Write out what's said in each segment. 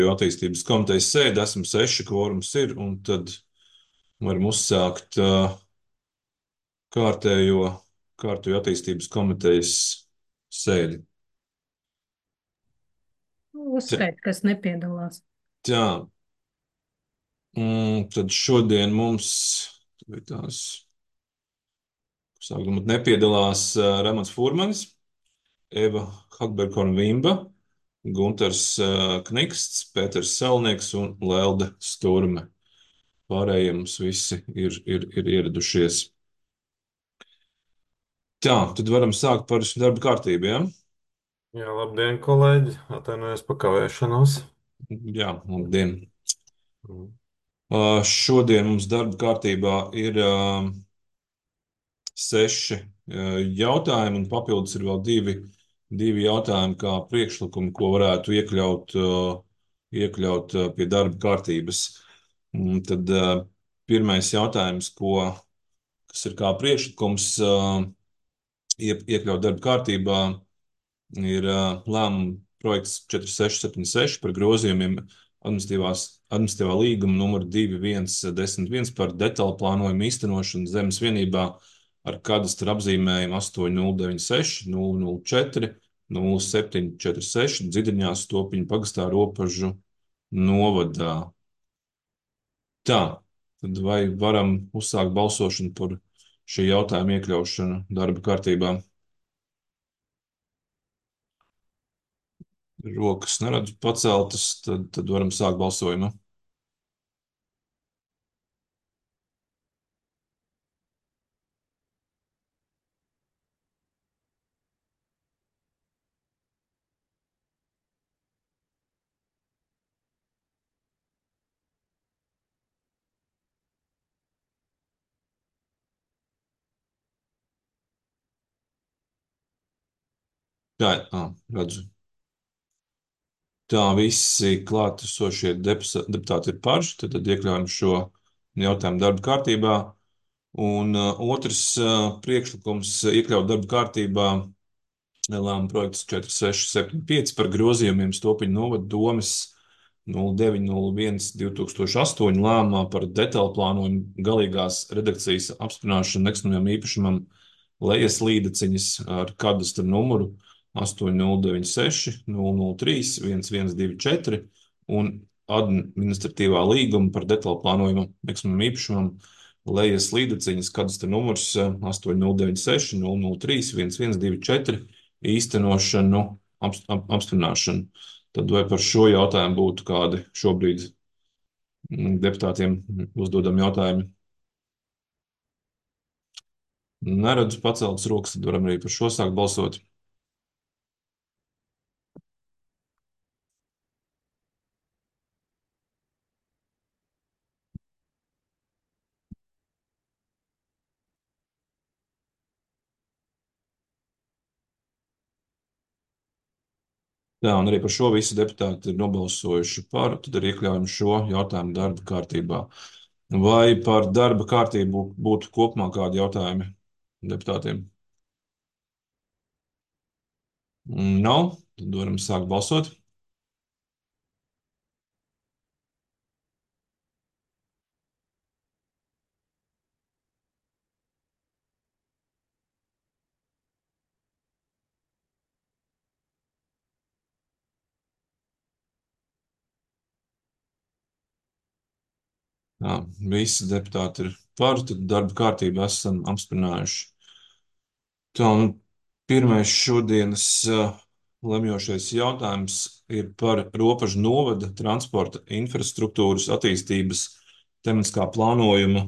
attīstības komitejas sēdi, esam 6, kvorums ir, un tad varam uzsākt kārtējo, kārtējo attīstības komitejas sēdi. Tā, Uzskait, kas nepiedalās. tā, tad šodien mums tās, sākumot nepiedalās Ramons Furmanis, Eva Hakberkorn-Vimba, Gunters Kniksts, Pēters Selnieks un Lelde Sturme. Pārējie mums visi ir ieradušies. Tā, tad varam sākt par darba kārtību, ja? Jā, labdien, kolēģi! Atvainojos par kavēšanos. Jā, labdien. Mm. Šodien mums darba kārtībā ir 6 jautājumi, un papildus ir vēl divi jautājumi, kā priekšlikumi, ko varētu iekļaut pie darba kārtības. Un tad pirmais jautājums, kas ir kā priekšlikums iekļaut darba kārtībā, ir lēmuma projekts 4676 par grozījumiem administratīvā līguma numur 2111 par detālu plānojumu īstenošanu zemes vienībā ar kadastra apzīmējumu 8096 004 0746 Dzidiņās Stopiņu pagastā Ropažu novadā. Tā, tad vai varam uzsākt balsošanu par šī jautājuma iekļaušanu darba kārtībā? Rokas neredzu paceltas, tad varam sākt balsojumu. Jā, redzu. Tā, visi klātesošie deputāti ir par, tad iekļaujam šo jautājumu darba kārtībā. Un otrs priekšlikums iekļaut darba kārtībā lēmuma projekts 4675 par grozījumiem Stopiņu novada domes 09.01.2008 lēmumā par detālu plānojumu galīgās redakcijas apstiprināšanu nekustamajam īpašumam Lejas Līdaciņas ar kadastra numuru 8096 003 1124 un administratīvā līguma par detālu plānojumu nekustamajam īpašumam Lejas Līdaciņas kadastra numurs 8096 003 1124 īstenošanu, apstiprināšanu. Tad vai par šo jautājumu būtu kādi šobrīd deputātiem uzdodami jautājumi? Neredzu paceltas rokas, tad varam arī par šo sākt balsot. Jā, un arī par šo visi deputāti ir nobalsojuši par, tad arī iekļaujam šo jautājumu darba kārtībā. Vai par darba kārtību būtu kopumā kādi jautājumi deputātiem? Nav, tad varam sākt balsot. Jā, visi deputāti ir par, tad darba kārtību esam apstiprinājuši. Tā, un pirmais šodienas lemjošais jautājums ir par Ropažu novada transporta infrastruktūras attīstības tematiskā plānojuma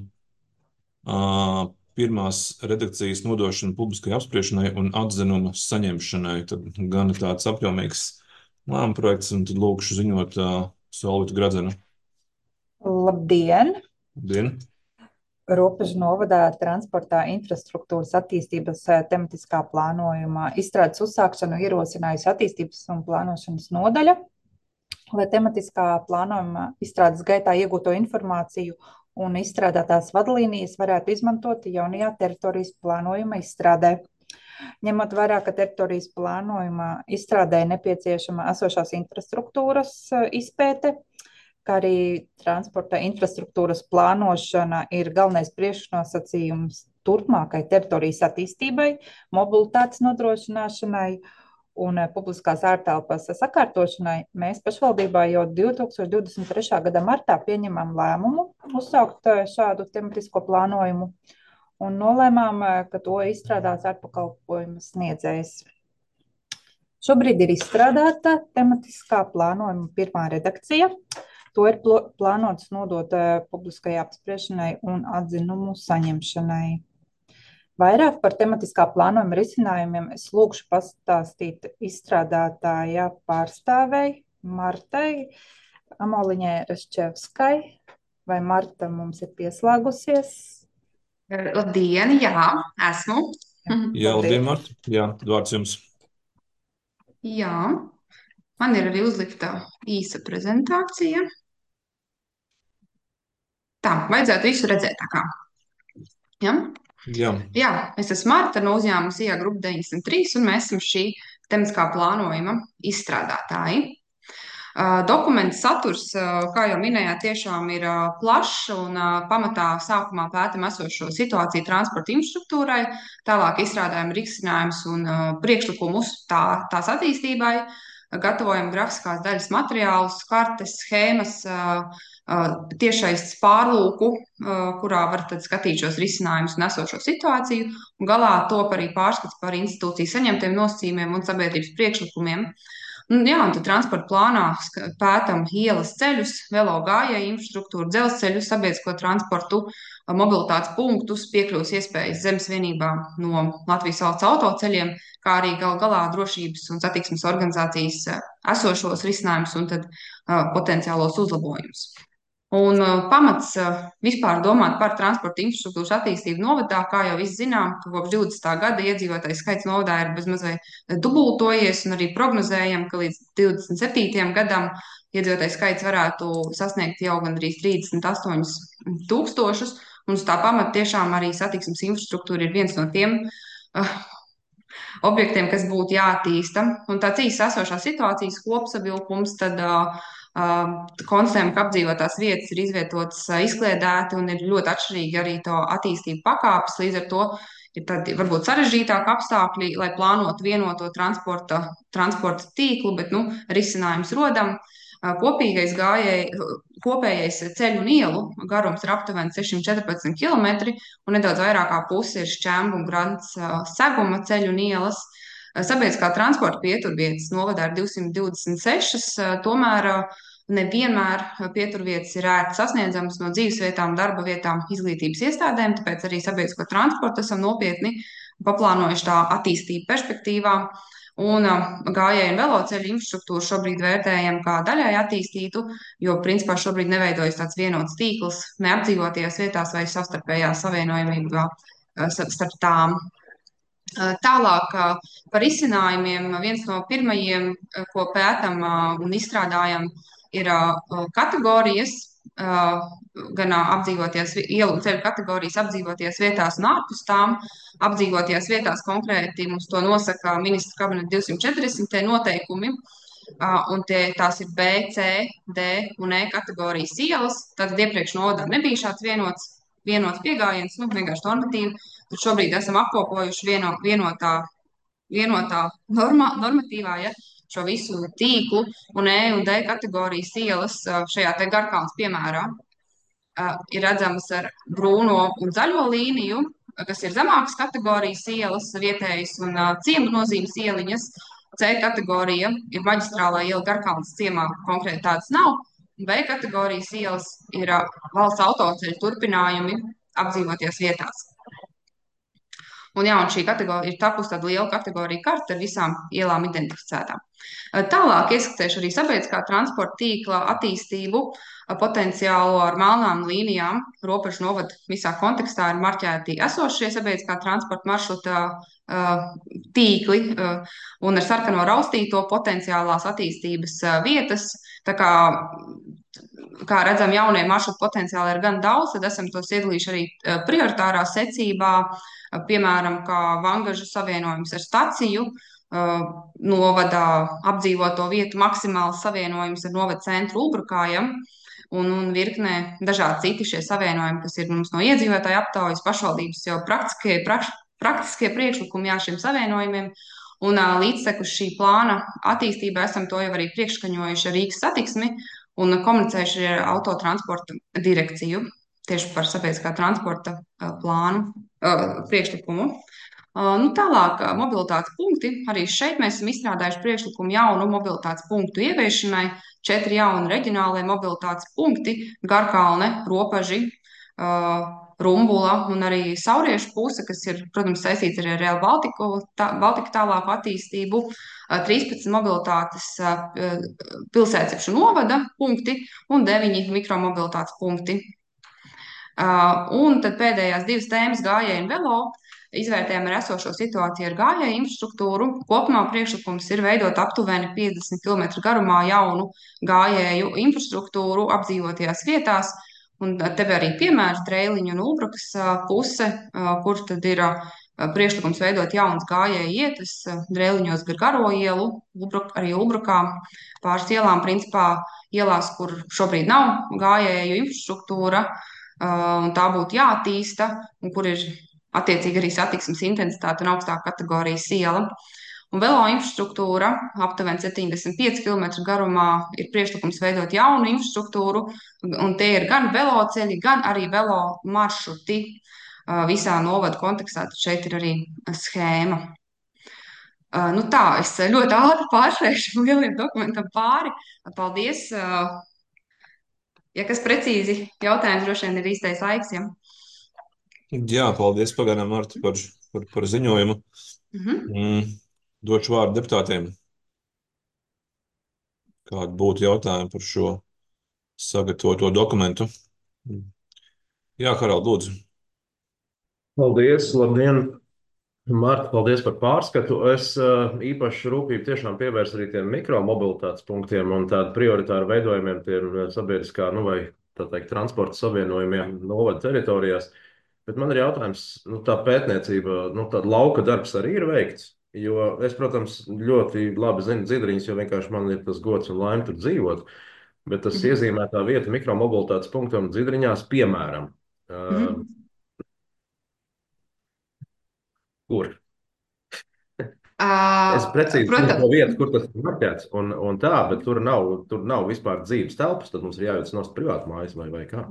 pirmās redakcijas nodošanu publiskai apspriešanai un atzinuma saņemšanai. Tad gan tāds apjomīgs lēmuma projekts, un tad lūkšu ziņot Solvitu Gradzenu. Labdien! Labdien! Ropažu novadā transportā infrastruktūras attīstības tematiskā plānojuma izstrādes uzsākšanu ierosinājusi attīstības un plānošanas nodaļa, lai tematiskā plānojuma izstrādes gaitā iegūto informāciju un izstrādātās vadlīnijas varētu izmantot jaunajā teritorijas plānojuma izstrādē. Ņemot vērā, ka teritorijas plānojumā izstrādē nepieciešama esošās infrastruktūras izpēte, kā arī transporta infrastruktūras plānošana ir galvenais priekšnosacījums turpmākai teritorijas attīstībai, mobilitātes nodrošināšanai un publiskās ārtelpas sakārtošanai, mēs pašvaldībā jau 2023. gada martā pieņemam lēmumu uzsākt šādu tematisko plānojumu un nolēmām, ka to izstrādās ārpakalpojumu sniedzējs. Šobrīd ir izstrādāta tematiskā plānojuma pirmā redakcija. To ir plānots nodot publiskajai apspriešanai un atzinumu saņemšanai. Vairāk par tematiskā plānojuma risinājumiem es lūkšu pastāstīt izstrādātāja pārstāvei Martai Amoliņai Raščevskai. Vai Marta mums ir pieslēgusies? Labdien, jā, esmu. Jā, labdien, Marta. Jā, vārds jums. Jā, man ir arī uzlikta īsa prezentācija. Tā, vajadzētu visu redzēt tā kā. Ja? Jā, es esmu Marta no uzņēmuma SIA Grupa 93, un mēs esam šī tematiskā plānojuma izstrādātāji. Dokumenta saturs, kā jau minējāt, tiešām ir plašs un pamatā sākumā pētam esošo situāciju transporta infrastruktūrai, tālāk izstrādājam risinājumus un priekšlikumus tās attīstībai, gatavojam grafiskās daļas materiālus, kartes, schēmas, tiešais pārlūku, kurā var tad skatīt šos risinājumus un esošo situāciju, un galā top arī pārskats par institūciju saņemtiem nosacījumiem un sabiedrības priekšlikumiem. Jā, un tad transporta plānā pētam ielas ceļus, velo gājēju infrastruktūru, dzelzceļu, sabiedrisko transportu, mobilitātes punktus, piekļuvas iespējas zemes vienībā no Latvijas valsts autoceļiem, kā arī gal galā drošības un satiksmes organizācijas esošos risinājumus un tad potenciālos uzlabojumus. Un pamats vispār domāt par transporta infrastruktūras attīstību novadā, kā jau visi zinām, kopš 20. gada iedzīvotāju skaits novadā ir bezmaz vai dubultojies, un arī prognozējam, ka līdz 27. gadam iedzīvotāju skaits varētu sasniegt jau gandrīz 38 tūkstošus, un uz tā pamata tiešām arī satiksmes infrastruktūra ir viens no tiem objektiem, kas būtu jāattīsta. Un tāds īsts esošās situācijas kopsavilkums, tad konstatējam, ka apdzīvotās vietas ir izvietotas izkliedēti un ir ļoti atšķirīgi arī to attīstību pakāpes. Līdz ar to ir tādi varbūt sarežģītāki apstākļi, lai plānotu vienoto transporta tīklu, bet risinājums rodam. Kopējais ceļu un ielu garums ir aptuveni 614 km, un nedaudz vairāk kā puse ir šķembu un grants seguma ceļu un ielas. Sabiedriskā transporta pieturvietas novadā ir 226, tomēr nevienmēr pieturvietas ir ērti sasniedzamas no dzīvesvietām, darba vietām, izglītības iestādēm, tāpēc arī sabiedrisko transportu esam nopietni paplānojuši tā attīstību perspektīvā. Un gājēju un veloceļu infrastruktūru šobrīd vērtējam kā daļai attīstītu, jo principā šobrīd neveidojas tāds vienots tīkls neapdzīvotajās vietās vai savstarpējā savienojumībā starp tām. Tālāk par izcinājumiem. Viens no pirmajiem, ko pētam un izstrādājam, ir kategorijas, gan apdzīvoties ielu un ceļu kategorijas apdzīvoties vietās un ārpus tām. Apdzīvoties vietās konkrēti mums to nosaka ministra kabineta 240 noteikumi, un tās ir B, C, D un E kategorijas ielas. Tad iepriekš novadā nebija šāds vienots pieejams, vienkārši normatīvi. Tad šobrīd esam apkopojuši vienotā normatīvā, šo visu tīklu, un E un D kategorijas ielas šajā te Garkalnes piemērā ir redzamas ar brūno un zaļo līniju, kas ir zemākas kategorijas ielas, vietējas un ciemu nozīmes ieliņas. C kategorija ir maģistrālā iela Garkalnes ciemā, konkrēti tādas nav. B kategorijas ielas ir valsts autoceļu turpinājumi apdzīvoties vietās. Un šī kategorija ir tapusi tāda liela kategorija karte ar visām ielām identificētām. Tālāk ieskatēšu arī sabiedriskā transporta tīkla attīstību, potenciālu ar melnām līnijām. Robežu novada visā kontekstā ir marķēti esošie sabiedriskā transporta maršruta tīkli un ar sarkano raustīto potenciālās attīstības vietas. Tā kā kā redzam, jaunie maršrutu potenciāli ir gan daudz, tad esam tos iedalījuši arī prioritārā secībā, piemēram, kā Vangažu savienojums ar staciju, novada apdzīvoto vietu maksimāls savienojums ar novada centru Ulbrukājam un virknē dažādi citi šie savienojumi, kas ir mums no iedzīvotāju aptaujas pašvaldības jau praktiskie priekšlikumi jā, šiem savienojumiem. Un līdztekus šī plāna attīstībā esam to jau arī priekšskaņojuši ar Rīgas satiksmi un komunicējuši ar autotransporta direkciju tieši par sabiedriskā transporta plānu priekšlikumu. Nu, tālāk, mobilitātes punkti. Arī šeit mēs esam izstrādājuši priekšlikumu jaunu mobilitātes punktu ieviešanai. 4 jauni reģionālie mobilitātes punkti - Garkalne, Ropaži, Rumbula un arī Sauriešu puse, kas ir, protams, saistīts arī ar Rail Baltica tālāku attīstību. 13 mobilitātes pilsētcepšu novada punkti un 9 mikromobilitātes punkti. Un tad pēdējās 2 tēmas - gājēji un velo. Izvērtējām ar esošo situāciju ar gājēju infrastruktūru. Kopumā priekšlikums ir veidot aptuveni 50 km garumā jaunu gājēju infrastruktūru apdzīvotajās vietās. Un te bija arī piemērs Dreiliņu un Ulbrukas puse, kur tad ir priekšlikums veidot jaunas gājēju ietas Dreiliņos gar Garo ielu, arī Ulbrukā, pāris ielām, principā ielās, kur šobrīd nav gājēju infrastruktūra, un tā būtu jāattīsta, un kur ir attiecīgi arī satiksmes intensitāte un augstāka kategorijas iela. Un velo infrastruktūra aptuveni 75 km garumā ir priekšlikums veidot jaunu infrastruktūru, un tie ir gan veloceļi, gan arī velo maršruti visā novada kontekstā. Tad šeit ir arī schēma. Nu tā, es ļoti ātri pārsēšu lieliem dokumentam pāri. Paldies! Ja kas precīzi jautājums, droši vien ir īstais laiks. Ja? Jā, paldies pagaidām, Marta, par ziņojumu. Došu vārdu deputātiem. Kādi būtu jautājumi par šo sagatavoto dokumentu? Jā, Harald, lūdzu. Paldies, labdien! Marta, paldies par pārskatu. Es īpaši rūpīgi tiešām pievērsu arī tiem mikromobilitātes punktiem un tādu prioritāru veidojumiem tiem sabiedriskā, vai tā teikt, transporta savienojumiem novada teritorijās. Bet man ir jautājums, tā pētniecība, tāda lauka darbs arī ir veikts. Jo es, protams, ļoti labi zinu Dzidriņus, jo vienkārši man ir tas gods un laime tur dzīvot. Bet tas iezīmētā vieta mikromobilitātes punktam Dzidriņās, piemēram, kur? Es precīzi zinu to vietu, kur tas ir marķēts, un tā, bet tur nav vispār dzīves telpas, tad mums ir jājutas nost privātu mājas vai kā.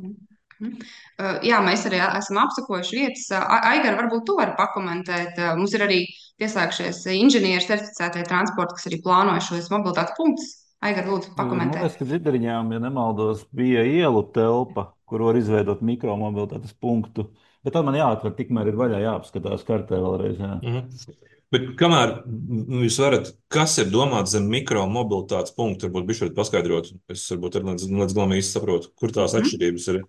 Jā, mēs arī esam apsakojuši vietas. Aigar, varbūt tu vari pakomentēt. Mums ir arī pieslēgšies inženieri certificētie transporti, kas arī plānoja šos mobilitātes punktus. Aigar, lūdzu, pakomentēt. Man liekas, ka Dzidriņām, ja nemaldos, bija ielu telpa, kur var izveidot mikromobilitātes punktu. Bet tad man jāatver, tikmēr ir vaļā jāapskatās kartē vēlreiz. Jā. Bet kamēr jūs varat, kas ir domāts zem mikromobilitātes punktu, varbūt bišķi varat paskaidrot, es varbūt arī līdz galam īsti saprotu, kur tās atšķirības ir.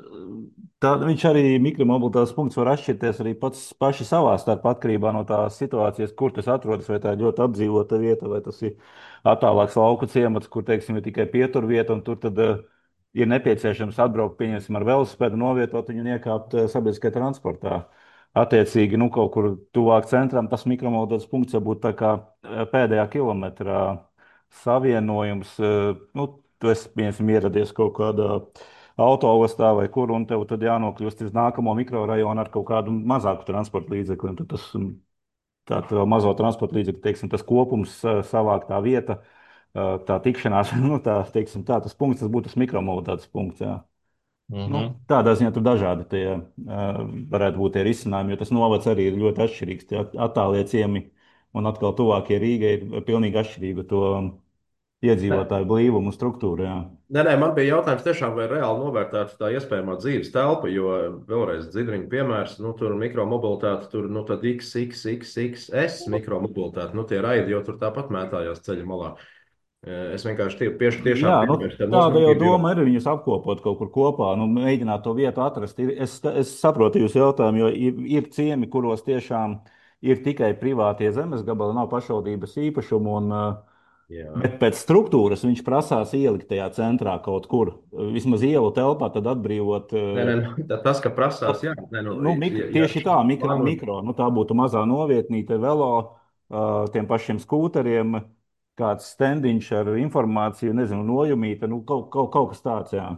Viņš arī mikromobilitātes punkts var atšķirties arī paši savā starpā atkarībā no tās situācijas, kur tas atrodas, vai tā ir ļoti apdzīvota vieta, vai tas ir attālāks lauku ciemats, kur, teiksim, ir tikai pieturvieta, un tur tad ir nepieciešams atbraukt, pieņemsim, ar velosipēdu, novietot viņu un iekāpt sabiedriskajā transportā. Attiecīgi, kaut kur tuvāk centram tas mikromobilitātes punkts var būt tā kā pēdējā kilometrā savienojums. Tu esi, piemēram, ieradies kaut kādā autoostā vai kur, un tev tad jānokļūst uz nākamo mikrorajonu ar kaut kādu mazāku transporta līdzekli. Tad tā mazo transporta līdzekļu, teiksim, tas kopums savāktā vieta, tā tikšanās, tas punkts, tas būtu tas mikromobilitātes punkts. Jā. Tādā ziņā tur dažādi tie varētu būt tie risinājumi, jo tas novads arī ir ļoti atšķirīgs. Tie attālie ciemi un atkal tuvākie Rīgai ir pilnīgi atšķirīga to iedzīvotāju blīvumu un struktūru. Jā. Nē, man bija jautājums tiešām, vai reāli novērtēta tā iespējamā dzīves telpa, jo vēlreiz Dzidriņu piemērs, tur mikromobilitāte, tur tad XXXS mikromobilitāte, tie raidi jau tur tāpat mētājās ceļa malā. Es vienkārši tiešām tāda jau doma ir viņus apkopot kaut kur kopā, mēģināt to vietu atrast. Es saprotu jūsu jautājumu, jo ir ciemi, kuros tiešām ir tikai privātie zemes gabali, nav pašvaldības īpašumu, Bet pēc struktūras viņš prasās ielikt tajā centrā kaut kur, vismaz ielu telpā, tad atbrīvot. Tas, ka prasās, jā. Tieši tā, mikro. Tā būtu mazā novietnīte, velo, tiem pašiem skūteriem, kāds stendiņš ar informāciju, nezinu, nojumīte, kaut kas tāds, jā.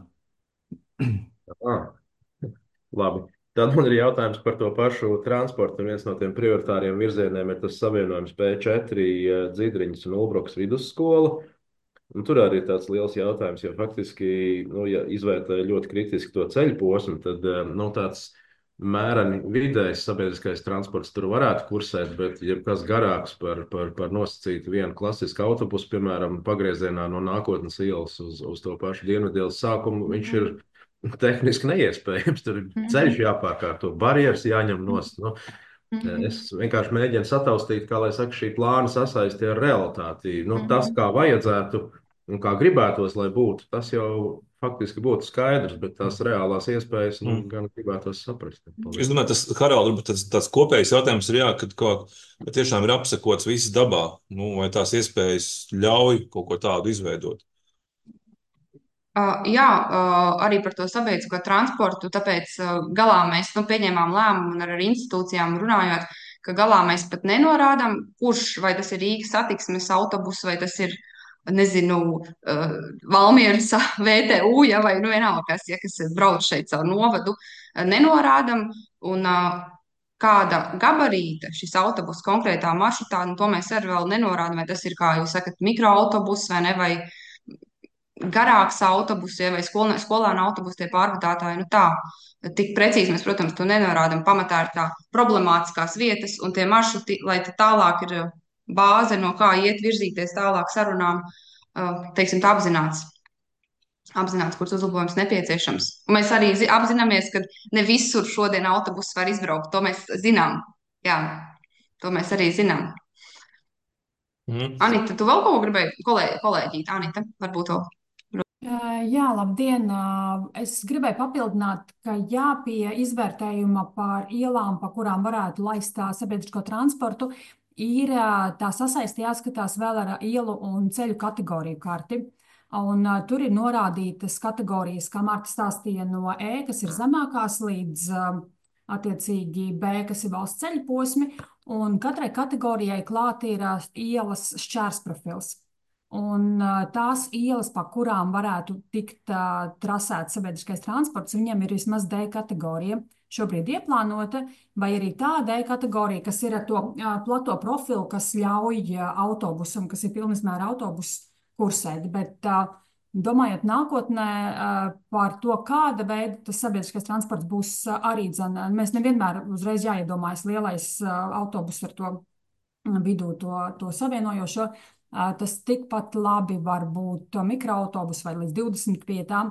Labi. Tad man ir jautājums par to pašu transportu. Viens no tiem prioritāriem virzieniem ir tas savienojums P4 Dzidriņas un Ulbrokas vidusskola. Un tur arī ir tāds liels jautājums, jo faktiski, ja izvērtē ļoti kritiski to ceļu posmu, tad tāds mēreni vidējs sabiedriskais transports tur varētu kursēt, bet jebkas garāks par nosacītu vienu klasisku autobusu, piemēram, pagriezienā no Nākotnes ielas uz to pašu Dienvidielas sākumu, viņš ir tehniski neiespējams. Tur ir ceļš jāpārkārto, barjeras jāņem nost. Es vienkārši mēģinu sataustīt, kā lai saka, šī plāna sasaisti ar realitāti. Tas, kā vajadzētu un kā gribētos, lai būtu, tas jau faktiski būtu skaidrs, bet tās reālās iespējas gan gribētos saprast. Es domāju, tas, Harald, tas kopējs jautājums ir, ka tiešām ir apsakots viss dabā, vai tās iespējas ļauj kaut ko tādu izveidot. Jā, arī par to sabiedrisko transportu, tāpēc galā mēs pieņēmām lēmumu un ar institūcijām runājot, ka galā mēs pat nenorādām, kurš, vai tas ir Rīgas satiksmes autobus, vai tas ir, nezinu, Valmieras VTU, vai vienalga kas, kas brauc šeit caur novadu, nenorādām, un kāda gabarīta šis autobus konkrētā maršrutā, to mēs arī vēl nenorādām, vai tas ir, kā jūs sakat, mikroautobus vai ne, vai garāks autobus, vai skolēnu autobusu tie pārvadātāji. Tik precīzi mēs, protams, to nenorādām. Pamatā ir tā problemātiskās vietas un tie maršruti, lai tālāk ir bāze, no kā iet virzīties tālāk sarunām, teiksim, tā apzināts, kurš uzlabojums nepieciešams. Un mēs arī apzināmies, ka ne visur šodien autobus var izbraukt. To mēs zinām. Jā, to mēs arī zinām. Anita, tu vēl kaut ko gribēji? Kolēģīt, Anita, varbūt vēl. Jā, labdien! Es gribēju papildināt, ka pie izvērtējuma par ielām, pa kurām varētu laist sabiedrisko transportu, ir tā sasaisti jāskatās vēl ar ielu un ceļu kategoriju karti. Un tur ir norādītas kategorijas, kā Marta stāstīja, no E, kas ir zemākās, līdz attiecīgi B, kas ir valsts ceļu posmi, un katrai kategorijai klāt ir ielas šķērsprofils. Un tās ielas, pa kurām varētu tikt trasēts sabiedriskais transports, viņiem ir vismaz D kategorija šobrīd ieplānota, vai arī tā D kategorija, kas ir ar to plato profilu, kas ļauj autobusam, kas ir pilnizmēra autobusu kursēt. Bet domājot nākotnē par to, kāda veida tas sabiedriskais transports būs arī mēs nevienmēr uzreiz jāiedomājas lielais autobus ar to vidū to savienojošo. Tas tikpat labi var būt mikroautobus vai līdz 20 vietām.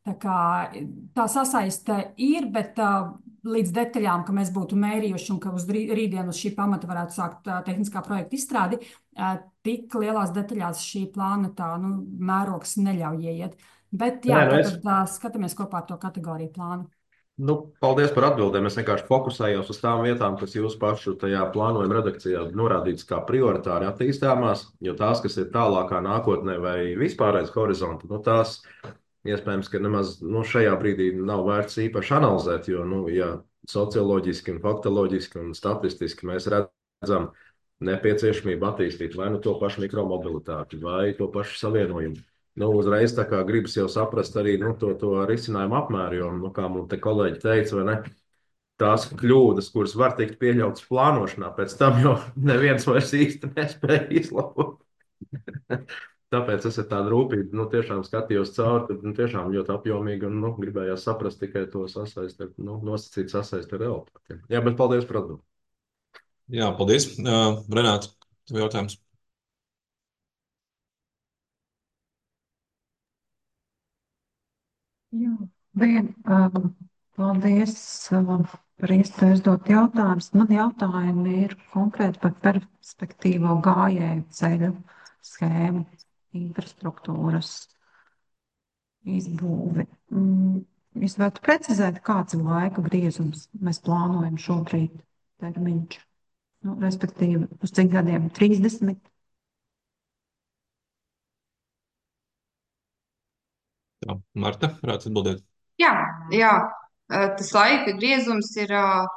Tā sasaiste ir, bet līdz detaļām, ka mēs būtu mērījuši un ka uz rītdienu uz šī pamata varētu sākt tehniskā projekta izstrādi, tik lielās detaļās šī plāna mērogs neļauj ieiet. Bet tad skatāmies kopā ar to kategoriju plānu. Paldies par atbildēm. Es vienkārši fokusējos uz tām vietām, kas jūsu pašu tajā plānojuma redakcijā norādītas kā prioritāri attīstāmās, jo tās, kas ir tālākā nākotnē vai vispārējais horizonti, tās iespējams, ka nemaz šajā brīdī nav vērts īpaši analizēt, jo, ja socioloģiski un faktoloģiski un statistiski mēs redzam nepieciešamību attīstīt vai to pašu mikromobilitāti vai to pašu savienojumu. Uzreiz tā kā gribas jau saprast arī to risinājumu apmēru, jo, kā mums te kolēģi teica, vai ne, tās kļūdas, kuras var tikt pieļautas plānošanā, pēc tam jau neviens vairs īsti nespēja izlabot. Tāpēc es ar tādu rūpību tiešām skatījos cauri, tad tiešām ļoti apjomīgi un gribējās saprast tikai to sasaist, nosacīt sasaist ar realitāti. Jā, bet paldies par atbildi. Jā, paldies. Renāta, tev jautājums. Jā, paldies par iespēju uzdot jautājumus. Man jautājumi ir konkrēti par perspektīvo gājēju ceļu schēmu, infrastruktūras izbūvi. Jūs varētu precizēt, kāds laika griezums mēs plānojam šobrīd termiņš? Respektīvi, uz cik gadiem? 30? Tā, Marta, varētu atbildēt? Jā, jā. Tas laika griezums ir,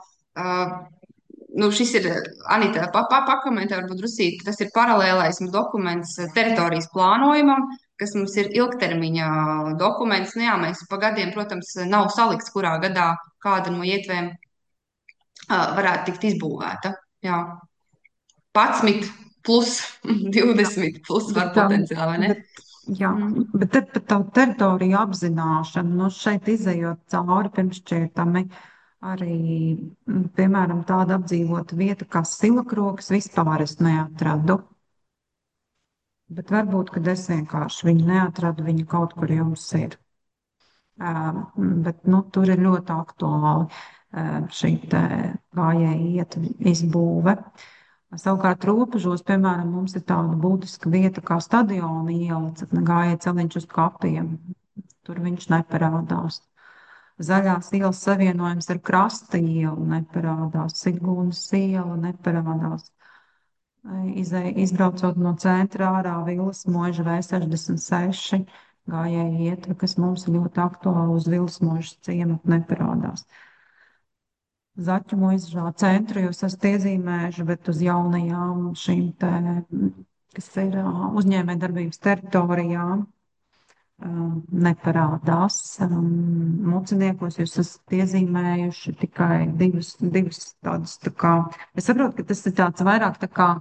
nu, šis ir, Anita, pakomentē varbūt drusīt, tas ir paralēlais dokuments teritorijas plānojumam, kas mums ir ilgtermiņa dokuments. Nu, jā, mēs pa gadiem, protams, nav salikts, kurā gadā kāda no ietvēm varētu tikt izbūvēta. Jā. 11 plus 20 plus var potenciāli, vai ne? Jā, bet tad par tā teritoriju apzināšanu, nu šeit izējot cauri pirmšķietami, arī, piemēram, tāda apdzīvota vieta kā Silakroks vispār es neatradu. Bet varbūt, kad es vienkārši viņu neatradu, viņa kaut kur jums ir. Bet, nu, tur ir ļoti aktuāli šī te gājēji iet izbūve. Savukārt robežos, piemēram, mums ir tāda būtiska vieta kā stadiona iela, gājēji celiņš uz kapiem. Tur viņš neparādās. Zaļās ielas savienojums ar Krasta ielu neparādās, Sigūnas iela neparādās. Izbraucot no centra ārā Vilas Moža V66, gājēji ietve, kas mums ir ļoti aktuāli uz Vilas Možas ciematu neparādās. Zaķu muižā centru jūs esat iezīmējuši, bet uz jaunajām šīm te, kas ir uzņēmējdarbības teritorijām, neparādās. Muciniekos jūs esat iezīmējuši tikai divus tādus, tā kā, es saprotu, ka tas ir tāds vairāk tā kā,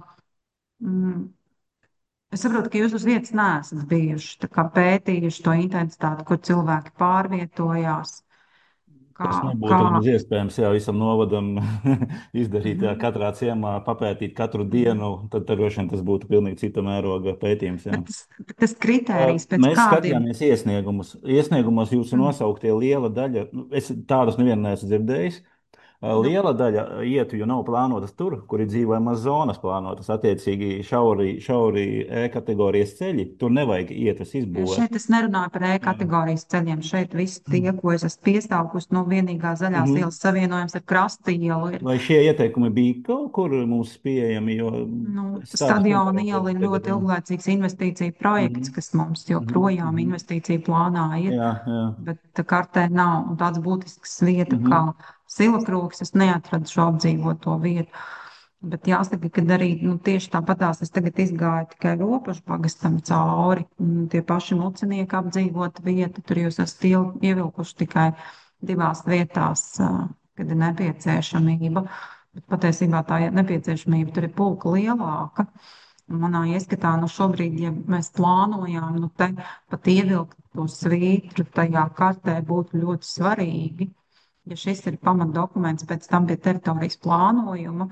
es saprotu, ka jūs uz vietas neesat bijuši, tā kā pētījuši to intensitāti, kur cilvēki pārvietojās. Tas nebūtu nemaz iespējams, jā, visam novadam izdarīt, jā, katrā ciemā papētīt katru dienu, tad droši vien tas būtu pilnīgi cita mēroga pētījums, jā. Bet tas kritērijs pēc Mēs kādiem... skatījāmies iesniegumus. Iesniegumos jūsu nosauktie liela daļa, es tādus nevienu neesmu dzirdējis, liela daļa ietuvju nav plānotas tur, kur ir dzīvojamās zonas plānotas, attiecīgi šauri E-kategorijas ceļi, tur nevajag ietves izbūvēt. Šeit es nerunāju par E-kategorijas ceļiem, šeit visi tie, ko es esmu piestāvusi, no vienīgā zaļās ielas savienojums ar Krasta ielu ir. Vai šie ieteikumi bija kaut kur mums pieejami, jo... Stadiona iela ir ļoti ilglaicīgs investīcija projekts, kas mums joprojām investīcija plānā ir, bet kartē nav, un tāds būtisks vieta kā Silakroks, es neatradu šo apdzīvoto vietu. Bet jāsaka, ka arī tieši tāpatās es tagad izgāju tikai Ropažu pagastam cauri. Tie paši mucinieki apdzīvota vieta, tur jūs esat ievilkuši tikai 2 vietās, kad ir nepieciešamība. Bet patiesībā tā nepieciešamība tur ir pulka lielāka. Manā ieskatā, šobrīd, ja mēs plānojām, te pat ievilkt to svītru tajā kartē būtu ļoti svarīgi. Ja šis ir pamatdokuments pēc tam pie teritorijas plānojuma,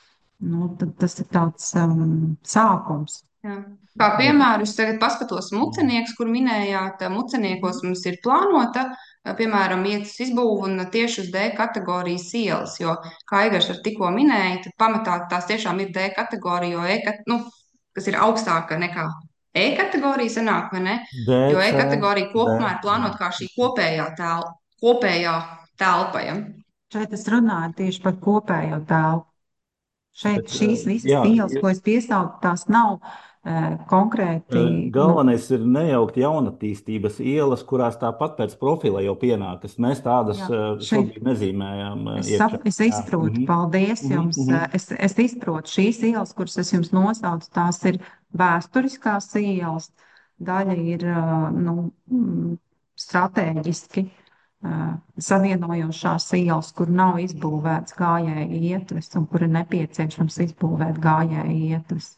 tad tas ir tāds sākums. Jā. Kā piemēru, es tagad paskatos mucinieks, kur minējāt, muciniekos mums ir plānota, piemēram, ietas izbūve un tieši uz D kategorijas ielas, jo, kā Igars ar tikko minēja, tad pamatā tās tiešām ir D kategorija, jo kas ir augstāka nekā E kategorija sanāk, vai ne? Jo E kategorija kopumā ir plānota kā šī kopējā telpa. Ja? Šeit es runāju tieši par kopējo telpu. Šeit šīs visas ielas, ko es piesaucu, tās nav konkrēti. Galvenais ir nejaukt jaunatīstības ielas, kurās tāpat pēc profila jau pienākas. Mēs tādas šobrīd nezīmējām. Es izprotu, paldies jums. Es izprotu šīs ielas, kuras es jums nosaucu, tās ir vēsturiskās ielas. Daļa ir stratēģiski savienojošās ielas, kur nav izbūvēts gājēju ietves un kur ir nepieciešams izbūvēt gājēju ietves.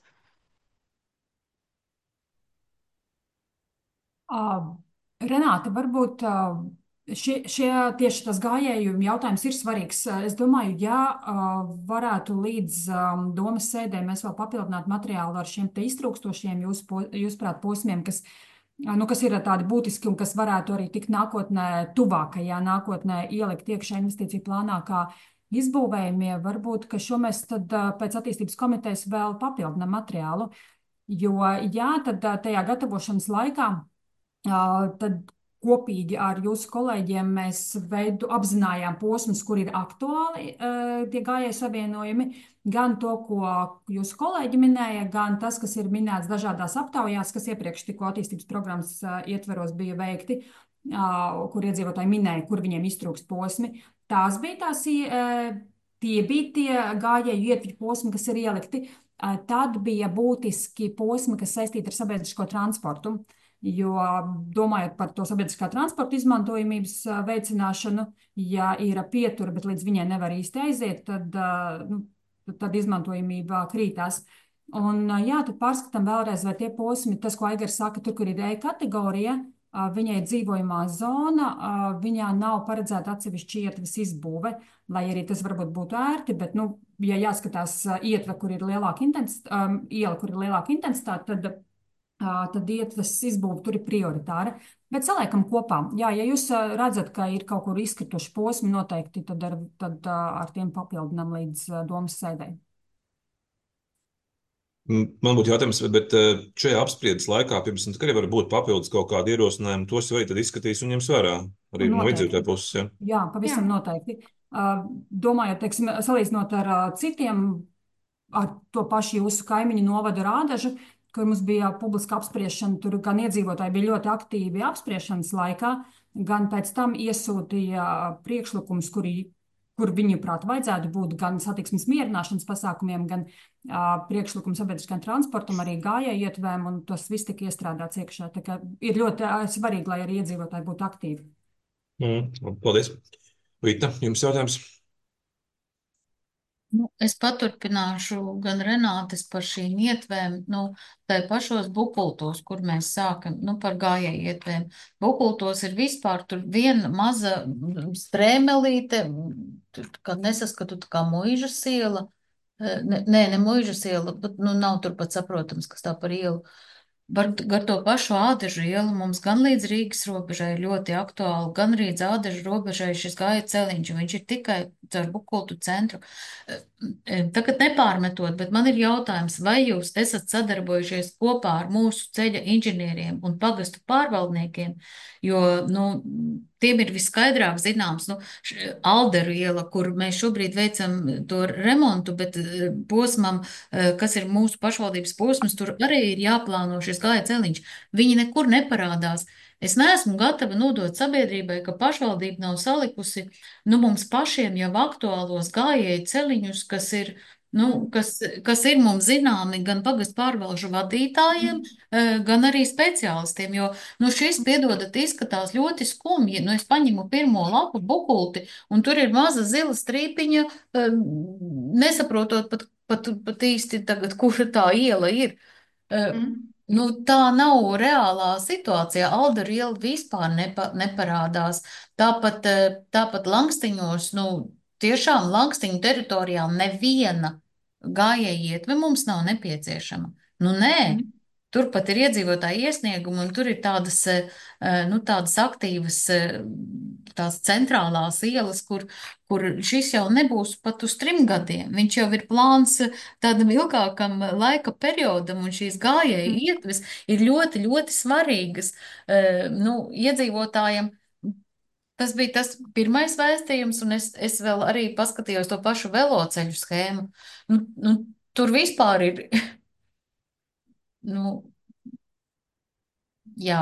Renāte, varbūt tieši tas gājēju jautājums ir svarīgs. Es domāju, ja varētu līdz domas sēdē mēs vēl papildināt materiālu ar šiem te iztrūkstošiem jūsuprāt posmiem, kas ir tādi būtiski un kas varētu arī tikt nākotnē, tuvākajā nākotnē ielikt iekšā investīciju plānā kā izbūvējumie. Varbūt, ka šo mēs tad pēc attīstības komitejas vēl papildinām materiālu, jo tad tajā gatavošanas laikā tad kopīgi ar jūsu kolēģiem mēs apzinājām posmus, kur ir aktuāli tie gājēju savienojumi, gan to, ko jūsu kolēģi minēja, gan tas, kas ir minēts dažādās aptaujās, kas iepriekš tikko attīstības programmas ietveros bija veikti. kur iedzīvotāji minēja, kur viņiem iztrūkst posmi. Tās bija tie bija tie gājēju ietveļu posmi, kas ir ielikti. Tad bija būtiski posmi, kas saistīti ar sabiedrisko transportu, jo domājot par to sabiedriskā transporta izmantojamības veicināšanu, ja ir pietura, bet līdz viņai nevar īsti aiziet, tad izmantojamība krītās. Un jā, tad pārskatām vēlreiz, vai tie posmi, tas, ko Aigars saka, tur, kur ir E kategorija, viņai ir dzīvojamā zona, viņā nav paredzēta atsevišķa ietves izbūve, lai arī tas varbūt būtu ērti, bet, ja jāskatās ietve, kur ir lielāka intensitāte, iela, kur ir lielāka intensitāte, tad ietves izbūve tur ir prioritāra. Bet saliekam kopā. Jā, ja jūs redzat, ka ir kaut kur izkrituši posmi, noteikti tad ar tiem papildinām līdz domas sēdē. Man būtu jautājums, bet šajā apspriedes laikā, pirms tam arī var būt papildus kaut kādi ierosinājumi, tos arī tad izskatīs un ņems vērā arī no iedzīvotāju puses. Ja? Jā, pavisam noteikti. Domājot, teiksim, salīdzinot ar citiem, ar to pašu jūsu kaimiņu novadu Rādažu, kur mums bija publiska apspriešana, tur gan iedzīvotāji bija ļoti aktīvi apspriešanas laikā, gan pēc tam iesūtīja priekšlikums, kur viņuprāt vajadzētu būt gan satiksmes mierināšanas pasākumiem, gan priekšlikums sabiedriskajam transportam, arī gājēju ietvēm, un tas viss tika iestrādāts iekšā. Tā kā ir ļoti svarīgi, lai arī iedzīvotāji būtu aktīvi. Paldies. Vita, jums jautājums? Es paturpināšu gan Renātes par šīm ietvēm, tai pašos Bukultos, kur mēs sākam, par gājēju ietvēm. Bukultos ir vispār tur viena maza strēmelīte, kad nesaskatu tā kā Muižas iela, ne Muižas iela, bet nav turpat saprotams, kas tā par ielu. Gar to pašu Ādežu ielu mums gan līdz Rīgas robežai ļoti aktuāli, gan līdz Ādežu robežai šis gāja celiņš, un viņš ir tikai caur Bukultu centru. Tagad nepārmetot, bet man ir jautājums, vai jūs esat sadarbojušies kopā ar mūsu ceļa inženieriem un pagastu pārvaldniekiem, jo, tiem ir viskaidrāk zināms, Alderu iela, kur mēs šobrīd veicam to remontu, bet posmam, kas ir mūsu pašvaldības posms, tur arī ir jāplāno šis gāja celiņš. Viņi nekur neparādās. Es neesmu gatava nodot sabiedrībai, ka pašvaldība nav salikusi, mums pašiem jau aktuālos gājēju celiņus, kas ir mums zināmi gan pagastu pārvalžu vadītājiem, gan arī speciālistiem, jo, šis, piedodat, izskatās ļoti skumji. Es paņemu pirmo lapu Bukulti, un tur ir maza zila strīpiņa, nesaprotot pat īsti tagad, kur tā iela ir. Tā nav reālā situācija. Alderu iela vispār neparādās. Tāpat Langstiņos, tiešām Langstiņu teritorijā neviena gājēja ietve mums nav nepieciešama. Nē, turpat ir iedzīvotāji iesniegumi, un tur ir tādas aktīvas, tās centrālās ielas, kur šis jau nebūs pat uz 3 gadiem. Viņš jau ir plāns tādam ilgākam laika periodam, un šīs gājēju ietves ir ļoti, ļoti svarīgas iedzīvotājiem. Tas bija tas pirmais vēstījums, un es vēl arī paskatījos to pašu veloceļu schēmu. Tur vispār ir, jā,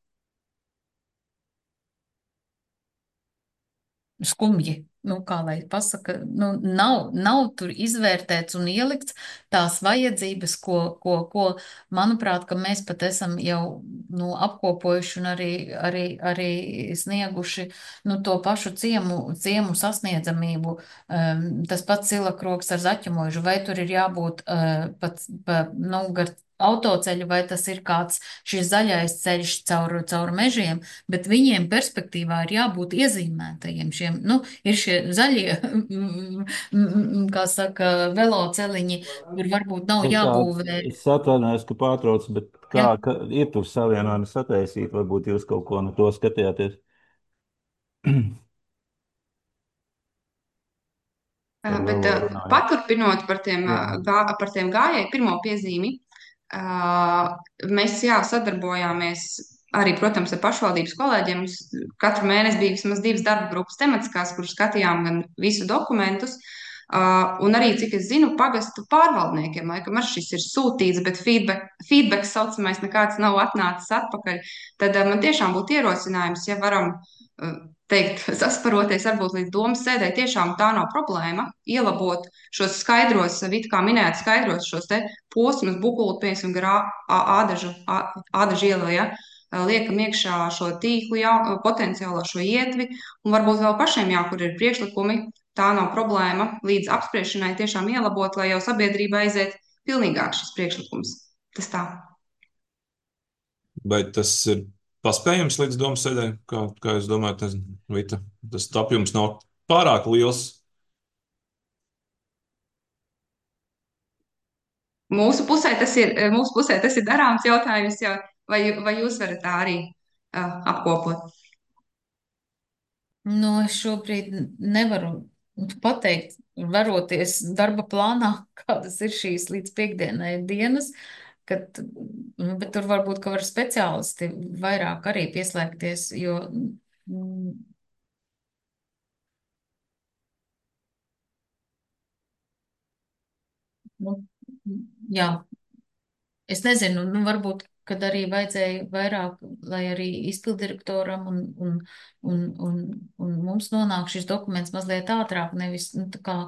skumji. Kā lai pasaka, nav tur izvērtēts un ielikts tās vajadzības, ko manuprāt, ka mēs pat esam jau apkopojuši un arī snieguši to pašu ciemu sasniedzamību. Tas pats Silakroks ar Zaķumožu, vai tur ir jābūt gar autoceļu, vai tas ir kāds šis zaļais ceļš caur mežiem, bet viņiem perspektīvā ir jābūt iezīmētajiem šiem, ir šie zaļie, kā saka, veloceliņi, kur varbūt nav jābūvē. Es atvainojos, ka pārtraucu, bet kā ir tur savienojumi sataisīt, varbūt jūs kaut ko no to skatījāties? Bet paturpinot par tiem gājēju pirmo piezīmi, mēs sadarbojāmies arī, protams, ar pašvaldības kolēģiem. Katru mēnesi bija vismaz 2 darba grupas tematiskās, kur skatījām gan visu dokumentus, Un arī, cik es zinu, pagastu pārvaldniekiem, laikam arī šis ir sūtīts, bet feedback saucamais nekāds nav atnācis atpakaļ. Tad man tiešām būtu ierosinājums, ja varam teikt, sasparoties varbūt līdz domas sēdē, tiešām tā nav problēma. Ielabot šos skaidros, it kā minēt, skaidros šos te posmus, bukultu, piemēram, ādažu ielā, ja, liekam iekšā šo tīklu, potenciālo šo ietvi, un varbūt vēl pašiem, jā, kur ir priekšlikumi, tā nav problēma līdz apspriešanai tiešām ielabot, lai jau sabiedrība aiziet pilnīgāk šis priekšlikums. Tas tā. Vai tas ir paspējams līdz domas sēdē, kā jūs domājat, Vita? Tas apjoms nav pārāk liels. Mūsu pusē tas ir darāms jautājums, vai jūs varat tā arī apkopot? Nu, es šobrīd nevaru pateikt, varoties darba plānā, kādas ir šīs līdz piekdienai dienas, bet tur varbūt, ka var speciālisti vairāk arī pieslēgties, jo, nu, jā, es nezinu, varbūt, kad arī vajadzēja vairāk, lai arī izpildirektoram un mums nonāk šis dokuments mazliet ātrāk, nevis, tā kā,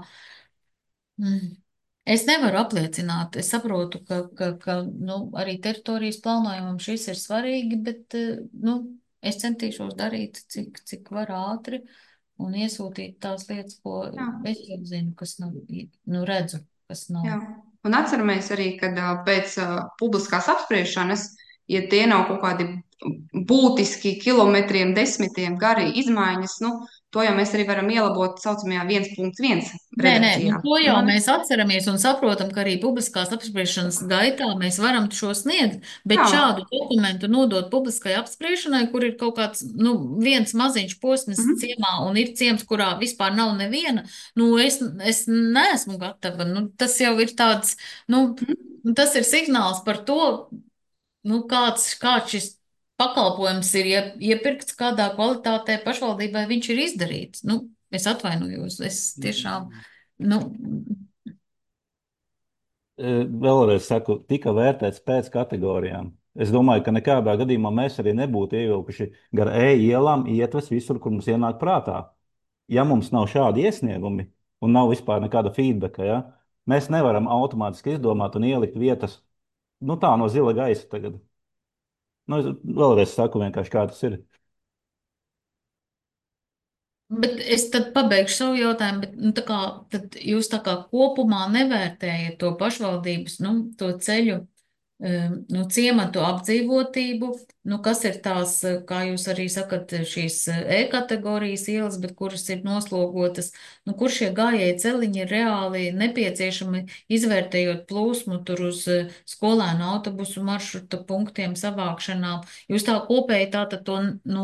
es nevaru apliecināt. Es saprotu, ka arī teritorijas plānojumam šis ir svarīgi, bet es centīšos darīt, cik var ātri un iesūtīt tās lietas, ko es jau zinu, kas nav, redzu, kas nav. Jā. Un atceramies arī, ka pēc publiskās apspriešanas, ja tie nav kaut kādi būtiski kilometriem, desmitiem gari izmaiņas, to jau mēs arī varam ielabot saucamajā 1.1 redakcijā. To jau mēs atceramies un saprotam, ka arī publiskās apspriešanas gaitā mēs varam šo sniegt, bet šādu dokumentu nodot publiskai apspriešanai, kur ir kaut kāds, viens maziņš posms ciemā un ir ciems, kurā vispār nav neviena, es neesmu gatava. Tas jau ir tāds, tas ir signāls par to, kāds šis pakalpojums ir iepirkts, kādā kvalitātē pašvaldībai viņš ir izdarīts. Es atvainojos, es tiešām, Vēlreiz saku, tika vērtēts pēc kategorijām. Es domāju, ka nekādā gadījumā mēs arī nebūtu ievilkuši gar ielām ietves visur, kur mums ienāk prātā. Ja mums nav šādi iesniegumi un nav vispār nekāda feedbacka, ja, mēs nevaram automātiski izdomāt un ielikt vietas, tā no zila gaisa tagad. Es vēlreiz saku vienkārši, kā tas ir. Bet es tad pabeigšu savu jautājumu, bet tad jūs tā kā kopumā nevērtējat to pašvaldības, to ceļu, ciematu apdzīvotību, kas ir tās, kā jūs arī sakat, šīs E-kategorijas ielas, bet kuras ir noslogotas, kur šie gājēji celiņi ir reāli nepieciešami, izvērtējot plūsmu tur uz skolēnu autobusu maršruta punktiem savākšanām. Jūs tā kopēji tātad to,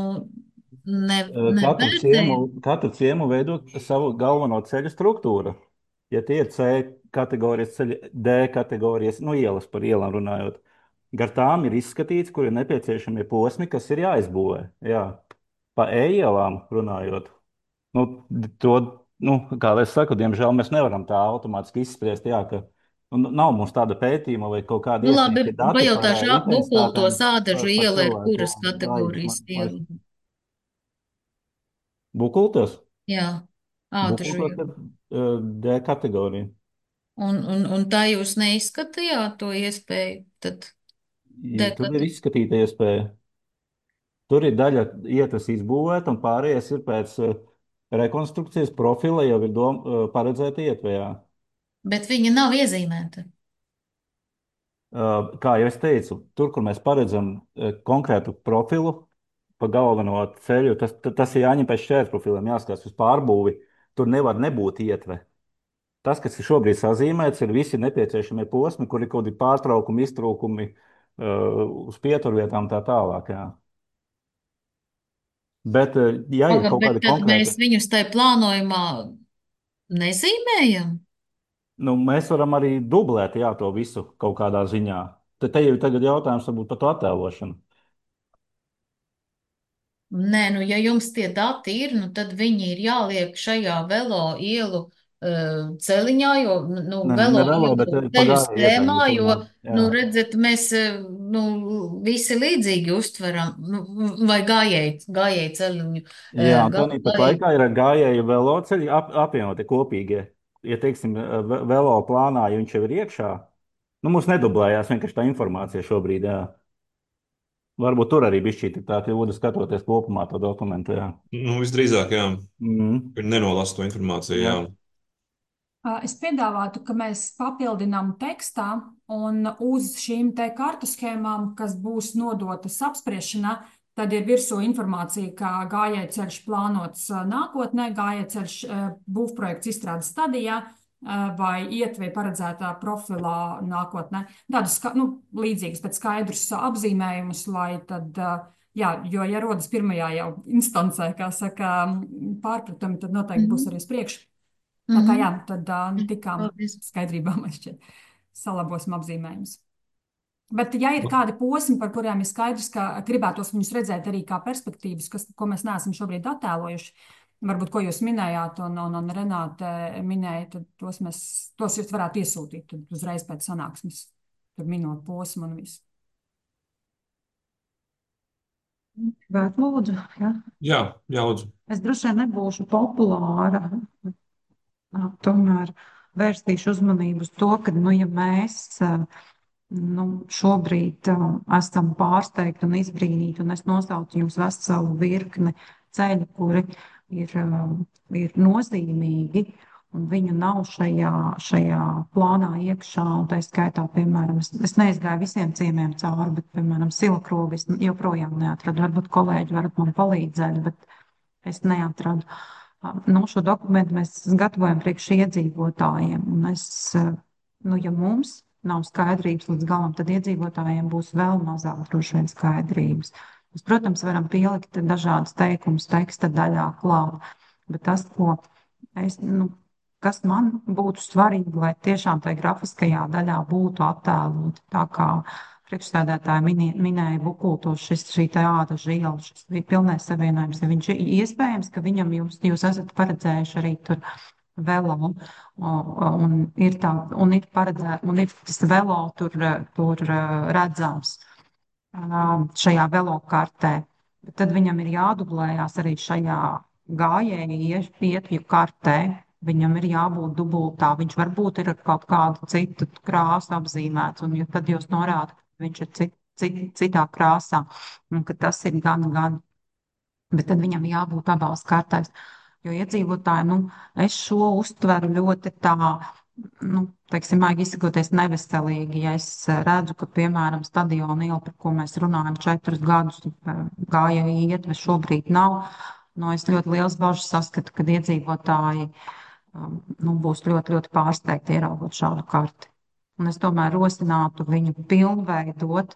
Katru ciemu veido savu galveno ceļu struktūru. Ja tie ir C kategorijas ceļi, D kategorijas, ielas par ielām runājot, gar tām ir izskatīts, kur ir nepieciešamie posmi, kas ir jāizbūvē. Jā. Pa E-ielām runājot, kā es saku, diemžēl mēs nevaram tā automātiski izspriest, jā, ka nav mums tāda pētījuma vai kaut kāda iesniegta dati. Labi, pajautāšu Bukulto Sādažu iela ir kuras kategorijas iela? Bukultos? Jā, Ādažu iela. D kategorija. Un tā jūs neizskatījāt to iespēju? Tur ir izskatīta iespēja. Tur ir daļa ietves izbūvēta un pārējais ir pēc rekonstrukcijas profila jau ir paredzēta ietvējā. Bet viņa nav iezīmēta. Kā jau es teicu, tur, kur mēs paredzam konkrētu profilu pa galveno ceļu, tas ir jāņem pēc šķērsprofiliem, jāskatās uz pārbūvi. Tur nevar nebūt ietve. Tas, kas ir šobrīd sazīmēts, ir visi nepieciešamie posmi, kur ir kaut kādi pārtraukumi, iztrūkumi uz pieturvietām tā tālāk. Jā. Bet, ja ir kaut kādi konkrēti... mēs viņus tai plānojumā nezīmējam? Mēs varam arī dublēt, to visu kaut kādā ziņā. Te jau tagad jautājums varbūt par to attēlošanu. Nē, ja jums tie dati ir, tad viņi ir jāliek šajā velo ielu celiņā, jo, Ne velo velo, bet iegūt pa ceļu gājēju schēmā, ietvēju jo, tomēr. Jā. redzat, mēs, visi līdzīgi uztveram, vai gājēji celiņu, Jā, un tad pat gājēji. laikā ir gājēju veloceļi apvienoti kopīgie. Ja, teiksim, velo plānā, ja viņš jau ir iekšā, mums nedublējās vienkārši tā informācija šobrīd, jā. Varbūt tur arī bišķīt tā kļūda skatoties kopumā to dokumentu, jā. Visdrīzāk, jā. Ir nenolasa to informāciju, jā. Es piedāvātu, ka mēs papildinām tekstā un uz šīm te kartu schēmām, kas būs nodotas apspriešanā, tad ir virsū informācija, kā gājējceļš plānots nākotnē, gājējceļš būvprojekts izstrādes stadijā vai ietver paredzētā profilā nākotnē. Tādus līdzīgus, bet skaidrus apzīmējumus, lai tad, jā, jo, ja rodas pirmajā jau instancē, kā saka, pārpratumi, tad noteikti būs arī uz priekšu. Tā kā jā, tad tikām skaidrībā, man šķiet, salabosim apzīmējumus. Bet, ja ir kādi posmi, par kuriem ir skaidrs, ka gribētos viņus redzēt arī kā perspektīvas, ko mēs neesam šobrīd attēlojuši, varbūt, ko jūs minējāt, un Renāte minēja, tad tos jūs varētu iesūtīt tad uzreiz pēc sanāksmes, tur minot posmu un visu. Bet lūdzu, Jā, lūdzu. Es droši vien nebūšu populāra, tomēr vērstīšu uzmanību uz to, ka, ja mēs šobrīd esam pārsteigti un izbrīnīti, un es nosaucu jums veselu virkni ceļu, kuri ir nozīmīgi, un viņu nav šajā plānā iekšā, un tā skaitā, piemēram, es neizgāju visiem ciemiem cauri, bet, piemēram, Silakrogu es joprojām neatradu. Varbūt kolēģi varat man palīdzēt, bet es neatradu. Šo dokumentu mēs gatavojam priekš iedzīvotājiem, un ja mums nav skaidrības līdz galam, tad iedzīvotājiem būs vēl mazāk droši vien skaidrības. Mēs, protams, varam pielikt dažādas teikumus teksta daļā klāt, bet tas, kas man būtu svarīgi, lai tiešām tajā grafiskajā daļā būtu attēlot, tā kā priekšsēdētāji minēja Bukultos, šī te āda žila, šis pilnais savienojums, ja viņš iespējams, ka viņam jūs esat paredzējuši arī tur velo, un ir paredzēts, un ir tas velo tur redzams šajā velo kartē, bet tad viņam ir jādublējās arī šajā gājēju ietju kartē. Viņam ir jābūt dubultā, viņš varbūt ir ar kaut kādu citu krāsu apzīmēts, un tad jūs norādat, ka viņš ir citā krāsā, un ka tas ir gan, bet tad viņam jābūt abās kartēs. Jo iedzīvotāji, es šo uztveru ļoti tā, teiksim, maigi izsakoties neveselīgi, ja es redzu, ka, piemēram, Stadiona iela, par ko mēs runājam 4 gadus, gājēju ietve šobrīd nav, es ļoti liels bažas saskatu, kad iedzīvotāji būs ļoti, ļoti pārsteigti ieraugot šādu karti. Un es tomēr rosinātu viņu pilnveidot,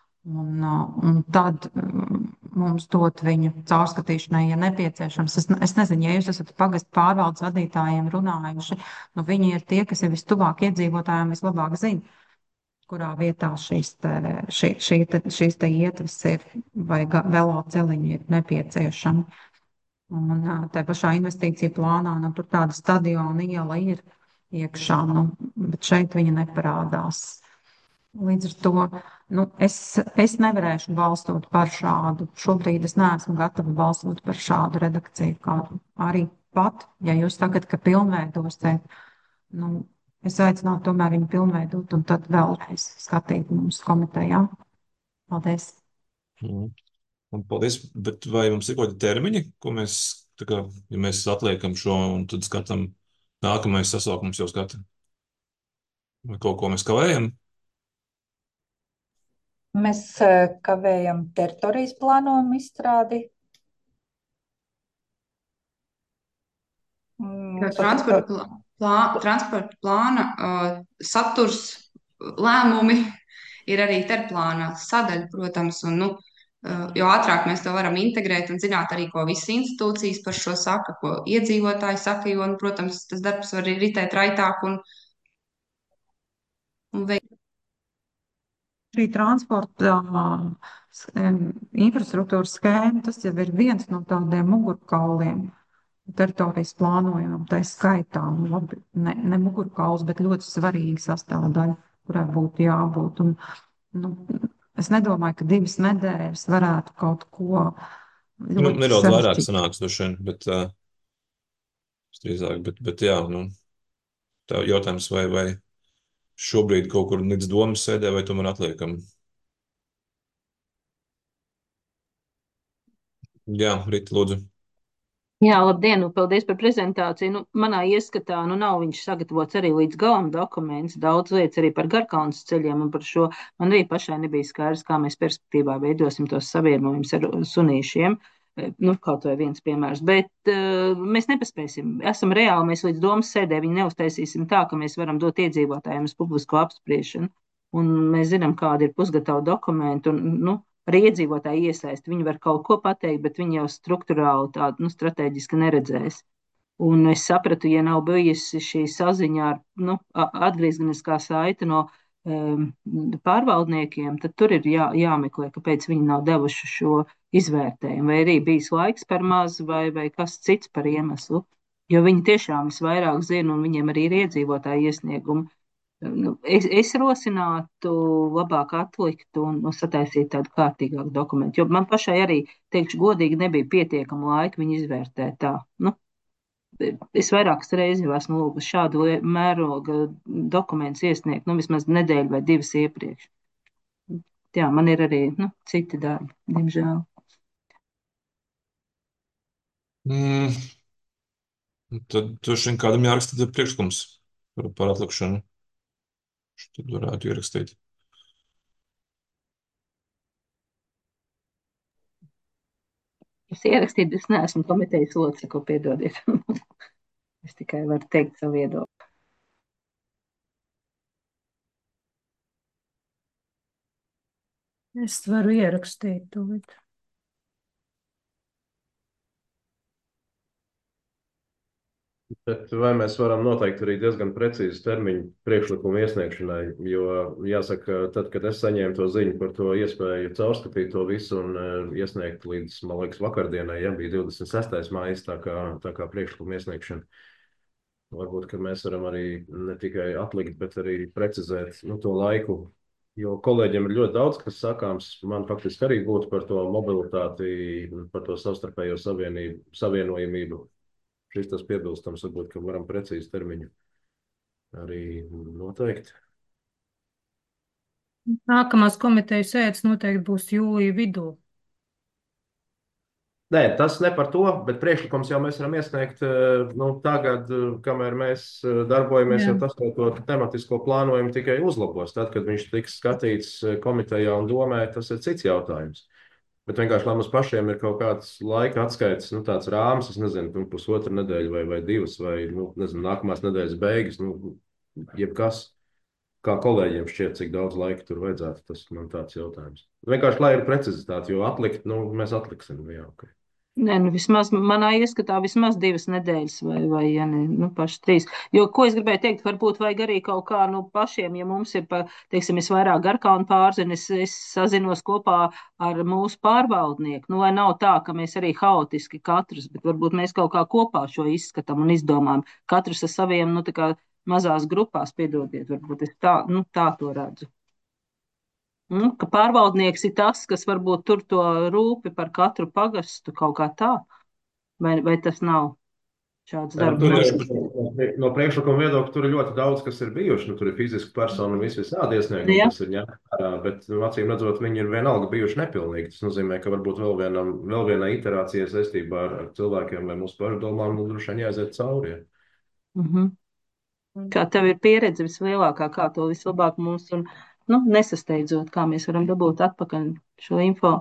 un tad mums dot viņu caurskatīšanai, ja nepieciešams. Es nezinu, ja jūs esat pagastu pārvaldes vadītājiem runājuši, viņi ir tie, kas ir vistuvāk iedzīvotājiem vislabāk zina, kurā vietā šīs te ietves ir, vai velo celiņi ir nepieciešami. Un tā pašā investīcija plānā, tur tāda Stadiona iela ir iekšā, bet šeit viņa neparādās. Līdz ar to es nevarēšu balsot par šādu. Šobrīd es neesmu gatava balsot par šādu redakciju, kādu arī pat, ja jūs sakat, ka pilnveidosiet, es aicinātu tomēr viņu pilnveidot un tad vēlreiz skatīt mums komitejā. Paldies! Paldies, bet vai mums ir kaut kādi termiņi, ko mēs, ja mēs atliekam šo un tad skatām nākamais sasaukums jau skata? Vai kaut ko mēs kavējam? Mēs kavējam teritorijas plānojumu izstrādi. Transporta plāna saturs lēmumi ir arī terplāna sadaļa, protams, un jo ātrāk mēs to varam integrēt un zināt arī, ko visas institūcijas par šo saka, ko iedzīvotāji saka, jo, protams, tas darbs var ritēt raitāk un veikt. Šī transporta infrastruktūras skēma, tas jau ir viens no tādiem mugurkauliem teritorijas plānojumam, tā skaitā, labi, ne mugurkauls, bet ļoti svarīga sastāvdaļa, kurai būtu jābūt. Un, nu, es nedomāju, ka 2 nedēļas varētu kaut ko ļoti Nedaudz vairāk sarežģīt. sanāks droši vien, drīzāk, bet jā, tā jautājums, vai šobrīd kaut kur līdz domas sēdē, vai tomēr atliekam. Jā, Rita, lūdzu. Jā, labdien, paldies par prezentāciju. Manā ieskatā, nav viņš sagatavots arī līdz galam dokuments. Daudz lietas arī par Garkalnas ceļiem un par šo. Man arī pašai nebija skaidrs, kā mēs perspektīvā veidosim tos savienojumus ar sunīšiem. Kaut vai viens piemērs. Bet mēs nepaspēsim. Esam reāli, mēs līdz domas sēdē viņu neuztaisīsim tā, ka mēs varam dot iedzīvotājiem uz publisko apspriešanu. Un mēs zinām, kāda ir pusgatava dokumenta. Arī iedzīvotāji iesaist. Viņi var kaut ko pateikt, bet viņi jau struktūrāli tādu strateģiski neredzēs. Un es sapratu, ja nav bijusi šī saziņa ar atgriezeniskā saite no pārvaldniekiem, tad tur ir jāmeklē, kāpēc viņi nav devuši šo izvērtējumu. Vai arī bijis laiks par maz, vai kas cits par iemeslu. Jo viņi tiešām visvairāk zina, un viņiem arī ir iedzīvotāji iesniegumi. Es rosinātu labāk atlikt un sataisīt tādu kārtīgāku dokumentu, jo man pašai arī, teikšu godīgi, nebija pietiekama laika viņu izvērtēt tā. Es vairākas reizes jau esmu lūgusi šādu mēroga dokumentus iesniegt, vismaz nedēļu vai 2 iepriekš. Jā, man ir arī citi darbi, diemžēl. Tad droši vien kādam jāraksta priekšlikums par atlikšanu. Tad varētu ierakstīt. Es ierakstīju, es neesmu komitejas locekle, piedodiet. Es tikai varu teikt savu viedokli. Es varu ierakstīt tūlīt. Bet vai mēs varam noteikt arī diezgan precīzu termiņu priekšlikumu iesniegšanai? Jo, jāsaka, tad, kad es saņēmu to ziņu par to iespēju caurskatīt to visu un iesniegt līdz, man liekas, vakardienai, bija 26. mājas, tā kā priekšlikumu iesniegšana. Varbūt, ka mēs varam arī ne tikai atlikt, bet arī precizēt to laiku. Jo kolēģiem ir ļoti daudz, kas sakāms. Man faktiski arī būtu par to mobilitāti, par to savstarpējo savienojamību. Šis tas piebilstams, varbūt, ka varam precīzi termiņu arī noteikt. Nākamās komiteju sēdes noteikti būs jūlija vidū. Nē, tas ne par to, bet priekšlikums jau mēs varam iesniegt tagad, kamēr mēs darbojamies, jo tas to tematisko plānojumu tikai uzlabos. Tad, kad viņš tiks skatīts komitejā un domē, tas ir cits jautājums. Bet vienkārši, lai mums pašiem ir kaut kāds laika atskaits, tāds rāms, es nezinu, pusotru nedēļu vai 2, vai, nezinu, nākamās nedēļas beigas, jebkas, kā kolēģiem šķiet, cik daudz laika tur vajadzētu, tas man tāds jautājums. Vienkārši, lai ir precizitāte, jo atlikt, mēs atliksim, jā, ok. Nē, vismaz manā ieskatā vismaz 2 nedēļas vai ja ne, paši 3. Jo, ko es gribēju teikt, varbūt vajag arī kaut kā, pašiem, ja mums ir, teiksim, es vairāk Garkalnu pārzinu, es sazinos kopā ar mūsu pārvaldnieku. Lai nav tā, ka mēs arī haotiski katrs, bet varbūt mēs kaut kā kopā šo izskatām un izdomājam. Katrs ar saviem, tā kā mazās grupās, piedodiet, varbūt es tā to redzu. Ka pārvaldnieks ir tas, kas varbūt tur to rūpi par katru pagastu kaut kā tā, vai tas nav šāds darbs? No priekšlikuma viedokļa tur ir ļoti daudz, kas ir bijuši. Tur ir fiziski persona un visādi iesniegumi, kas ir ņemti vērā, bet acīm redzot, viņi ir vienalga bijuši nepilnīgi. Tas nozīmē, ka varbūt vēl vienā iterācijā saistībā ar cilvēkiem vai mūsu pašdomām droši vien jāiziet cauri. Kā tev ir pieredze vislielākā, kā to vislabāk mums un nesasteidzot, kā mēs varam dabūt atpakaļ šo info.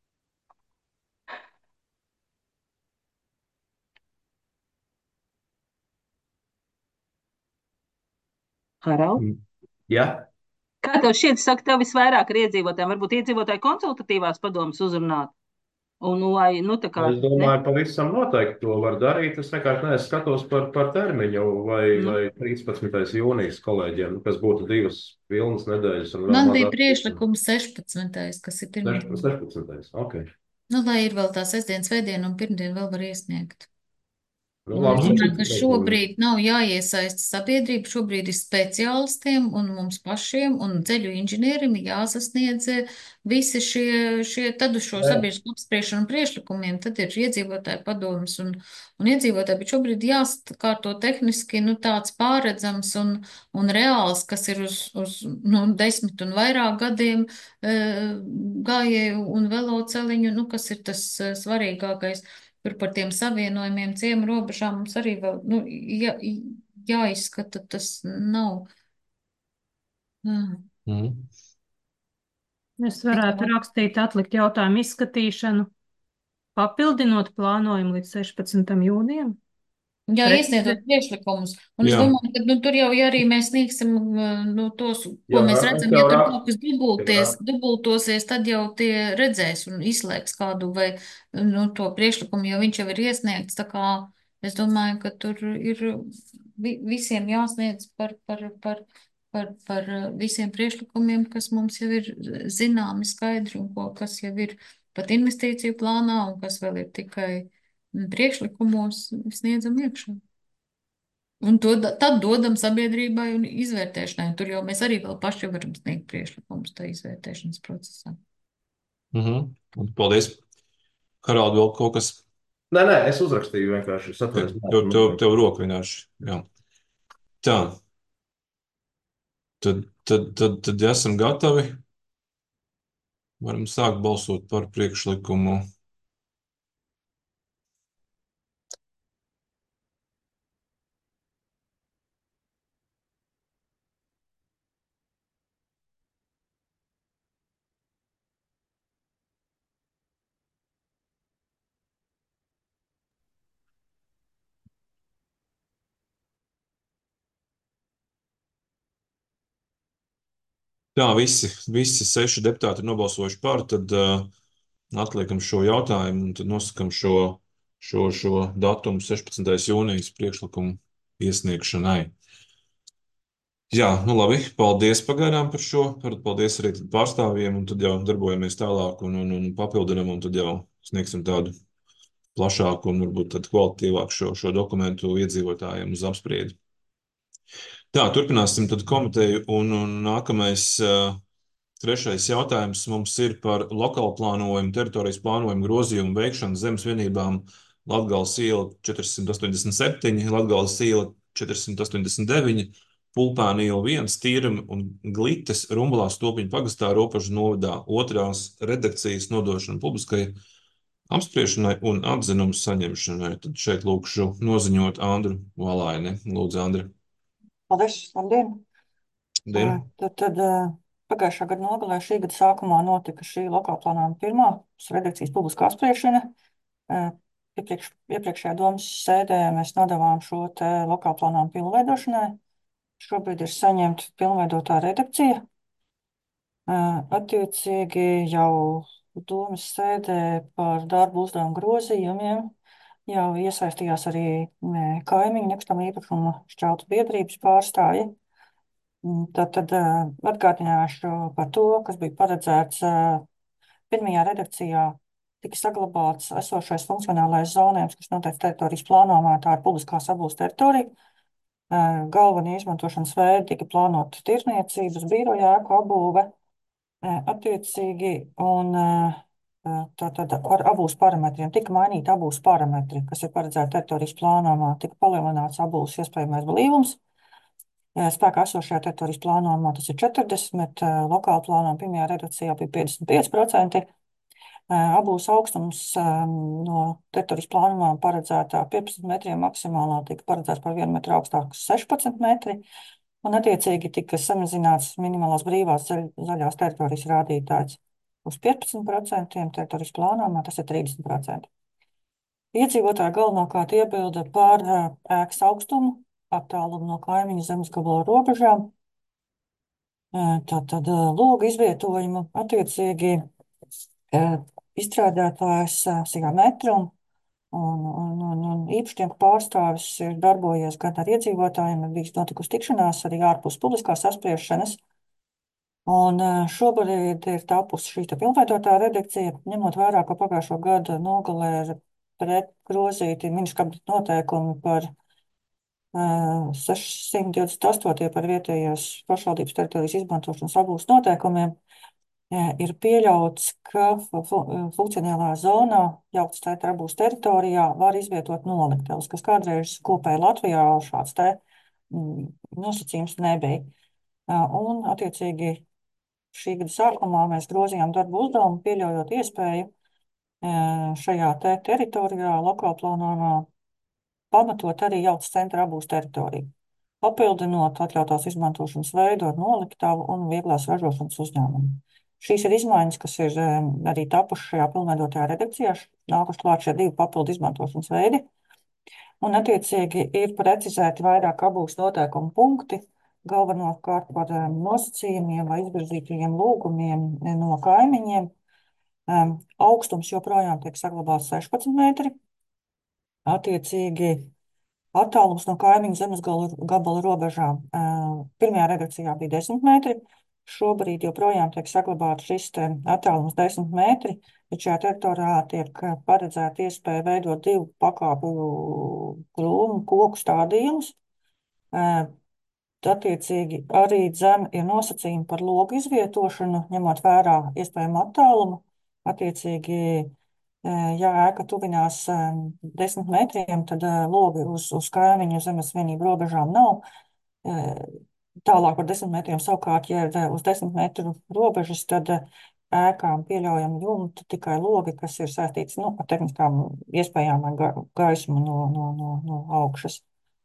Harald? Jā. Kā tev šķiet, saka, tev visvairāk ar iedzīvotājiem, varbūt iedzīvotāju konsultatīvās padomas uzrunāt? Es domāju, pavisam noteikti to var darīt. Es vienkārši skatos par termiņu vai 13. jūnijas kolēģiem, kas būtu 2 pilnas nedēļas. Man bija priekšlikums 16. kas ir pirmdien. 16. ok. Lai ir vēl tā sestdien, svētdien un pirmdien vēl var iesniegt. Nu, Un es labi, domāju, ka šobrīd nav jāiesaista sabiedrība, šobrīd ir speciālistiem un mums pašiem un ceļu inženierim jāsasniedz visi tad uz šo sabiedrisku apspriešanu priešlikumiem, tad ir iedzīvotāju padomas un iedzīvotāji, bet šobrīd jāsakārto tehniski, nu, tāds pārredzams un reāls, kas ir uz 10 un vairāk gadiem gājēju un veloceliņu, nu, kas ir tas svarīgākais. Tur par tiem savienojumiem, ciemu robežām mums arī vēl jāizskata, tas nav. Es varētu rakstīt, atlikt jautājumu izskatīšanu, papildinot plānojumu līdz 16. jūnijam. Jā, iesniedzot priekšlikumus. Un es domāju, ka tur jau arī mēs sniegsim tos, ko mēs redzam, ja tur kaut kas dubultosies, tad jau tie redzēs un izslēgs kādu vai to priekšlikumu, jo viņš jau ir iesniegts. Tā kā es domāju, ka tur ir visiem jāsniedz par visiem priekšlikumiem, kas mums jau ir zināmi, skaidri un kas jau ir pat investīciju plānā un kas vēl ir tikai priekšlikumos sniedzam iekšā. Un tad dodam sabiedrībai un izvērtēšanai. Tur jau mēs arī vēl paši varam sniegt priekšlikumus tā izvērtēšanas procesā. Paldies. Harald, vēl kaut kas? Nē, es uzrakstīju vienkārši. Tev roku vienkārši. Jā. Tā. Tad ja esam gatavi, varam sākt balsot par priekšlikumu. Tā, visi 6 deputāti ir nobalsojuši par, tad atliekam šo jautājumu un tad nosakam šo datumu 16. jūnijas priekšlikumu iesniegšanai. Jā, nu labi, paldies pagaidām par šo, paldies arī pārstāvjiem, un tad jau darbojamies tālāk un papildinam, un tad jau sniegsim tādu plašāku un varbūt tad kvalitīvāku šo dokumentu iedzīvotājiem uz apspriedi. Tā, turpināsim tad komiteju, un nākamais 3. jautājums mums ir par lokālu plānojumu, teritorijas plānojumu grozījumu veikšanu zemes vienībām Latgales iela 487, Latgales iela 489, Pulpēna iela 1, Tīrumi un Glites, Rumbulā Stopiņu pagastā, Ropažu novadā, 2. redakcijas nodošana publiskai apspriešanai un atzinumu saņemšanai. Tad šeit lūkšu noziņot Andru Valaini. Lūdzu, Andri. Paldies, labdien! Tad pagājušā gada nogalē šī gada sākumā notika šī lokāla plānojuma pirmā redakcijas publiskā apspriešana. Iepriekšējā domas sēdē mēs nodevām šo te lokāla plānojumu pilnveidošanai. Šobrīd ir saņemta pilnveidotā redakcija. Attiecīgi jau domas sēdē par darbu uzdevumu grozījumiem jau iesaistījās arī kaimiņu nekustamā īpašuma šķeltu biedrības pārstāji. Tad atgādināšu par to, kas bija paredzēts pirmajā redakcijā. Tika saglabāts esošais funkcionālais zonējums, kas noteikts teritorijas plānojumā, tā ir publiskā sabūves teritorija. Galvenie izmantošanas veidi tika plānota tirniecības, biroja ēku apbūve, attiecīgi, un tātad ar abūves parametriem tika mainīti abūves parametri, kas ir paredzēti teritorijas plānojumā, tika palielināts abūves iespējamais blīvums. Spēkā esošajā teritorijas plānojumā tas ir 40, lokāla plānojuma pirmajā redakcijā bija 55%. Abūves augstums no teritorijas plānojumā paredzētā 15 metriem maksimālā tika paredzēts par 1 metru augstāks 16 metri, un attiecīgi tika samazināts minimālās brīvās zaļās teritorijas rādītājs uz 15%, teritorijas plānojumā tas ir 30%. Iedzīvotāji galvenokārt iebilda par ēkas augstumu, attālumu no kaimiņu zemes gabala robežām, tātad logu izvietojumu, attiecīgi izstrādātājs Sigā Metrum un īpašnieku pārstāvis ir darbojies gan ar iedzīvotājiem, ir bijis notikusi tikšanās arī ārpus publiskās apspriešanas. Un šobrīd ir tapusi šī pilnveidotā redakcija, ņemot vērā, ka pagājušo gadu nogalē grozīti ministru kabineta noteikumi par 628. par vietējās pašvaldības teritorijas izmantošanas apgūst noteikumiem, ir pieļauts, ka funkcionālā zonā jauktas apgūst teritorijā var izvietot noliktavas, kas kādreiz kopēji Latvijā šāds nosacījums nebija. Un, attiecīgi, šī gada sākumā mēs grozījām darbu uzdevumu, pieļaujot iespēju šajā teritorijā, lokālplānā, pamatot arī jauktas centra apgūst teritoriju, papildinot atļautās izmantošanas veidu ar noliktavu un vieglās ražošanas uzņēmumu. Šīs ir izmaiņas, kas ir arī tapušas šajā pilnveidotajā redakcijā, nākuši klāt šie 2 papildu izmantošanas veidi, un attiecīgi ir precizēti vairāk apgūst noteikumu punkti, galvenokārt par nosacījumiem vai izvirzītajiem lūgumiem no kaimiņiem. Augstums joprojām tiek saglabāts 16 metri. Attiecīgi attālums no kaimiņu zemes gabala robežām pirmajā redakcijā bija 10 metri. Šobrīd joprojām tiek saglabāts šis attālums 10 metri, bet šajā teritorijā tiek paredzēta iespēja veidot 2 pakāpju krūmu koku stādījumus. Attiecīgi arī ir nosacījumi par logu izvietošanu, ņemot vērā iespējamu attālumu. Attiecīgi, ja ēka tuvinās 10 metriem, tad logi uz kaimiņu zemes vienību robežām nav. Tālāk par 10 metriem savukārt, ja ir uz 10 metru robežas, tad ēkām pieļaujam jumtu tikai logi, kas ir saistīts ar tehniskām iespējām ar gaismu no augšas.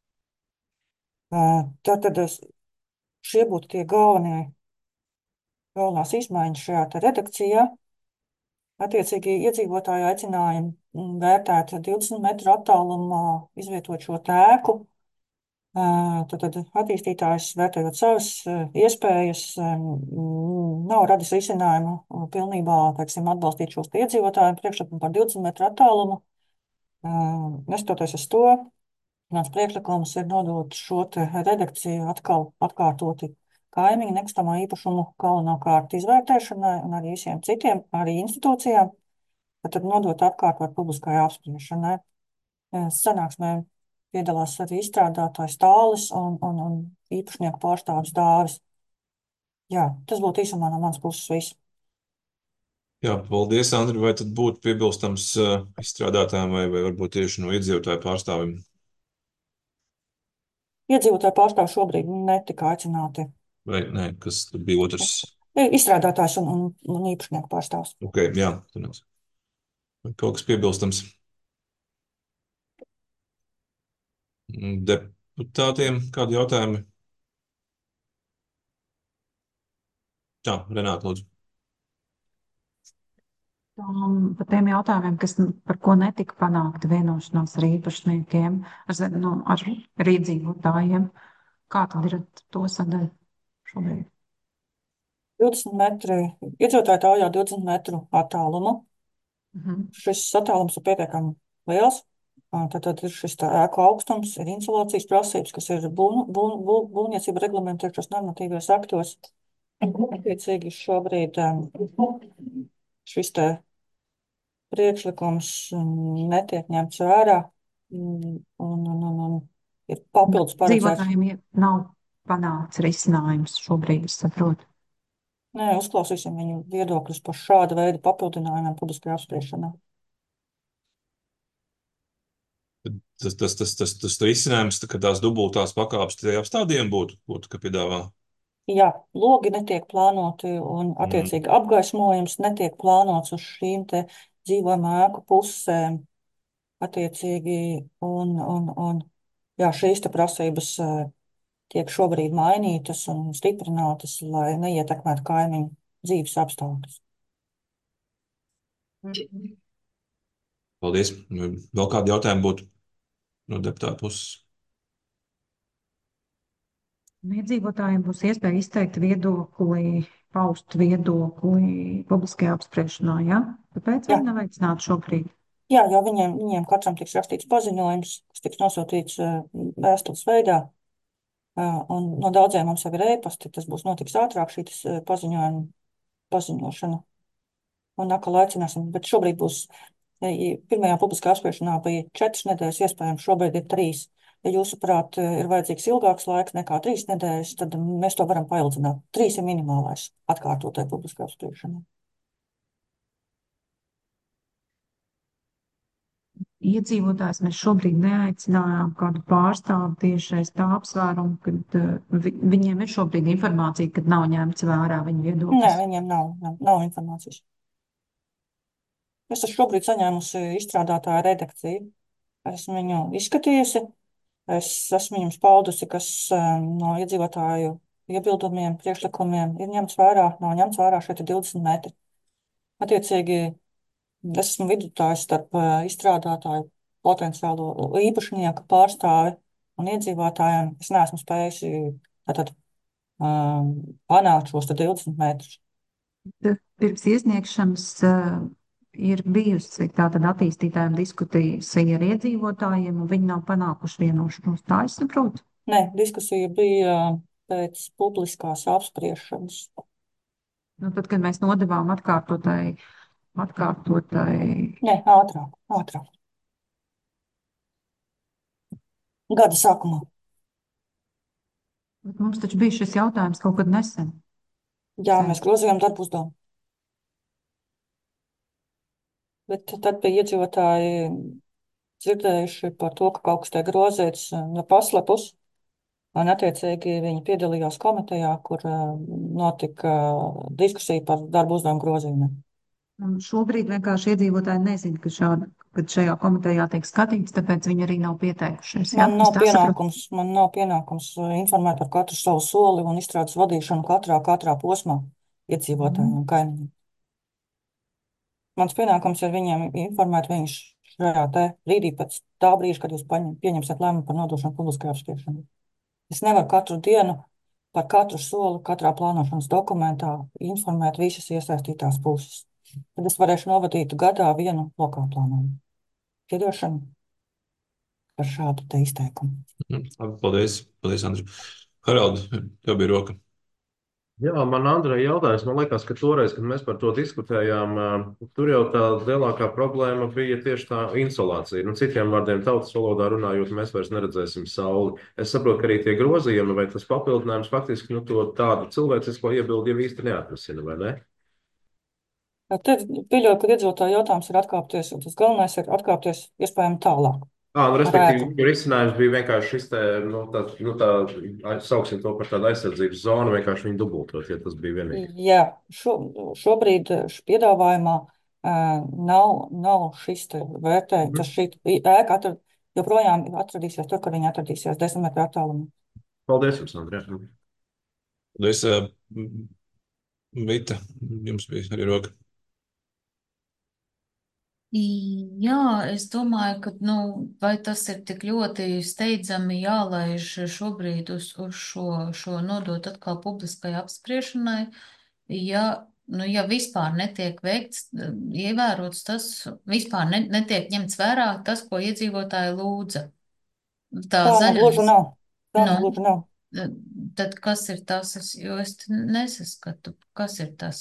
Tātad šie būtu tie galvenās izmaiņas šajā redakcijā. Attiecīgi iedzīvotāji aicinājumi vērtēt 20 metru attālumā izvietot šo ēku. Tad attīstītājs, vērtējot savas iespējas, nav radis risinājumu pilnībā, atbalstīt šos iedzīvotāju priekšlikumu par 20 metru attālumu. Neskatoties uz to, mans priekšlikums ir nodot šo redakciju atkal atkārtoti kaimiņu nekustamā īpašumu galvenokārt izvērtēšanai un arī visiem citiem, arī institūcijām, tad nodot atkārtot publiskai apspriešanai. Sanāksmē piedalās arī izstrādātājs Tālis un īpašnieku pārstāvis Dāvis. Jā, tas būtu īsumā no manas puses viss. Jā, paldies, Andri. Vai tad būtu piebilstams izstrādātājiem vai varbūt tieši no iedzīvotāju pārstāvim? Iedzīvotāju pārstāvi šobrīd netika aicināti. Vai nē, kas tur bija otrs? Izstrādātājs un īpašnieku pārstāvs. Ok, jā. Vai kaut kas piebilstams? Deputātiem kādi jautājumi? Jā, Renāta, lūdzu. Par tiem jautājumiem, par ko netika panākta vienošanās ar īpašniekiem, ar iedzīvotājiem, kā tad ir to sadaļu šobrīd? 20 metri, iedzīvotāji taujā 20 metru attālumu. Šis attālums ir pietiekami liels. Tad ir šis ēku augstums, ir insulācijas prasības, kas ir būvniecība reglamentējušos normatīvos aktos. Attiecīgi šobrīd šis priekšlikums netiek ņemts vērā un ir papildus paredzēts. Dzīvotājiem nav panākts risinājums šobrīd, es saprotu. Nē, uzklausīsim viņu viedokļus par šāda veida papildinājumiem publiskajā apspriešanā. Tas risinājums, ka tās dubultās pakāpes tie apstādījumi būtu, ka piedāvā? Jā, logi netiek plānoti un attiecīgi apgaismojums netiek plānots uz šīm te dzīvojamā ēku pusēm. Attiecīgi jā, šīs te prasības tiek šobrīd mainītas un stiprinātas, lai neietekmētu kaimiņu dzīves apstākļus. Paldies. Vēl kādi jautājumi būtu no deputāta puses? Iedzīvotājiem būs iespēja izteikt viedokli, paust viedokli publiskajā apspriešanā, ja? Tāpēc viņi nav aicināti šobrīd. Jā, jo viņiem katram tiks rakstīts paziņojums, kas tiks nosūtīts vēstules veidā. Un no daudziem mums jau ir ēpasti, tas būs notiks ātrāk šī paziņošana. Un atkal aicināsim, bet šobrīd būs Pirmajā publiskā apspriešanā bija 4 nedēļas, iespējams, šobrīd ir 3. Ja jūsuprāt, ir vajadzīgs ilgāks laiks nekā 3 nedēļas, tad mēs to varam paildzināt. 3 ir minimālais atkārtotai publiskā apspriešanai. Iedzīvotājs mēs šobrīd neaicinājām kādu pārstāvu tieši aiz tā apsvērumu, ka viņiem ir šobrīd informācija, ka nav ņemts vērā viņa Nē, viedoklis. viņiem nav informācijas. Es esmu šobrīd saņēmusi izstrādātāja redakciju. Esmu viņu izskatījusi. Es esmu viņam paudusi, kas no iedzīvotāju iebildumiem, priekšlikumiem ir ņemts vērā, nav ņemts vērā šeit 20 metri. Attiecīgi, es esmu vidutājs starp izstrādātāju potenciālo īpašnieku pārstāvi un iedzīvotājiem. Es neesmu spējusi tātad panākt šos 20 metrus. Pirms iesniegšanas ir bijusi tātad attīstītājiem diskusija ar iedzīvotājiem, un viņi nav panākuši vienošanos. Tā es saprotu? Nē, diskusija bija pēc publiskās apspriešanas. Nu, tad, kad mēs nodevām atkārtotai. Nē, ātrāk. Gada sākumā. Bet mums taču bija šis jautājums kaut kad nesen. Jā, mēs grozījām darbu uzdevumu. Bet tad bija iedzīvotāji dzirdējuši par to, ka kaut kas tiek grozīts no paslepus, un attiecīgi viņi piedalījās komitejā, kur notika diskusija par darbu uzdevumu grozījumiem. Un šobrīd vienkārši iedzīvotāji nezina, ka šajā komitejā tiek skatīts, tāpēc viņi arī nav pieteikušies. Man nav pienākums informēt par katru savu soli un izstrādes vadīšanu katrā posmā iedzīvotājiem un kaimiņiem. Mans pienākums ir viņiem informēt viņus šajā brīdī pēc tā brīža, kad jūs pieņemsiet lēmumu par nodošanu publiskajā apspriešanā. Es nevaru katru dienu par katru soli katrā plānošanas dokumentā informēt visas iesaistītās puses. Tad es varēšu novadīt gadā vienu lokālu plānojumu. Piedošanu par šādu te izteikumu. Paldies, Andri. Haraldi, tev bija roka. Jā, man Andrei jautājums, man liekas, ka toreiz, kad mēs par to diskutējām, tur jau tā lielākā problēma bija tieši tā insolācija. Nu, citiem vārdiem tautas valodā runājot, mēs vairs neredzēsim sauli. Es saprotu, ka arī tie grozījumi vai tas papildinājums faktiski to tādu cilvēcisko iebildi jau īsti neatrisina, vai ne? Te pieļauju, ka iedzīvotāju jautājums ir atkāpties, un tas galvenais ir atkāpties iespējami tālāk. Respektīvi, risinājums bija vienkārši šis te, sauksim to par tādu aizsardzības zonu, vienkārši viņu dubultot, ja tas bija vienīgi. Jā, šobrīd piedāvājumā nav šis te vērtējums. Šī ēka joprojām atradīsies tur, kur viņa atradīsies 10 metru attālumā. Paldies jums, Andrē. Paldies, Vita, jums bija arī roka. Jā, es domāju, ka, vai tas ir tik ļoti steidzami jālaiž šobrīd uz šo nodot atkal publiskai apspriešanai, ja vispār netiek veikts, ievērots tas, vispār netiek ņemts vērā tas, ko iedzīvotāji lūdza. Tā gluži nav. Gluži nav. Tad kas ir tas, jo es nesaskatu, kas ir tas?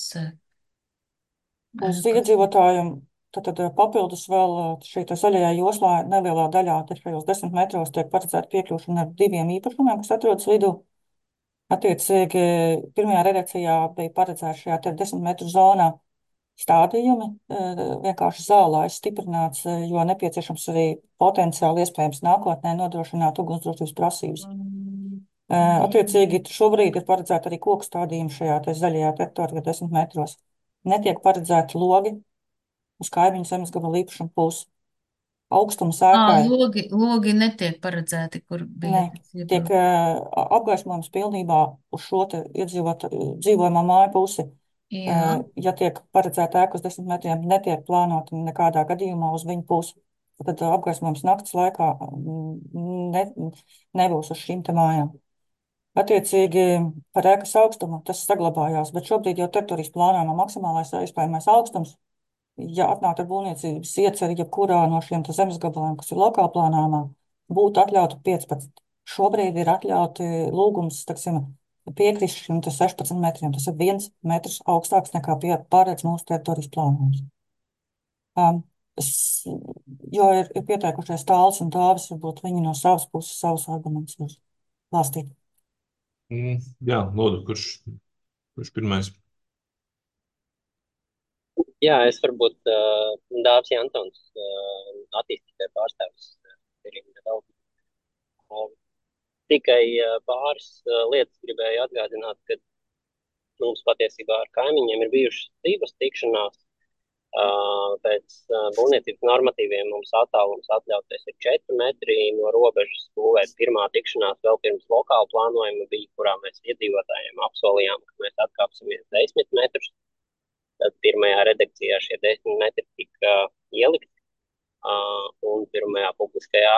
Uz iedzīvotājiem. Tad papildus vēl šī zaļajā joslā nelielā daļā, šajos 10 metros, tiek paredzēta piekļūšana ar 2 īpašumiem, kas atrodas vidū. Attiecīgi, pirmajā redakcijā bija paredzēta šajā 10 metru zonā stādījumi, vienkārši zālājs stiprināts, jo nepieciešams arī potenciāli iespējams nākotnē nodrošināt ugunsdrošības prasības. Attiecīgi, šobrīd ir paredzēta arī koku stādījumi šajā zaļajā teritorijā 10 metros. Netiek paredzēti logi uz kaimiņu zemes gabalu īpašumu pusi. Augstums ēkai. Logi netiek paredzēti, kur bija. Tiek apgaismojums pilnībā uz šo te dzīvojamā māju pusi. Jā. Ja tiek paredzēta ēka uz 10 metriem, netiek plānota nekādā gadījumā uz viņu pusi. Tad apgaismojums naktas laikā nebūs uz šīm te mājām. Attiecīgi par ēkas augstumu tas saglabājās, bet šobrīd jau teritorijas plānojumā maksimālais iespējamais augstums, ja atnākt ar būvniecības ieceri, jebkurā no šiem zemes gabaliem, kas ir lokāli plānojumā, būtu atļauti 15. Šobrīd ir atļauti lūgums, piekrist šim 16 metriem. Tas ir 1 metrs augstāks nekā pārēdz mūsu teritorijas plānojums. Es, jo ir pieteikušies Tāls un Tāvis, varbūt viņi no savas puses savus argumentus var klāstīt. Jā, lūdzu, kurš pirmais? Jā, es varbūt Dāvis Jansons, attīstītāja pārstāvis. Tikai pāris lietas gribēju atgādināt, ka mums patiesībā ar kaimiņiem ir bijušas divas tikšanās. Pēc būvniecības normatīviem mums attālums atļautais ir 4 metri no robežas būvēt. Pirmā tikšanās vēl pirms lokāla plānojuma bija, kurā mēs iedzīvotājiem apsolījām, ka mēs atkāpsimies 10 metrus. Tad pirmajā redakcijā šie 10 metri tika ielikt, un pirmajā publiskajā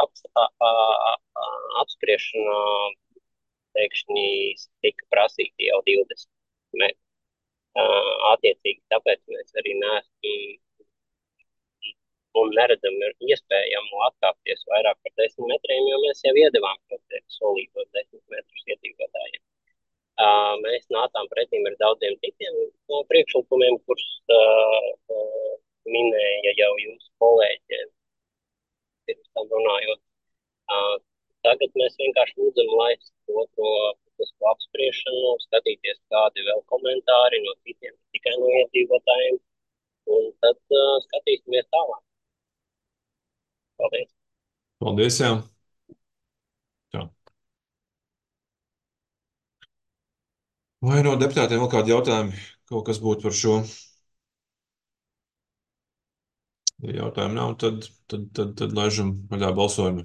apspriešanā pēkšņi tika prasīti jau 20 metri. Attiecīgi, tāpēc mēs arī un neredzam iespējamu atkāpties vairāk par 10 metriem, jo mēs jau iedevām solītos 10 metrus iedzīvotājiem. Mēs nācām pretīm ar daudziem citiem priekšlikumiem, kurus minēja jau jūsu kolēģi, pirms tam runājot. Tagad mēs vienkārši lūdzam laist to publisko apspriešanu, skatīties, kādi vēl komentāri no citiem, tikai no iedzīvotājiem, un tad skatīsimies tālāk. Paldies. Paldies, jā. Vai no deputātiem vēl kādi jautājumi? Kaut kas būtu par šo? Ja jautājumu nav, tad laižam vaļā balsojumu.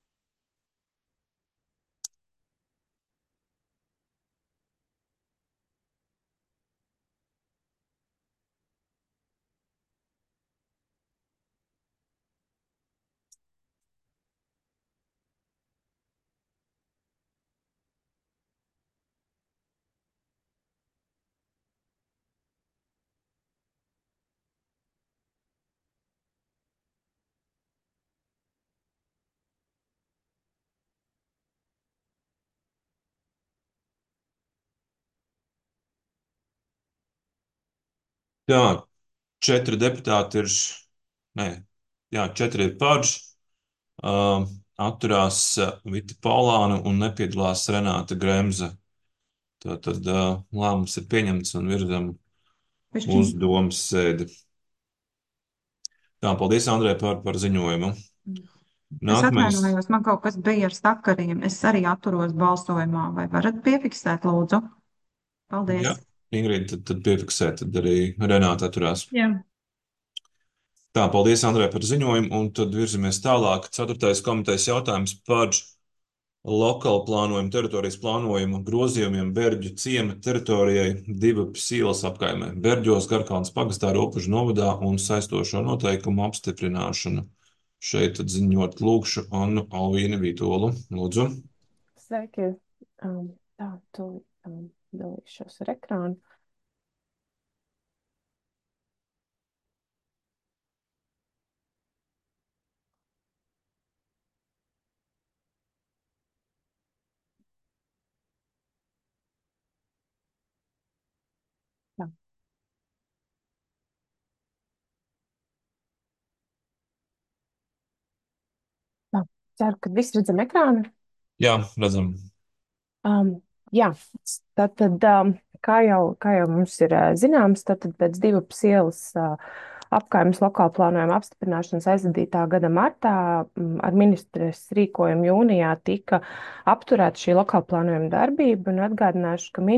Jā, 4 deputāti ir, nē, jā, 4 ir par, atturās Vita Paulāna un nepiedalās Renāta Gremza. Tātad lēmums ir pieņemts un virzam uz domas sēdi. Tā, paldies, Andrej, par ziņojumu. Es atvainojos, man kaut kas bija ar sakariem. Es arī atturos balsojumā. Vai varat piefiksēt, lūdzu? Paldies. Jā, Ingrīda, tad piefiksē, tad arī Renāta atturās. Jā. Tā, paldies, Andrej, par ziņojumu, un tad virzamies tālāk. 4. komitejas jautājums par lokālu plānojumu, teritorijas plānojumu grozījumiem Berģu ciema teritorijai Divupes ielas apkaimē, Berģos, Garkalnes pagastā, Ropužu novadā un saistošo noteikumu apstiprināšanu. Šeit tad ziņot lūkšu Annu Alvīni Vītolu. Lūdzu. Sveiki. Tā, tu dalīšos ar ekrānu. Ceru, ka visi redzam ekrānu. Jā, redzam. Jā, tātad, kā jau mums ir zināms, tātad pēc Divupes ielas apkaimes lokāla plānojuma apstiprināšanas aizvadītā gada martā ar ministres rīkojumu jūnijā tika apturēta šī lokāla plānojuma darbība, un atgādināšu, ka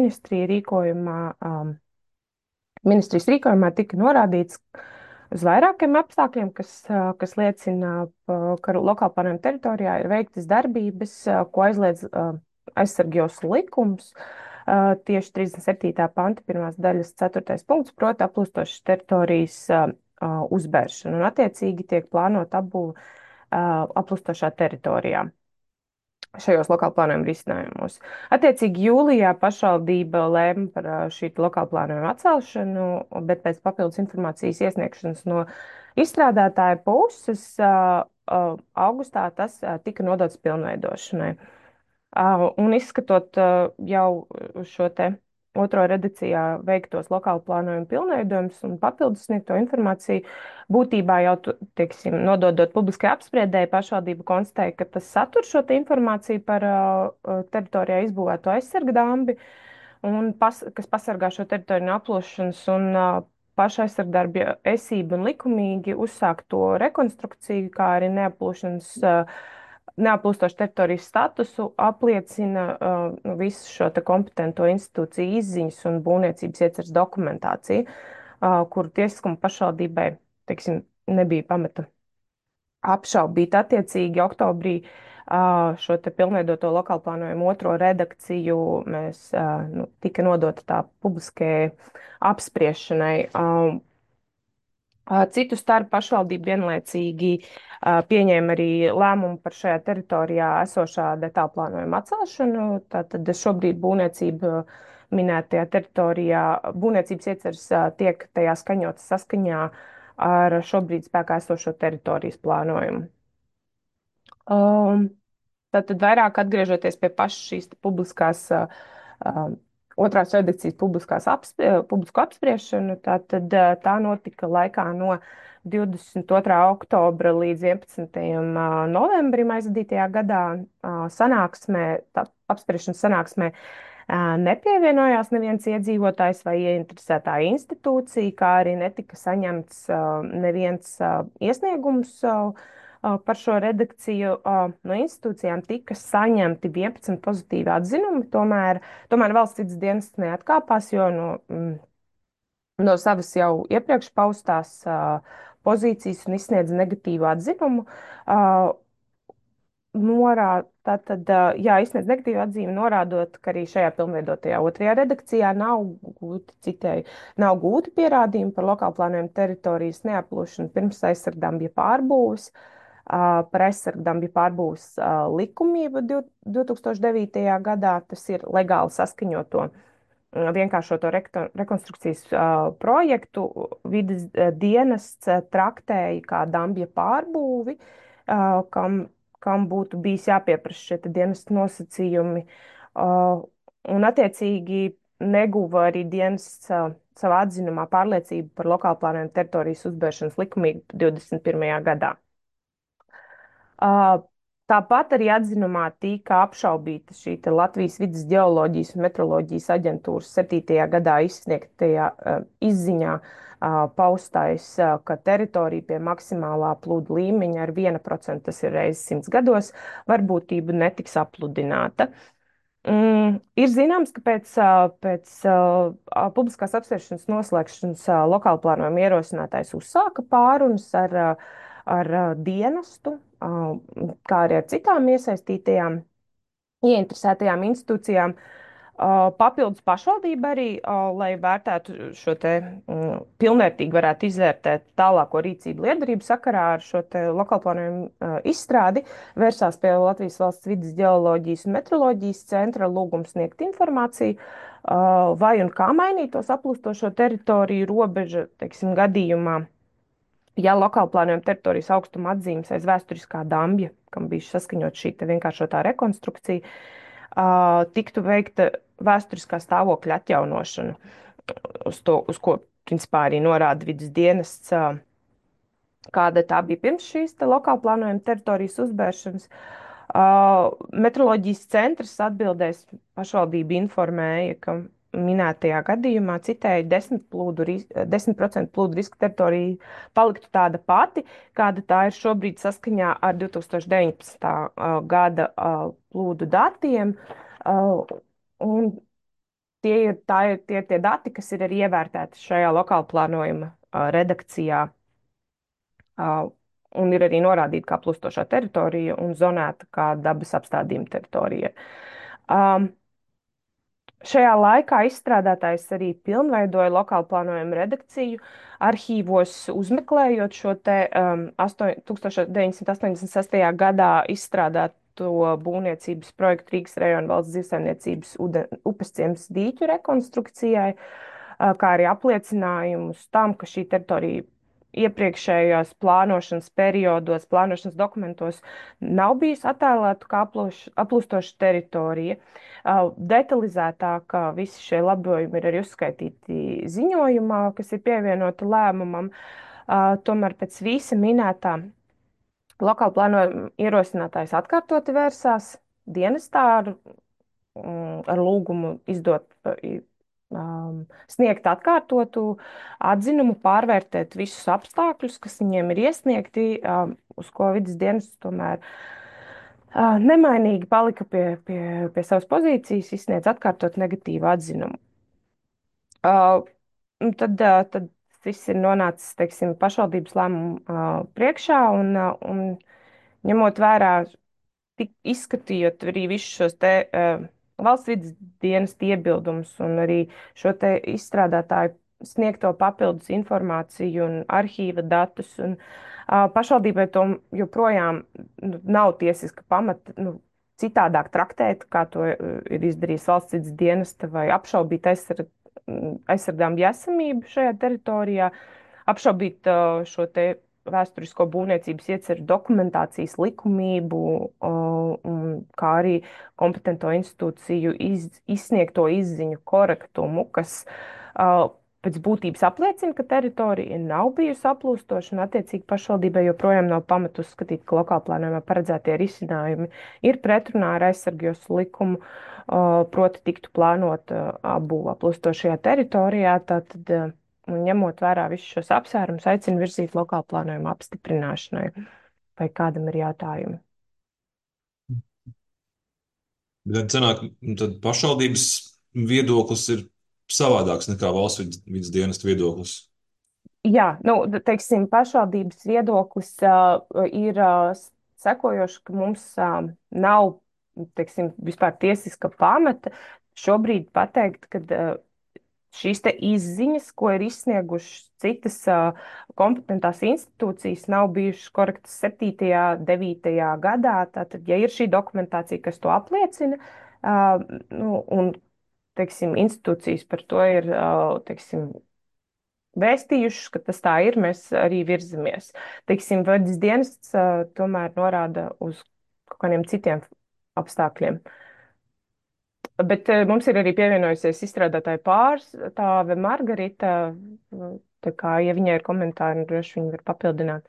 ministrijas rīkojumā tika norādīts uz vairākiem apstākļiem, kas liecina, ka lokāla plānojuma teritorijā ir veiktas darbības, ko aizliedz aizsargjos likums, tieši 37. panta 1. daļas 4. punkts, proti aplūstošas teritorijas uzbēršana, un attiecīgi tiek plānota apbūve aplūstošā teritorijā šajos lokāla plānojuma risinājumos. Attiecīgi jūlijā pašvaldība lēma par šī lokāla plānojuma atcelšanu, bet pēc papildus informācijas iesniegšanas no izstrādātāja puses augustā tas tika nodots pilnveidošanai. Un izskatot jau šo te otro redakcijā veiktos lokālu plānojumu pilnveidojumus un papildus sniegto informāciju. Būtībā jau, teiksim, nododot publiskai apspriedēji, pašvaldība konstatēja, ka tas satur šo te informāciju par teritorijā izbūvēto aizsarga dambi, un kas pasargā šo teritoriju no aplošanas un pašaizsardarbja esību un likumīgi uzsākt to rekonstrukciju, kā arī neaplūstošu teritorijas statusu apliecina visu šo te kompetento institūciju izziņas un būvniecības ieceres dokumentāciju, kuru tiesiskuma pašvaldībai, teiksim, nebija pamata apšaubīt. Attiecīgi oktobrī šo te pilnveidoto lokālu plānojumu otro redakciju tika nodota tā publiskajai apspriešanai. Citu starp pašvaldību vienlaicīgi pieņēma arī lēmumu par šajā teritorijā esošā detālu plānojuma atcelšanu. Tātad šobrīd būvniecība minētajā teritorijā, būvniecības ieceres tiek tajā skaņotas saskaņā ar šobrīd spēkā esošo teritorijas plānojumu. Tātad vairāk atgriežoties pie pašas šīs publiskās otrās redakcijas publisku apspriešanu, tātad tā notika laikā no 22. oktobra līdz 11. novembrim aizvadītajā gadā. Apspriešanas sanāksmē nepievienojās neviens iedzīvotājs vai ieinteresētā institūcija, kā arī netika saņemts neviens iesniegums par šo redakciju. No institūcijām tika saņemti 11 pozitīvi atzinumi, tomēr valsts vides dienests neatkāpās, jo no savas jau iepriekš paustās pozīcijas un izsniedz negatīvu atzinumu. Izsniedz negatīvu atzīmi, norādot, ka arī šajā pilnveidotajā otrajā redakcijā nav gūti pierādījumi par lokālu plānojumu teritorijas neaplūšanu pirms aizsargdambja pārbūves. Par aizsargdambja pārbūves likumību 2009. gadā. Tas ir legāli saskaņoto vienkāršoto rekonstrukcijas projektu. Vides dienests traktēja kā dambja pārbūvi, kam būtu bijis jāpieprasa šie dienesta nosacījumi. Un attiecīgi neguva arī dienests savā atzinumā pārliecību par lokālu plānojumu teritorijas uzbēršanas likumību 21. gadā. Tāpat arī atzinumā tika apšaubīta šī Latvijas vides geoloģijas un metroloģijas aģentūras 7. gadā izsniegtajā izziņā paustais, ka teritorija pie maksimālā plūdu līmeņa ar 1%, tas ir reizes 100 gados, varbūtība netiks apludināta. Ir zināms, ka pēc publiskās apspriešanas noslēgšanas lokālu plānojumu ierosinātājs uzsāka pārunas ar dienestu, kā arī ar citām iesaistītajām, ieinteresētajām institūcijām. Papildus pašvaldība arī, lai vērtētu šo te pilnvērtīgi varētu izvērtēt tālāko rīcību lietderību sakarā ar šo te lokālu plānojumu izstrādi, vērsās pie Latvijas valsts vides geoloģijas un metroloģijas centra lūgums sniegt informāciju, vai un kā mainītos aplūstošo teritoriju robeža, teiksim, gadījumā. Ja lokāli plānojuma teritorijas augstuma atzīmes aiz vēsturiskā dambja, kam bija saskaņot šī vienkāršotā rekonstrukcija, tiktu veikta vēsturiskā stāvokļa atjaunošana, uz ko, principā, arī norāda vides dienests, kāda tā bija pirms šīs lokāli plānojuma teritorijas uzbēršanas. Metroloģijas centrs atbildēs pašvaldību informēja, ka minētajā gadījumā, citēju, 10% plūdu riska teritorija paliktu tāda pati, kāda tā ir šobrīd saskaņā ar 2019. Gada plūdu datiem. Un tie ir tie dati, kas ir arī ievērsēti šajā lokāla plānojuma redakcijā. Un ir arī norādīta kā plūstošā teritorija un zonēta kā dabas apstādījuma teritorija. Šajā laikā izstrādātājs arī pilnveidoja lokālu plānojumu redakciju, arhīvos uzmeklējot šo te 1986. gadā izstrādāto būvniecības projektu Rīgas rajona valsts zivsaimniecības upesciems dīķu rekonstrukcijai, kā arī apliecinājumus tam, ka šī teritorija iepriekšējos plānošanas periodos, plānošanas dokumentos nav bijusi attēlēta kā aplūstoša teritorija. Detalizētāk visi šie labojumi ir arī uzskaitīti ziņojumā, kas ir pievienoti lēmumam. Tomēr pēc visa minētā lokāla plānojuma ierosinātājs atkārtoti vērsās dienestā ar lūgumu sniegt atkārtotu atzinumu, pārvērtēt visus apstākļus, kas viņiem ir iesniegti, uz ko vides dienests tomēr nemainīgi palika pie savas pozīcijas, izsniedz atkārtot negatīvu atzinumu. Tad viss ir nonācis, teiksim, pašvaldības lēmumu priekšā un ņemot vērā, izskatījot arī visus šos te valsts vides dienesta iebildumus un arī šo te izstrādātāju sniegto papildus informāciju un arhīva datus. Un, pašvaldībai to joprojām nav tiesiska pamata citādāk traktēt, kā to ir izdarījis valsts vides dienesta, vai apšaubīt aizsargāmību esamību šajā teritorijā, apšaubīt šo te vēsturisko būvniecības ieceru dokumentācijas likumību, kā arī kompetento institūciju izsniegto izziņu korektumu, kas pēc būtības apliecina, ka teritorija nav bijusi aplūstoša, un attiecīgi pašvaldībai joprojām nav pamatu uzskatīt, ka lokāla plānojumā paredzētie risinājumi ir pretrunā ar aizsargības likumu, proti tiktu plānot apbūve aplūstošajā teritorijā. Tātad, ņemot vērā visus šos apsvērumus, aicinu virzīt lokālu plānojumu apstiprināšanai. Vai kādam ir jautājumi? Tad pašvaldības viedoklis ir savādāks nekā valsts vides dienesta viedoklis. Jā, teiksim, pašvaldības viedoklis ir sekojošs, ka mums nav, teiksim, vispār tiesiska pamata šobrīd pateikt, ka šīs te izziņas, ko ir izsniegušas citas kompetentās institūcijas, nav bijušas korektas 7. un 9. gadā. Tātad, ja ir šī dokumentācija, kas to apliecina, un, teiksim, institūcijas par to ir, teiksim, vēstījušas, ka tas tā ir, mēs arī virzamies. Teiksim, vides dienests tomēr norāda uz kaut kādiem citiem apstākļiem. Bet mums ir arī pievienojusies izstrādātāja pārstāve Margarita. Tā kā, ja viņai ir komentāri, droši viņi var papildināt.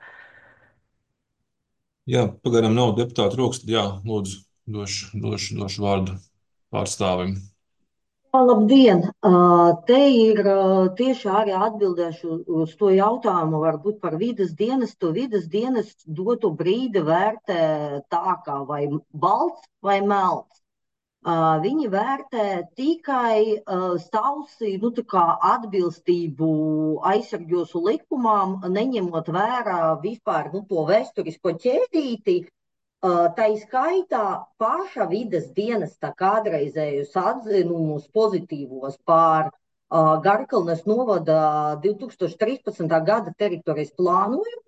Jā, pagaidām nav deputāta rokas, tad jā, lūdzu, došu vārdu pārstāvim. Labdien! Te ir tieši arī atbildēšu uz to jautājumu, varbūt par vides dienestu. Vides dienests dotu brīdi vērtē tā kā vai balts vai melns. Viņi vērtē tikai sausi atbilstību aizsargjošu likumām, neņemot vērā vispār to vēsturisko ķēdīti. Tā skaitā paša vides dienesta kādreizējus atzinumus pozitīvos pār Garkalnes novada 2013. gada teritorijas plānojumu,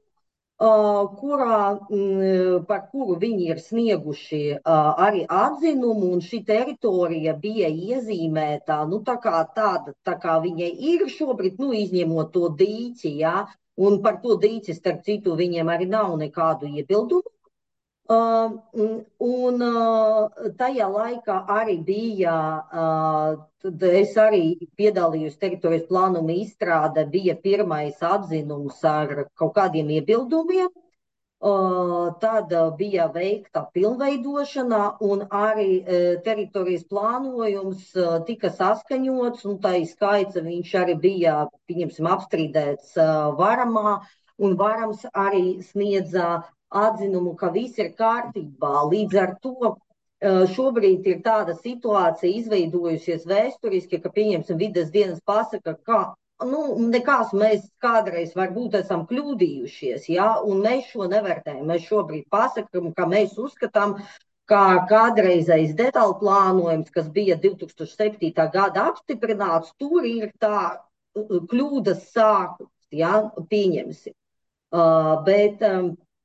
par kuru viņi ir snieguši arī atzinumu, un šī teritorija bija iezīmēta tāda, kā viņai ir šobrīd, izņemot to dīķi, ja? Un par to dīķi, starp citu, viņiem arī nav nekādu iebildumu. Un tajā laikā arī bija, tad es arī piedalījos teritorijas plānuma izstrāde, bija pirmais atzinums ar kaut kādiem iebildumiem, tad bija veikta pilnveidošana un arī teritorijas plānojums tika saskaņots, un tā skaits viņš arī bija, pieņemsim, apstrīdēts varamā, un varams arī sniedza atzinumu, ka viss ir kārtībā. Līdz ar to šobrīd ir tāda situācija izveidojusies vēsturiski, ka, pieņemsim, vides dienas pasaka, ka nekās mēs kādreiz varbūt esam kļūdījušies, ja? Un mēs šo nevērtējam. Mēs šobrīd pasakam, ka mēs uzskatām, ka kādreizais detālu plānojums, kas bija 2007. gada apstiprināts, tur ir tā kļūdas sākums, ja? Pieņemsim. Bet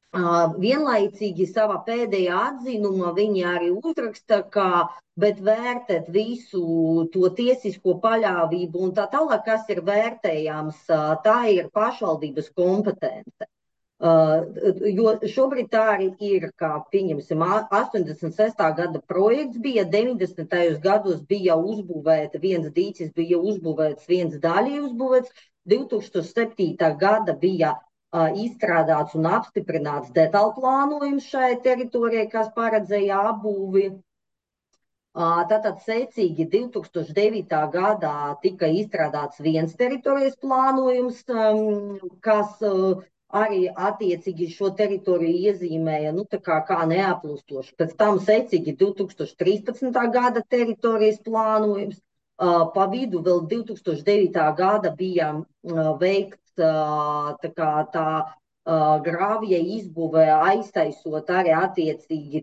Vienlaicīgi savā pēdējā atzinumā viņi arī uzraksta, bet vērtēt visu to tiesisko paļāvību un tā tālāk, kas ir vērtējams, tā ir pašvaldības kompetence. Jo šobrīd tā arī ir, kā pieņemsim, 86. gada projekts bija, 90. gados bija uzbūvēta viens dīķis, bija uzbūvēts viens daļai uzbūvēts, 2007. gada bija izstrādāts un apstiprināts detalplānojums šai teritorijai, kas paredzēja apbūvi. Tātad secīgi 2009. gadā tika izstrādāts viens teritorijas plānojums, kas arī attiecīgi šo teritoriju iezīmēja kā neatbilstošu. Pēc tam secīgi 2013. gada teritorijas plānojums. Pa vidu vēl 2009. gada bija veikts tā grāvja izbūve, aiztaisot arī attiecīgi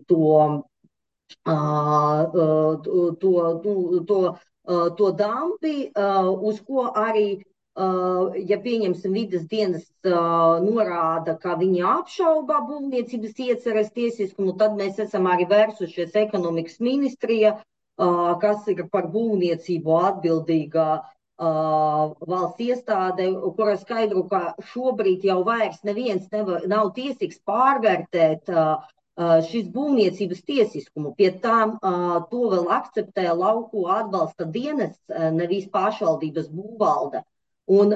to dambi, uz ko arī, ja pieņemsim vides dienas norāda, ka viņi apšaubā būvniecības ieceres tiesiskumu, tad mēs esam arī vērsušies ekonomikas ministrija, kas ir par būvniecību atbildīgā valsts iestāde, kura skaidro, ka šobrīd jau vairs neviens nav tiesīgs pārvērtēt šīs būvniecības tiesiskumu. Pie tām to vēl akceptē lauku atbalsta dienests, nevis pašvaldības būvvalde. Un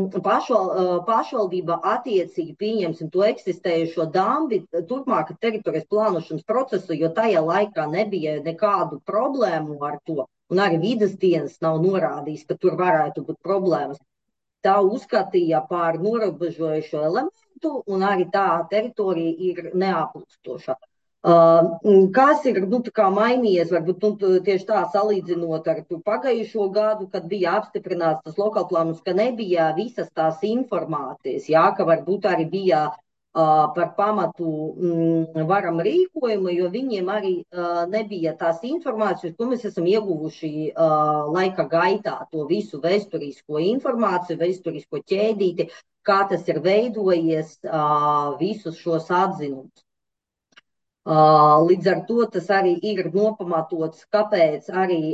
pašvaldība attiecīgi pieņemsim to eksistējušo dambi turpmāka teritorijas plānošanas procesu, jo tajā laikā nebija nekādu problēmu ar to. Un arī vides dienas nav norādījis, ka tur varētu būt problēmas. Tā uzskatīja par norobežojušo elementu, un arī tā teritorija ir neatbilstoša. Kas ir mainījies, varbūt tieši tā salīdzinot ar pagājušo gadu, kad bija apstiprināts tas lokālplāns, ka nebija visas tās informācijas, ka varbūt arī bija par pamatu varam rīkojumu, jo viņiem arī nebija tās informācijas, ko mēs esam ieguvuši laika gaitā, to visu vēsturisko informāciju, vēsturisko ķēdīti, kā tas ir veidojies, visus šos atzinumus. Līdz ar to tas arī ir nopamatots, kāpēc arī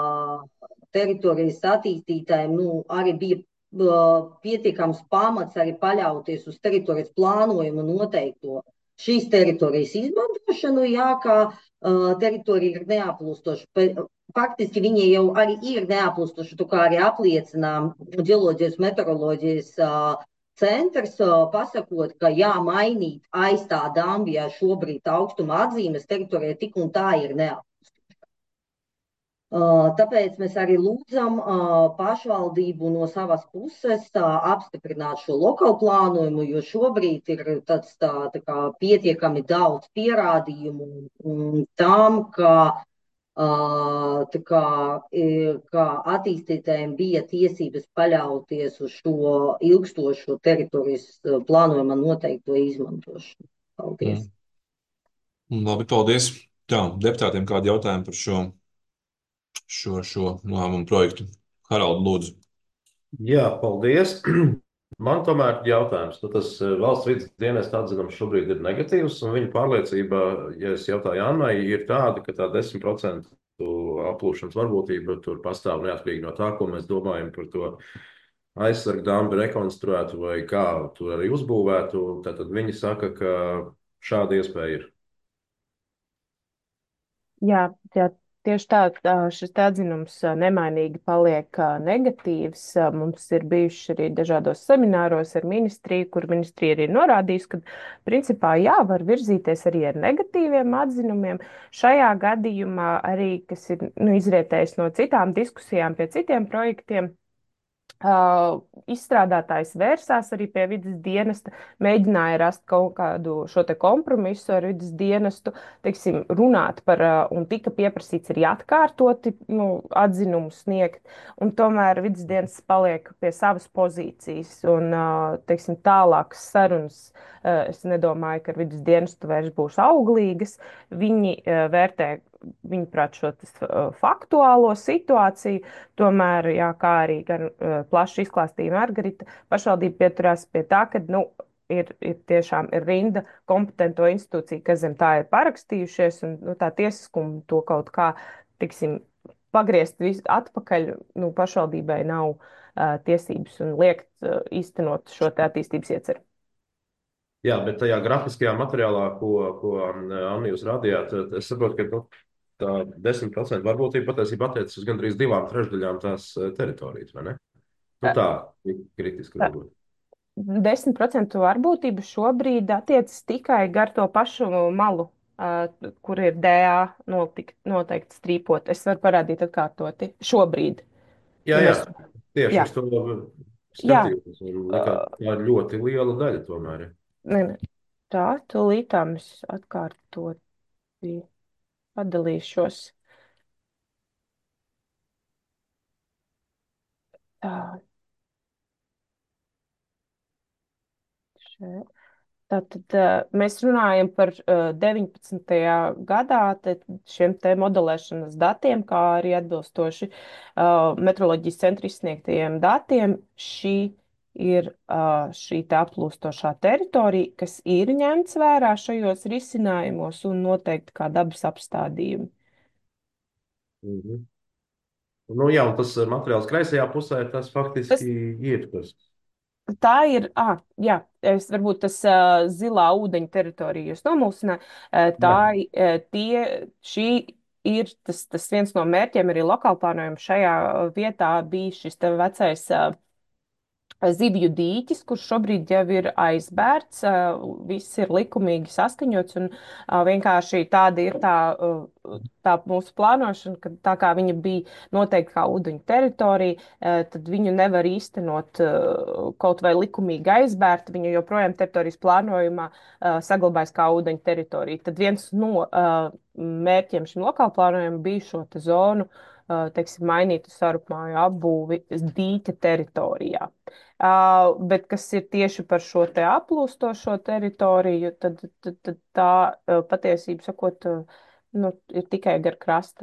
teritorijas attīstītājiem arī bija pietiekams pamats arī paļauties uz teritorijas plānojumu noteikto šīs teritorijas izmantošanu, kā teritorija ir neatbilstoša. Faktiski viņi jau arī ir neatbilstoši, kā arī apliecina ģeoloģijas, meteoroloģijas centrs, pasakot, ka mainīt aizstā dambi, ja šobrīd augstuma atzīmes teritorijā tik un tā ir neatbilstoša. Tāpēc mēs arī lūdzam pašvaldību no savas puses apstiprināt šo lokālu plānojumu, jo šobrīd ir pietiekami daudz pierādījumu tam, ka attīstītājiem bija tiesības paļauties uz šo ilgstošo teritorijas plānojuma noteikto izmantošanu. Paldies. Labi, paldies. Tā, deputātiem kādi jautājumi par šo lēmumu projektu? Harald, lūdzu. Jā, paldies. Man tomēr jautājums, tas valsts vides dienesta atzinums šobrīd ir negatīvs, un viņa pārliecība, ja es jautāju Annai, ir tāda, ka tā 10% aplūšanas varbūtība tur pastāv neatkarīgi no tā, ko mēs domājam par to aizsargu dambi rekonstruētu vai kā tur arī uzbūvētu. Tātad viņi saka, ka šāda iespēja ir. Jā, tieši tā, šis atzinums nemainīgi paliek negatīvs. Mums ir bijuši arī dažādos semināros ar ministriju, kur ministrija arī norādījusi, ka principā var virzīties arī ar negatīviem atzinumiem. Šajā gadījumā arī, kas ir izrietējis no citām diskusijām pie citiem projektiem, izstrādātājs vērsās arī pie vides dienesta, mēģināja rast kaut kādu šo te kompromisu ar vides dienestu, teiksim, runāt par, un tika pieprasīts arī atkārtoti atzinumu sniegt, un tomēr vides dienests paliek pie savas pozīcijas, un, teiksim, tālākas sarunas, es nedomāju, ka ar vides dienestu vairs būs auglīgas. Viņi vērtē, viņuprāt, šo faktuālo situāciju, tomēr, kā arī gan plaši izklāstīja Margarita, pašvaldība pieturās pie tā, ka, ir tiešām ir rinda kompetento institūciju, kas zem tā ir parakstījušies, un nu, tā tiesiskuma to kaut kā, tiksim, pagriezt visu atpakaļ, nu, pašvaldībai nav tiesības un liekt īstenot šo te attīstības ieceru. Jā, bet tajā grafiskajā materiālā, ko Anna jūs rādījāt, es saprotu, ka nu, tā 10% varbūtība patiesībā attiecas uz gandrīz 2/3 tās teritorijas, vai ne? Nu tā, kritiski varbūt. 10% varbūtība šobrīd attiecas tikai gar to pašu malu, kur ir DA noteikti strīpot. Es varu parādīt atkārtoti šobrīd. Jā, Ja jā, mēs, tieši jā, es to jā, skatījos. Un likās, tā ir ļoti liela daļa tomēr. ne, tā, tūlītā mēs atkārtoti padalīšos. Tā, šeit. Tātad mēs runājam par 19. gadā šiem te modelēšanas datiem, kā arī atbilstoši metroloģijas centra izsniegtajiem datiem. Šī ir šī te aplūstošā teritorija, kas ir ņemts vērā šajos risinājumos un noteikti kā dabas apstādījumi. Mhm. Nu, jā, un tas materiāls kreisajā pusē, tas faktiski ir tas. Tā ir, jā, varbūt tas zilā ūdeņa teritorija jūs nomulsināja. Tā, šī ir tas viens no mērķiem arī lokālplānojuma. Šajā vietā bija šis te vecais zivju dīķis, kurš šobrīd jau ir aizbērts, viss ir likumīgi saskaņots, un vienkārši tāda ir tā mūsu plānošana, ka tā kā viņa bija noteikti kā ūdeņu teritorija, tad viņu nevar īstenot kaut vai likumīgi aizbērt, viņa joprojām teritorijas plānojumā saglabājas kā ūdeņu teritorija. Tad viens no mērķiem šim lokālu plānojumam bija šo te zonu, teiksim, mainīt uz sarupmāju apbūvi dīķa teritorijā. Bet kas ir tieši par šo te aplūstošo teritoriju, tad tā patiesība sakot, nu, ir tikai gar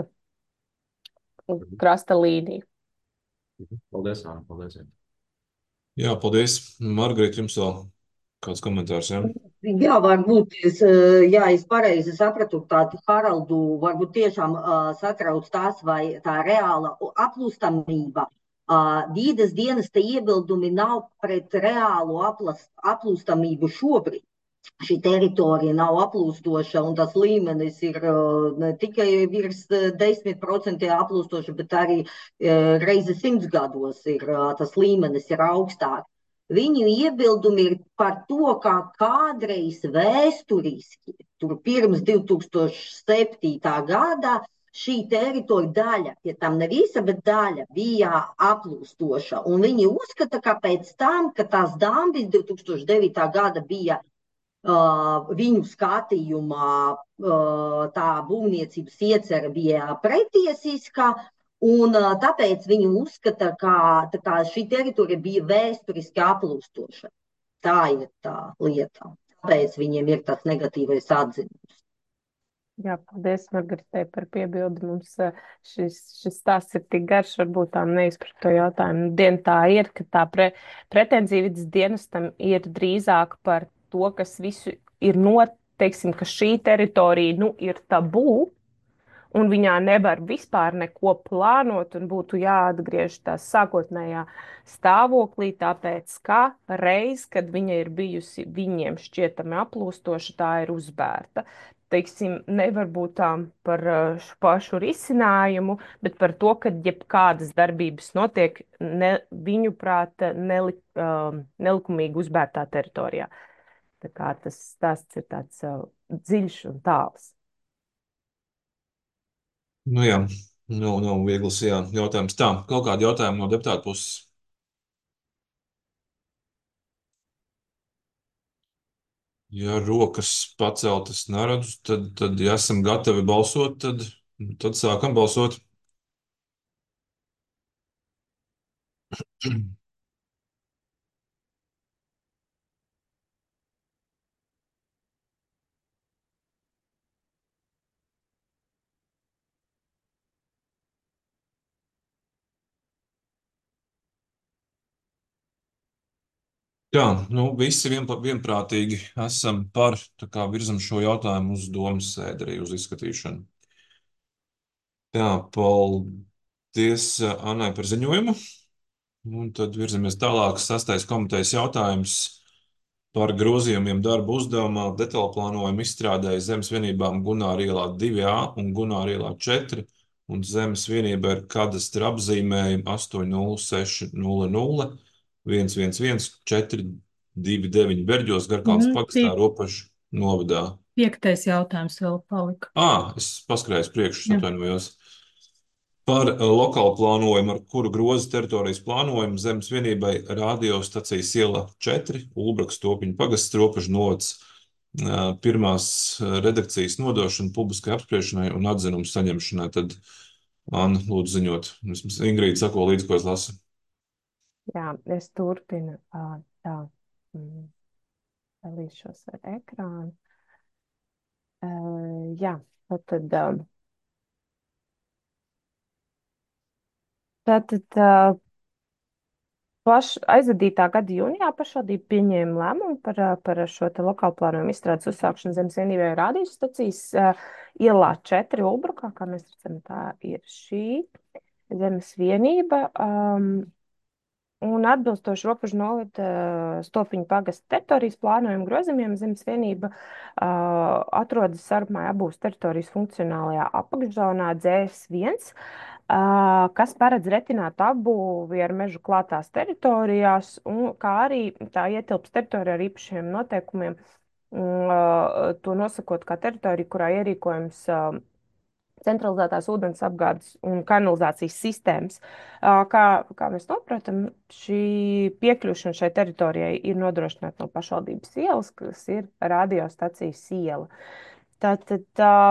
krasta līniju. Paldies, Anna, paldies. Jā, paldies. Margarita, jums vēl kāds komentārs, jā? Jā, varbūt es pareizi sapratu, tādu Haraldu varbūt tiešām satrauc tās vai tā reāla aplūstamība. Vīdes dienesta iebildumi nav pret reālu aplūstamību šobrīd. Šī teritorija nav aplūstoša, un tas līmenis ir ne tikai virs 10% aplūstoša, bet arī reizi 100 gados tas līmenis ir augstāks. Viņu iebildumi ir par to, kā kādreiz vēsturiski, tur pirms 2007. gada, šī teritorija daļa, ja tam ne visa, bet daļa bija aplūstoša. Un viņi uzskata, ka pēc tam, kad tās dambis 2009. gada bija viņu skatījumā, tā būvniecības iecerē bija pretiesiska, un tāpēc viņi uzskata, ka šī teritorija bija vēsturiski aplūstoša. Tā ir tā lieta. Tāpēc viņiem ir tas negatīvais atzinums. Jā, paldies, Margaritai, par piebildi. Mums šis stāsts ir tik garš, varbūt tā neizprat to jautājumu. Dien tā ir, ka tā pretenzija vidas dienestam ir drīzāk par to, kas visu ir teiksim, ka šī teritorija, nu, ir tabū, un viņā nevar vispār neko plānot, un būtu jāatgriež tās sākotnējā stāvoklī, tāpēc, ka reiz, kad viņa ir bijusi viņiem šķietami aplūstoša, tā ir uzbērta. Teiksim, nevar būt tām par šo pašu risinājumu, bet par to, ka jebkādas darbības notiek viņu prāta nelikumīgi uzbērtā teritorijā. Tā kā tas stāsts ir tāds dziļš un tāls. Nu jā, nav viegls jautājums. Tā, kaut kādi jautājumi no deputāta puses. Ja rokas paceltas neredzu, tad ja esam gatavi balsot, tad sākam balsot. Jā, visi vienprātīgi esam par, tā kā virzam šo jautājumu uz domas sēdi arī uz izskatīšanu. Jā, paldies Annai par ziņojumu. Un tad virzamies tālāk. 6. komitejas jautājums par grozījumiem darba uzdevumā detaļplānojumu izstrādēja Zemes vienībām Gunāra ielā 2A un Gunāra ielā 4, un Zemes vienība ir kadastra apzīmējumi 80600 111 429 Berģos, Garkalnes pagastā, Ropažu novadā. 5. jautājums vēl palika. Es paskrēju priekšu, atvainojos. Par lokālu plānojumu, ar kuru groza teritorijas plānojumu Zemes vienībai radiostacijas iela 4, Ulbrakas Topiņu pagasts, Ropažu novads, pirmās redakcijas nodošana publiskai apspriešanai un atzinumu saņemšanai. Tad Anna, lūdzu ziņot. Vismaz Ingrīda sako līdzi, ko es lasu. Jā, es turpinu. Tā, dalīšos ar ekrānu. Jā, tad aizvadītā gada jūnijā pašvaldība pieņēma lēmumu par šo te lokālu plānojumu izstrādes uzsākšanu Zemes vienībai radiostacijas ielā 4 Ulbrukā, kā mēs redzam, tā ir šī Zemes vienība. Un atbilstoši Ropažu novada Stopiņu pagasta teritorijas plānojuma grozījumiem Zemes vienība atrodas Sarupmāju apbūves teritorijas funkcionālajā apakšzonā DS1, kas paredz retināt apbūvi ar mežu klātās teritorijās, un kā arī tā ietilps teritorijā ar īpašiem noteikumiem, to nosakot kā teritoriju, kurā ierīkojums centralizētās ūdens apgādes un kanalizācijas sistēmas. Kā mēs saprotam, šī piekļūšana šai teritorijai ir nodrošināta no pašvaldības ielas, kas ir radiostacijas iela. Tātad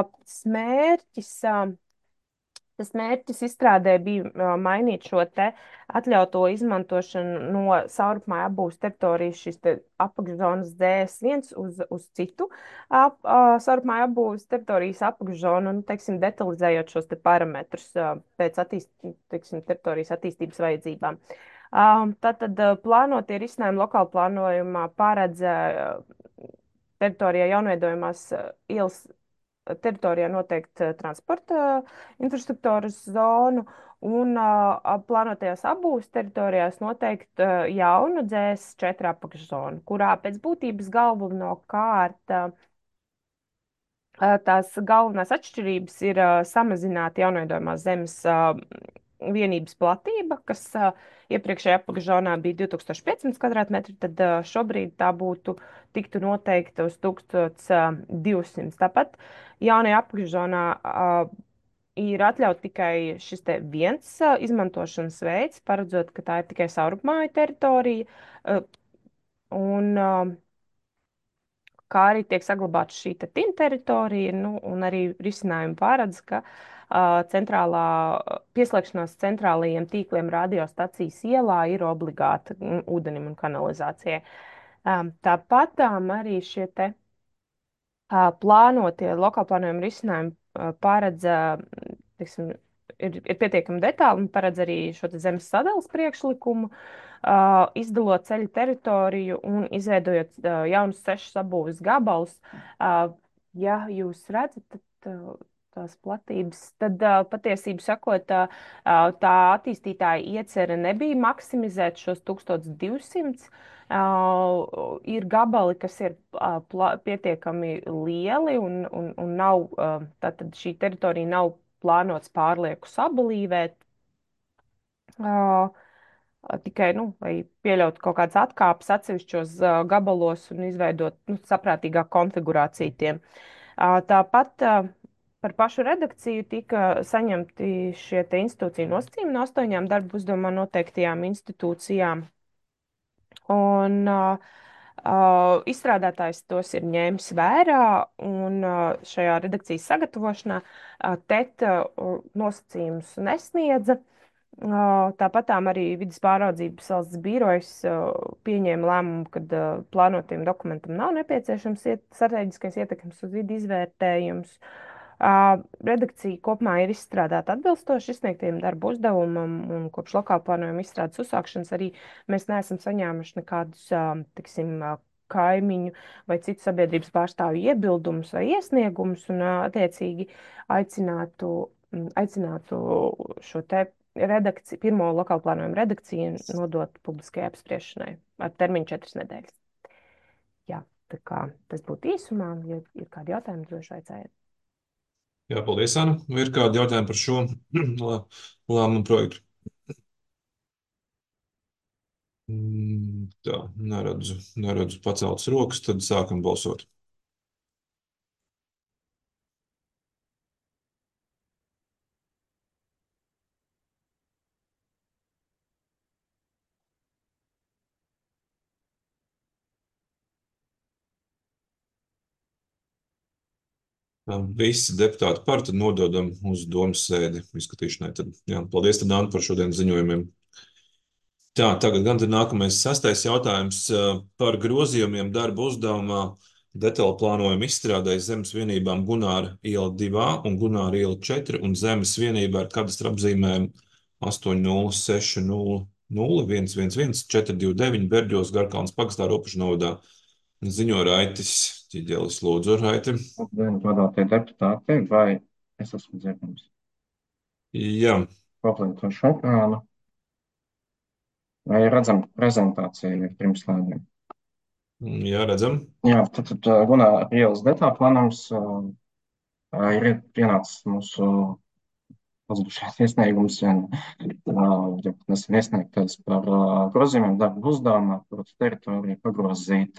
Tas mērķis izstrādē bija mainīt šo te atļauto izmantošanu no Saurupmāju apbūves teritorijas šīs te apakšzonas DS1 uz citu Saurupmāju apbūves teritorijas apakšzonu, teiksim, detalizējot šos te parametrus pēc teritorijas attīstības vajadzībām. Tātad plānotie risinājumi lokāla plānojumā paredz teritorijā jaunveidojumās ielas teritorijā noteikti transporta infrastruktūras zonu un plānotajās apbūves teritorijās noteikti jaunu DS4 apakšzonu, kurā pēc būtības galvenokārt tās galvenās atšķirības ir samazināt jaunveidojumās zemes vienības platība, kas iepriekšējā apakšzonā bija 2015 kvadrātmetri, tad šobrīd tā tiktu noteikta uz 1200. Tāpat jaunajā apakšzonā ir atļauts tikai šis te viens izmantošanas veids, paredzot, ka tā ir tikai Saurupmāju teritorija, un kā arī tiek saglabāta šī TIN teritorija, un arī risinājumi paredz, ka pieslēgšanās centrālajiem tīkliem radiostacijas ielā ir obligāta ūdenim un kanalizācijai. Tāpat arī šie te plānotie lokālplānojuma risinājumi paredz, ir pietiekami detāli un paredz arī šo te zemes sadalas priekšlikumu, izdalot ceļu teritoriju un izveidojot jaunus 6 apbūves gabalus. Ja jūs redzat, tās platības, tad patiesību sakot, tā attīstītāja iecerē nebija maksimizēt šos 1200. Ir gabali, kas ir pietiekami lieli un nav, tātad šī teritorija nav plānots pārlieku sabalīvēt. Tikai, lai pieļautu kaut kādas atkāpes atsevišķos gabalos un izveidot saprātīgāku konfigurāciju tiem. Tāpat par pašu redakciju tika saņemti šie te institūciju nosacījumi no 8 darba uzdevumā noteiktajām institūcijām. Un izstrādātājs tos ir ņēmis vērā, un šajā redakcijas sagatavošanā TET nosacījumus nesniedza. Tāpatām arī vides pāraudzības valsts birojas pieņēma lēmumu, ka plānotiem dokumentam nav nepieciešams strateģiskais ietekmes uz vidi izvērtējums. Redakcija kopumā ir izstrādāta atbilstoši izsniegtiem darba uzdevumam, un kopš lokāla plānojuma izstrādes uzsākšanas arī mēs neesam saņēmuši nekādus, tiksim, kaimiņu vai citu sabiedrības pārstāvju iebildumus vai iesniegumus, un attiecīgi aicinātu šo te redakciju, pirmo lokālu plānojumu redakciju nodot publiskai apspriešanai ar termiņu 4 nedēļas. Jā, tā kā tas būtu īsumā, ja ir kādi jautājumi, droši vaicājiet. Jā, paldies, Anna. Ir kādi jautājumi par šo lēmumu projektu? Tā, neredzu paceltas rokas, tad sākam balsot. Visi deputāti par, tad nododam uz domas sēdi izskatīšanai. Tad, jā, paldies, tad, Anna, par šodienas ziņojumiem. Tā, tagad gan tad nākamais 6. jautājums par grozījumiem darba uzdevumā detaļu plānojumu izstrādē zemes vienībām Gunāra iela 2A un Gunāra iela 4 un zemes vienībā ar kadastra apzīmēm 8060 111 429 Berģos Garkalnes pagastā Ropužu novadā. Ziņo Raitis Ķiģelis. Lūdzu, Raiti. Godātie deputāti, vai es esmu dzirdams? Jā. Paplītošu ekrānu. Vai redzam prezentāciju pirms slēdiem? Jā, redzam. Jā, tad Gunāra ielas detaļu plānojums ir pienācis mūsu pazudušais iesniegums, nesen iesniegtais par grozījumiem darba uzdevumā, proti teritoriju pagrozīt,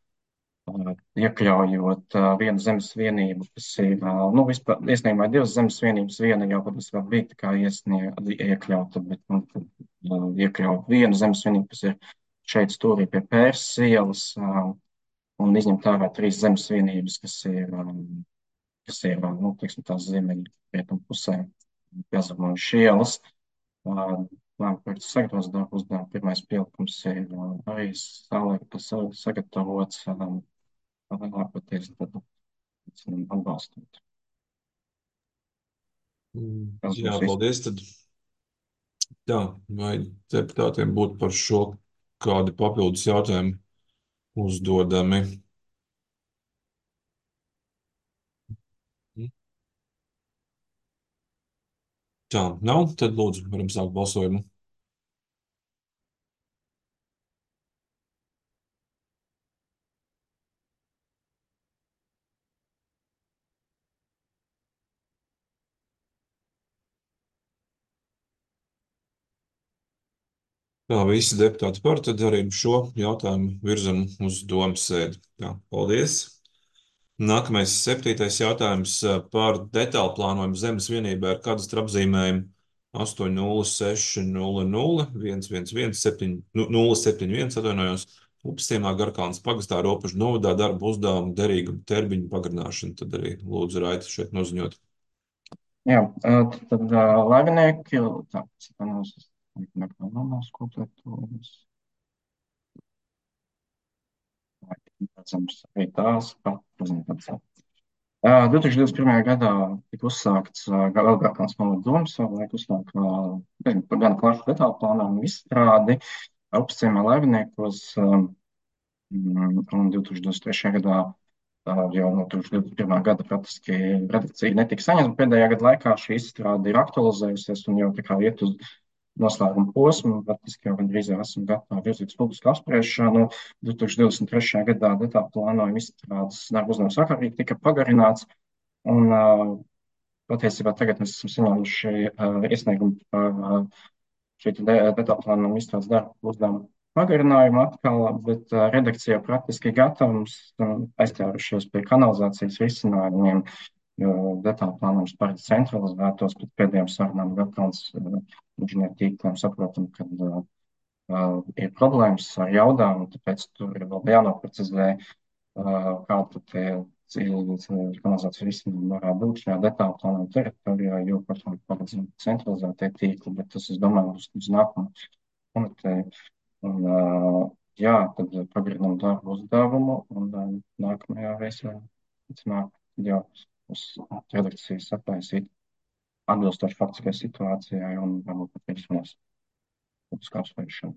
iekļaujot vienu zemes vienību, kas ir, vispār iesniegumā 2 zemes vienības, viena jau patiesībā bija tā kā iekļauta, bet iekļaut vienu zemes vienību, kas ir šeit stūrī pie Pērsas ielas, un izņemt ārā 3 zemes vienības, kas ir, teiksim, tās ziemeļu rietumu pusē, piezamojuši ielas. Lēmumu projekts sagatavots darba uzdevumu. Pirmais pielikums ir arī sagatavots, lielākoties tad atbalstot. Jā, paldies. Tad, jā, vai deputātiem būtu par šo kādi papildus jautājumi uzdodami? Tā, nav? Tad lūdzu, varam sākt balsojumu. Tā, visi deputāti par, tad arī šo jautājumu virzam uz domas sēdi. Jā, paldies. Nākamais 7. jautājums par detaļu plānojumu zemes vienībā ar kadastra apzīmējumu 8060 111 071, atvainojos, Upstiemā Garkalnes pagastā Ropužu novadā darba uzdevumu derīgu termiņu pagarināšanu. Tad arī lūdzu Raiti šeit noziņot. Jā, tad laivinieki, arī tās prezentācija. 2021. gadā tika uzsākts Garkalnes novada domas, savulaik uzsāk gan plašu detaļu plānojumu izstrādi Upstiemā laiviniekos, un 2023. gadā jau no 2021. gada praktiski redakcija netika saņemta. Pēdējā gada laikā šī izstrāde ir aktualizējusies un jau tā kā iet uz noslēguma posmu. Praktiski jau gandrīz esam gatavi virzīt uz publisku apspriešanu. 2023. gadā detaļu plānojuma izstrādes darba uzdevums ārkārtīgi tika pagarināts. Un patiesībā tagad mēs esam saņēmuši iesniegumu par šī detaļu plānojuma izstrādes darba uzdevumu pagarinājumu atkal, bet redakcija praktiski gatava, mums aizķērušies pie kanalizācijas risinājumiem, jo detaļu plānojums paredz centralizētos, bet pēdējām sarunām Garkalnes inženieru tīkliem saprotam, ka ir problēmas ar jaudām, un tāpēc tur ir vēl jānoprecizē, kādu tie kanalizācijas risinājumi varētu būt šajā detaļu plānojuma teritorijā, jo, protams, paredzam centralizētie tīkli, bet tas, es domāju, būs uz nākamo komiteju. Un, jā, tad pagarinām darbu uzdevumu, un nākamajā reizē jau uz redakciju saplēsīt atbilstoši faktiskai situācijai un varbūt pat virsmos uz kāpsvēršanu.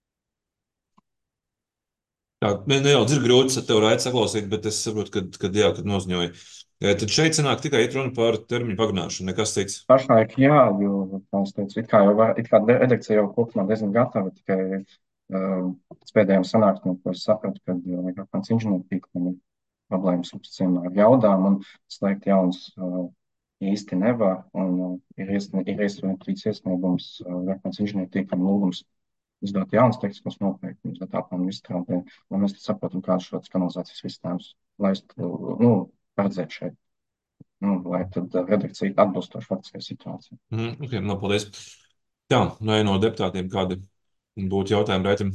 Jā, nedaudz ir grūti tev raidīt saklausīt, bet es saprotu, kad noziņoju. Tad šeit sanāk tikai iet runa par termiņu pagarināšanu, nekas cits. Pašlaik jā, jo, kā es teicu, it kā redakcija jau kopumā diezgan gatava, tikai pēc pēdējām sanāksmēm, ko es sapratu, kad Japānas inženiertīkliem ir problēmas ar jaudām un slēgt jaunas īsti nevar, un ir iesniegts iesniegums Japānas inženiertīklam lūgums izdot jaunas tehniskos noteikumus datāplānu izstrādē, lai mēs saprotam, kāds šāds kanalizācijas sistēmas paredzēt šeit. Lai tad redakcija atbilstoši faktiskai situācijai. Okay, paldies. Jā, vai no deputātiem kādi būtu jautājumi raitam?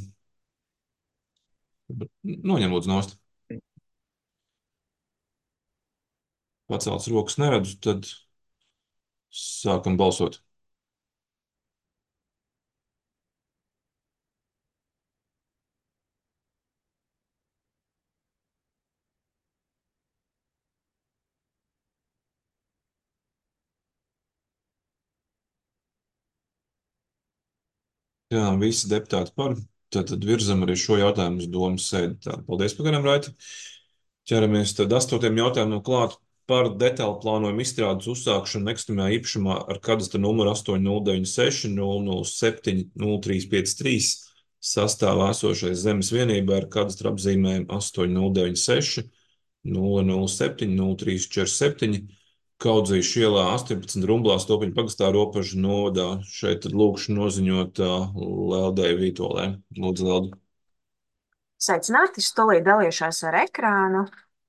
Noņem lūdzu nost. Pacelts rokas neredzu, tad sākam balsot. Jā, visi deputāti par. Tad virzam arī šo jautājumu uz domas sēdi. Paldies par garām raiti. Ķeramies tad 8. jautājumam klāt par detālu plānojumu izstrādes uzsākšanu nekustamajā īpašumā ar kadastra numuru 8096 007 0353 sastāvā esošais zemes vienībā ar kadastra apzīmējumu 8096 007 0347 Kaudzīšu ielā 18 Rumblā Stopiņu pagastā Ropažu novadā. Šeit tad lūkšu noziņot Leldei Vītolē. Lūdzu, Leldu. Sveicināti, es tūlīt dalīšos ar ekrānu.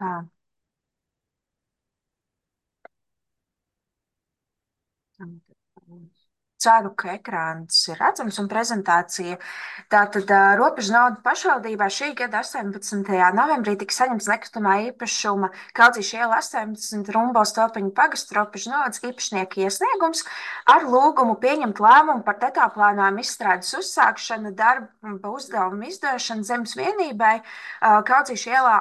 Ceru, ka ekrāns ir redzams un prezentācija. Tātad Ropažu novada pašvaldībā šī gada 18. novembrī tika saņemts nekustamā īpašuma Kaudzīšu iela 18 Rumbo Stopiņu pagastu Ropažu novadas īpašnieka iesniegums ar lūgumu pieņemt lēmumu par detālu plānojumu izstrādes uzsākšanu darba uzdevumu izdošanu zemes vienībai Kaudzīšu ielā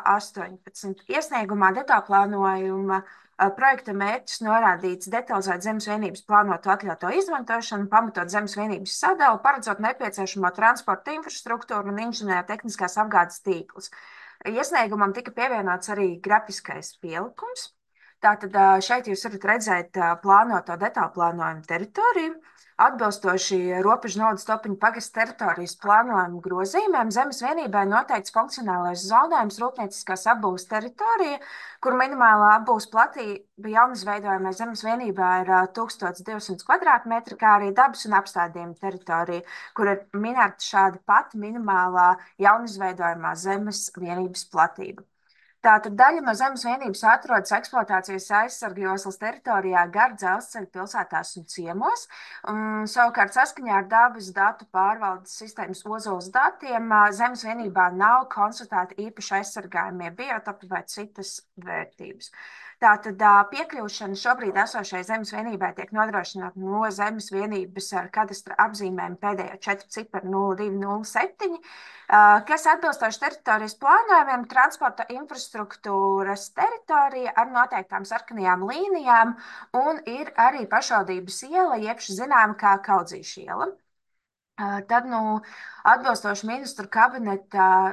18. Iesniegumā detālu plānojuma projekta mērķis norādīts detalizēt zemes vienības plānotu atļauto izmantošanu, pamatot zemes vienības sadalu, paredzot nepieciešamo transporta infrastruktūru un inženiertehniskās apgādes tīklus. Iesniegumam tika pievienots arī grafiskais pielikums. Tātad šeit jūs varat redzēt plānoto detālu plānojumu teritoriju. Atbilstoši Ropažu novadas Stopiņu pagasta teritorijas plānojumu grozījumiem zemes vienībai noteikts funkcionālais zonējums rūpnieciskās apbūves teritorija, kur minimālā apbūves platība jaunizveidojamai zemes vienībā ir 1200 kvadrātmetri, kā arī dabas un apstādījuma teritorija, kur ir minēta šāda pati minimālā jaunizveidojamā zemes vienības platība. Tātad daļa no zemes vienības atrodas eksploatācijas aizsarga joslas teritorijā gar dzelzceļa pilsētās un ciemos. Savukārt saskaņā ar dabas datu pārvaldes sistēmas ozols datiem zemes vienībā nav konstatēti īpaši aizsargājumie biotopi vai citas vērtības. Tātad piekļūšana šobrīd esošai zemes vienībai tiek nodrošināta no zemes vienības ar kadastra apzīmēm pēdējo 4 ciparu 0207, kas atbilstoši teritorijas plānojumiem transporta infrastruktūras teritorija ar noteiktām sarkanajām līnijām un ir arī pašvaldības iela, jeb zinām kā Kaudzīšu iela. Tad, atbilstoši ministru kabineta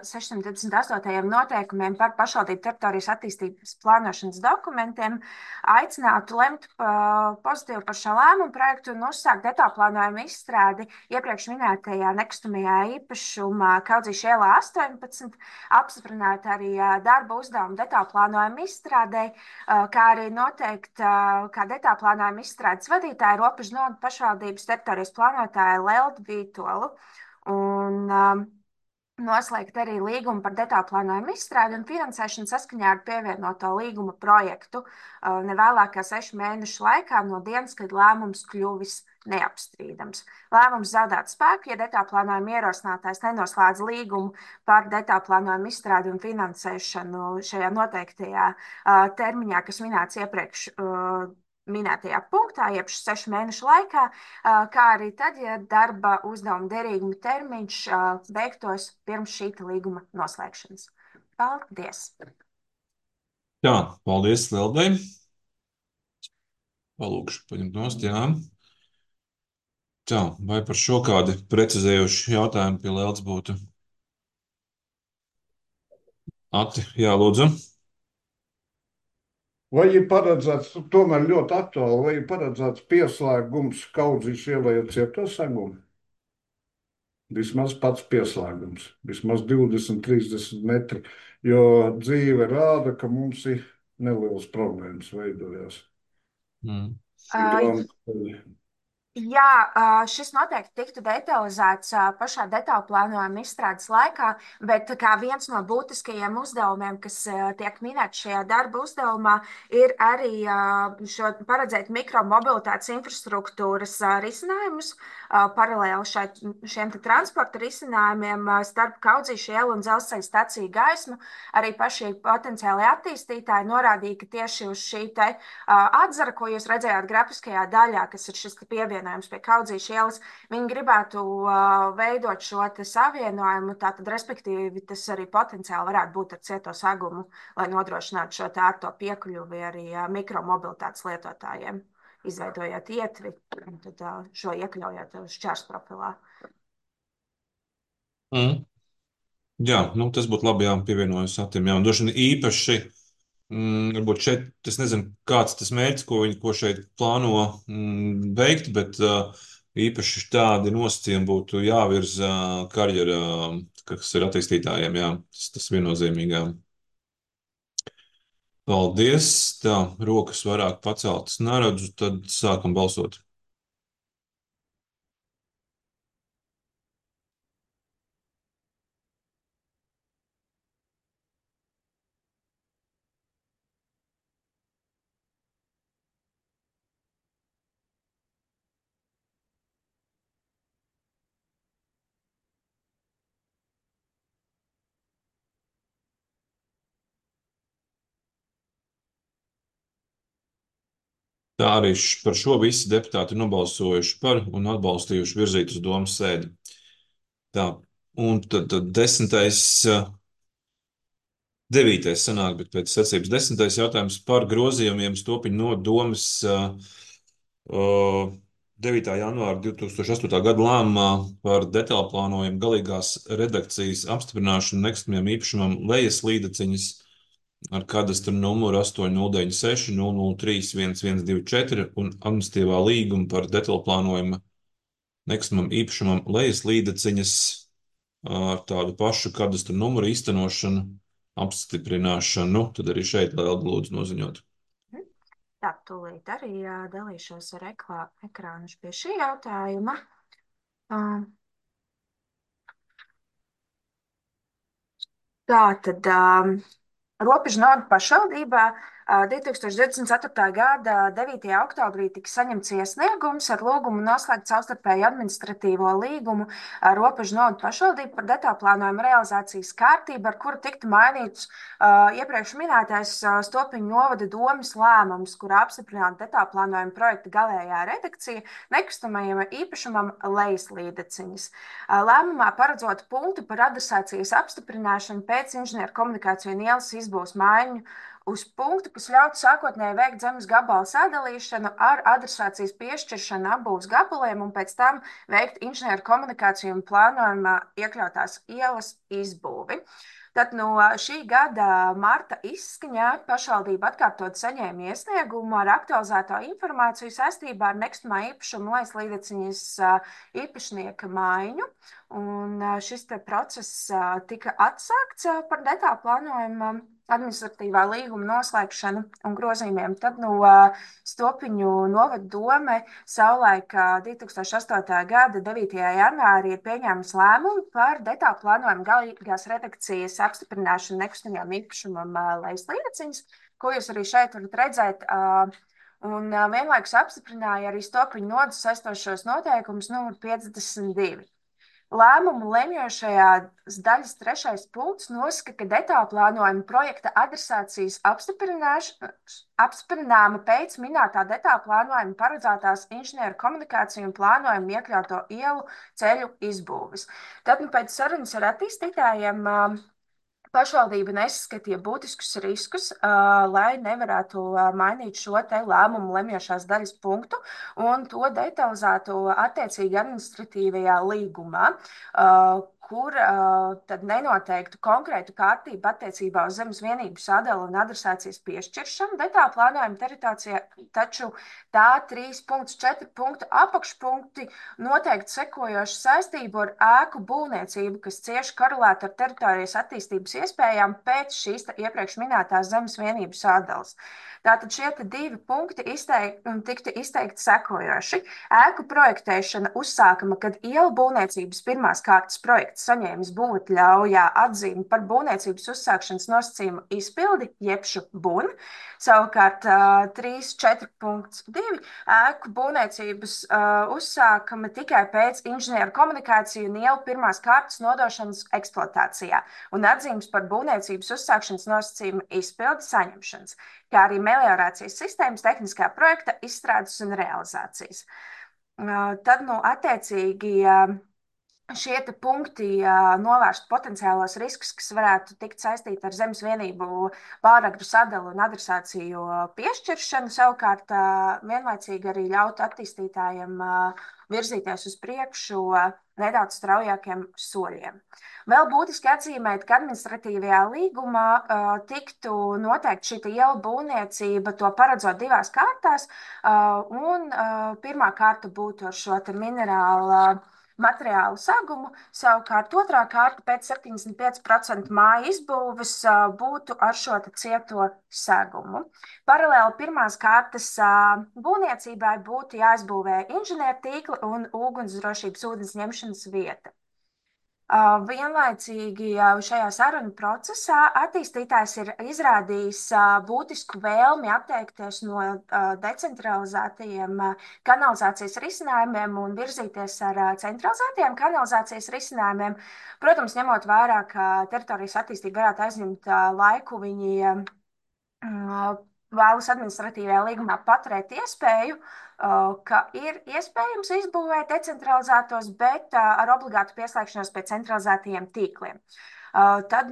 628. noteikumiem par pašvaldību teritorijas attīstības plānošanas dokumentiem, aicinātu lemt pozitīvi par šo lēmumu projektu un uzsākt detālu plānojumu izstrādi iepriekš minētajā nekustamajā īpašumā Kaudzīšu ielā 18, apstiprināt arī darba uzdevumu detālu plānojumu izstrādē, kā arī noteikt, kā detālu plānojumu izstrādes vadītāja Ropažu novada pašvaldības teritorijas plānotāja Leldu Vītolu. Un noslēgt arī līgumu par detālu plānojumu izstrādi un finansēšanu saskaņā ar pievienoto līguma projektu ne vēlāk kā 6 mēnešu laikā no dienas, kad lēmums kļuvis neapstrīdams. Lēmums zaudēt spēku, ja detālu plānojuma ierosinātājs nenoslēdz līgumu par detālu plānojumu izstrādi un finansēšanu šajā noteiktajā termiņā, kas minēts iepriekš minētajā punktā, jeb 6 mēnešu laikā, kā arī tad, ja darba uzdevuma derīguma termiņš beigtos pirms šī līguma noslēgšanas. Paldies! Jā, paldies Leldei. palūkšu paņemt nost, jā. Tā, vai par šo kādi precizējuši jautājumi pie Lēlts būtu? Ati, jā, lūdzu. Vai ir paredzēts, tomēr ļoti aktuāli, vai ir paredzēts pieslēgums Kaudzīs ielai ar cieto segumu? Vismaz pats pieslēgums, vismaz 20, 30 metri, jo dzīve rāda, ka mums ir nelielas problēmas veidojās. Jā, šis noteikti tiktu detalizēts pašā detālu plānojuma izstrādes laikā, bet kā viens no būtiskajiem uzdevumiem, kas tiek minēts šajā darba uzdevumā, ir arī paredzēt mikromobilitātes infrastruktūras risinājumus paralēli šiem transporta risinājumiem starp Kaudzīšu ielu un dzelzceļa staciju Gaismu. Arī paši potenciāli attīstītāji norādīja, ka tieši uz šī te atzara, ko jūs redzējāt grafiskajā daļā, kas ir šis pievienojums pie Kaudzīšu ielas, viņi gribētu veidot šo te savienojumu, tātad respektīvi tas arī potenciāli varētu būt ar cieto segumu, lai nodrošinātu šo te ārto piekļuvi arī mikromobilitātes lietotājiem, izveidojot ietvi un tad šo iekļaujot šķērsprofilā. Jā, tas būtu labi, jā, pievienojos Atim, jā, un droši vien īpaši varbūt šeit, es nezinu, kāds tas mērķis, ko šeit plāno veikt, bet īpaši tādi nosacījumi būtu jāvirza karjera, kas ir attīstītājiem, jā, tas viennozīmīgā. Paldies, tā, rokas vairāk paceltas neredzu, tad sākam balsot. Tā arī par šo visi deputāti ir nobalsojuši par un atbalstījuši virzīt uz domas sēdi. Tā, un tad 9. sanāk, bet pēc secības 10. jautājums par grozījumiem stopiņu no domas 9. janvāra 2008. gada lēmumā par detālu plānojumu galīgās redakcijas apstiprināšanu nekustamajam īpašumam lejas līdaciņas ar kadastra numuru 8096 003 1124 un administratīvā līguma par detālu plānojumu nekustamam īpašumam lejas līdaciņas ar tādu pašu kadastra numuru īstenošanu, apstiprināšanu. Tad arī šeit Lelda lūdzu noziņot. Tā, tūlīt arī dalīšos ar ekrānu pie šī jautājuma. Tā tad Robežu Nodu pašvaldībā 2024. gada 9. oktobrī tika saņemts iesniegums ar lūgumu noslēgt savstarpēju administratīvo līgumu ar Robežu Nodu pašvaldību par detālu plānojumu realizācijas kārtību, ar kuru tiktu mainīts iepriekš minētais Stopiņu novada domes lēmums, kurā apstiprināta detālu plānojuma projekta galējā redakcija nekustamajam īpašumam lejas līdaciņas. Lēmumā paredzot punktu par adresācijas apstiprināšanu pēc inženieru komunikāciju un ielas izbūves maiņu uz punktu, kas ļautu sākotnēji veikt zemes gabalu sadalīšanu ar adresācijas piešķiršanu apbūves gabaliem un pēc tam veikt inženieru komunikāciju un plānojumā iekļautās ielas izbūvi. Tad no šī gada marta izskaņā pašvaldība atkārtot saņēma iesniegumu ar aktualizēto informāciju saistībā ar nekustamā īpašuma lejas līdaciņas īpašnieka maiņu. Un šis process tika atsākts par detālu plānojumu administratīvā līguma noslēgšanu un grozījumiem. Tad no Stopiņu novada dome savulaik 2008. gada 9. janvārī ir pieņēmusi lēmumu par detālu plānojumu galīgās redakcijas apstiprināšanu nekustamajam īpašumam lejas līdaciņas, ko jūs arī šeit varat redzēt. Un vienlaikus apstiprināja arī Stopiņu nodas saistošos noteikumus numur 52. Lēmumu lemjošajās daļas 3. punkts nosaka, ka detālu plānojuma projekta adresācijas apstiprināma pēc minētā detālu plānojuma paredzētās inženieru komunikāciju un plānojumu iekļauto ielu ceļu izbūves. Tad pēc sarunas ar attīstītājiem pašvaldība nesaskatīja būtiskus riskus, lai nevarētu mainīt šo te lēmumu lemjošās daļas punktu un to detalizētu attiecīgi administratīvajā līgumā, kur tad nenoteiktu konkrētu kārtību attiecībā uz zemes vienību sadalu un adresācijas piešķiršanu detālu plānojuma teritorijā, taču tā 3.4 punktu apakšpunkti noteikti sekojošu saistību ar ēku būvniecību, kas cieši korelēta ar teritorijas attīstības iespējām pēc šīs iepriekš minētās zemes vienību sadalas. Tātad šie divi punkti tiktu izteikti sekojoši. Ēku projektēšana uzsākama, kad ielu būvniecības pirmās kārtas projekts saņēmis būvotļaujā atzīmi par būvniecības uzsākšanas nosacījumu izpildi, jebšu BUN. Savukārt 3.4.2 ēku būvniecības uzsākama tikai pēc inženieru komunikāciju un ielu pirmās kārtas nodošanas eksploatācijā un atzīmes par būvniecības uzsākšanas nosacījumu izpildi saņemšanas, kā arī meliorācijas sistēmas tehniskā projekta izstrādes un realizācijas. Tad, attiecīgi, šie punkti novērst potenciālos riskus, kas varētu tikt saistīti ar zemes vienību pāragru sadalu un adresāciju piešķiršanu, savukārt vienlaicīgi arī ļaut attīstītājiem virzīties uz priekšu nedaudz straujākiem soļiem. Vēl būtiski atzīmēt, ka administratīvajā līgumā tiktu noteikti šī ielu būvniecība, to paredzot divās kārtās, un pirmā kārta būtu ar šo minerālu materiālu segumu, savukārt otrā kārta pēc 75% māju izbūves būtu ar šo cieto segumu. Paralēli pirmās kārtas būvniecībai būtu jāizbūvē inženiertīkli un ugunsdrošības ūdens ņemšanas vieta. Vienlaicīgi šajā sarunu procesā attīstītājs ir izrādījis būtisku vēlmi atteikties no decentralizētajiem kanalizācijas risinājumiem un virzīties ar centralizētajiem kanalizācijas risinājumiem. Protams, ņemot vērā, ka teritorijas attīstība varētu aizņemt laiku, viņi vēlas administratīvajā līgumā paturēt iespēju, ka ir iespējams izbūvēt decentralizētos, bet ar obligātu pieslēgšanos pie centralizētajiem tīkliem. Tad,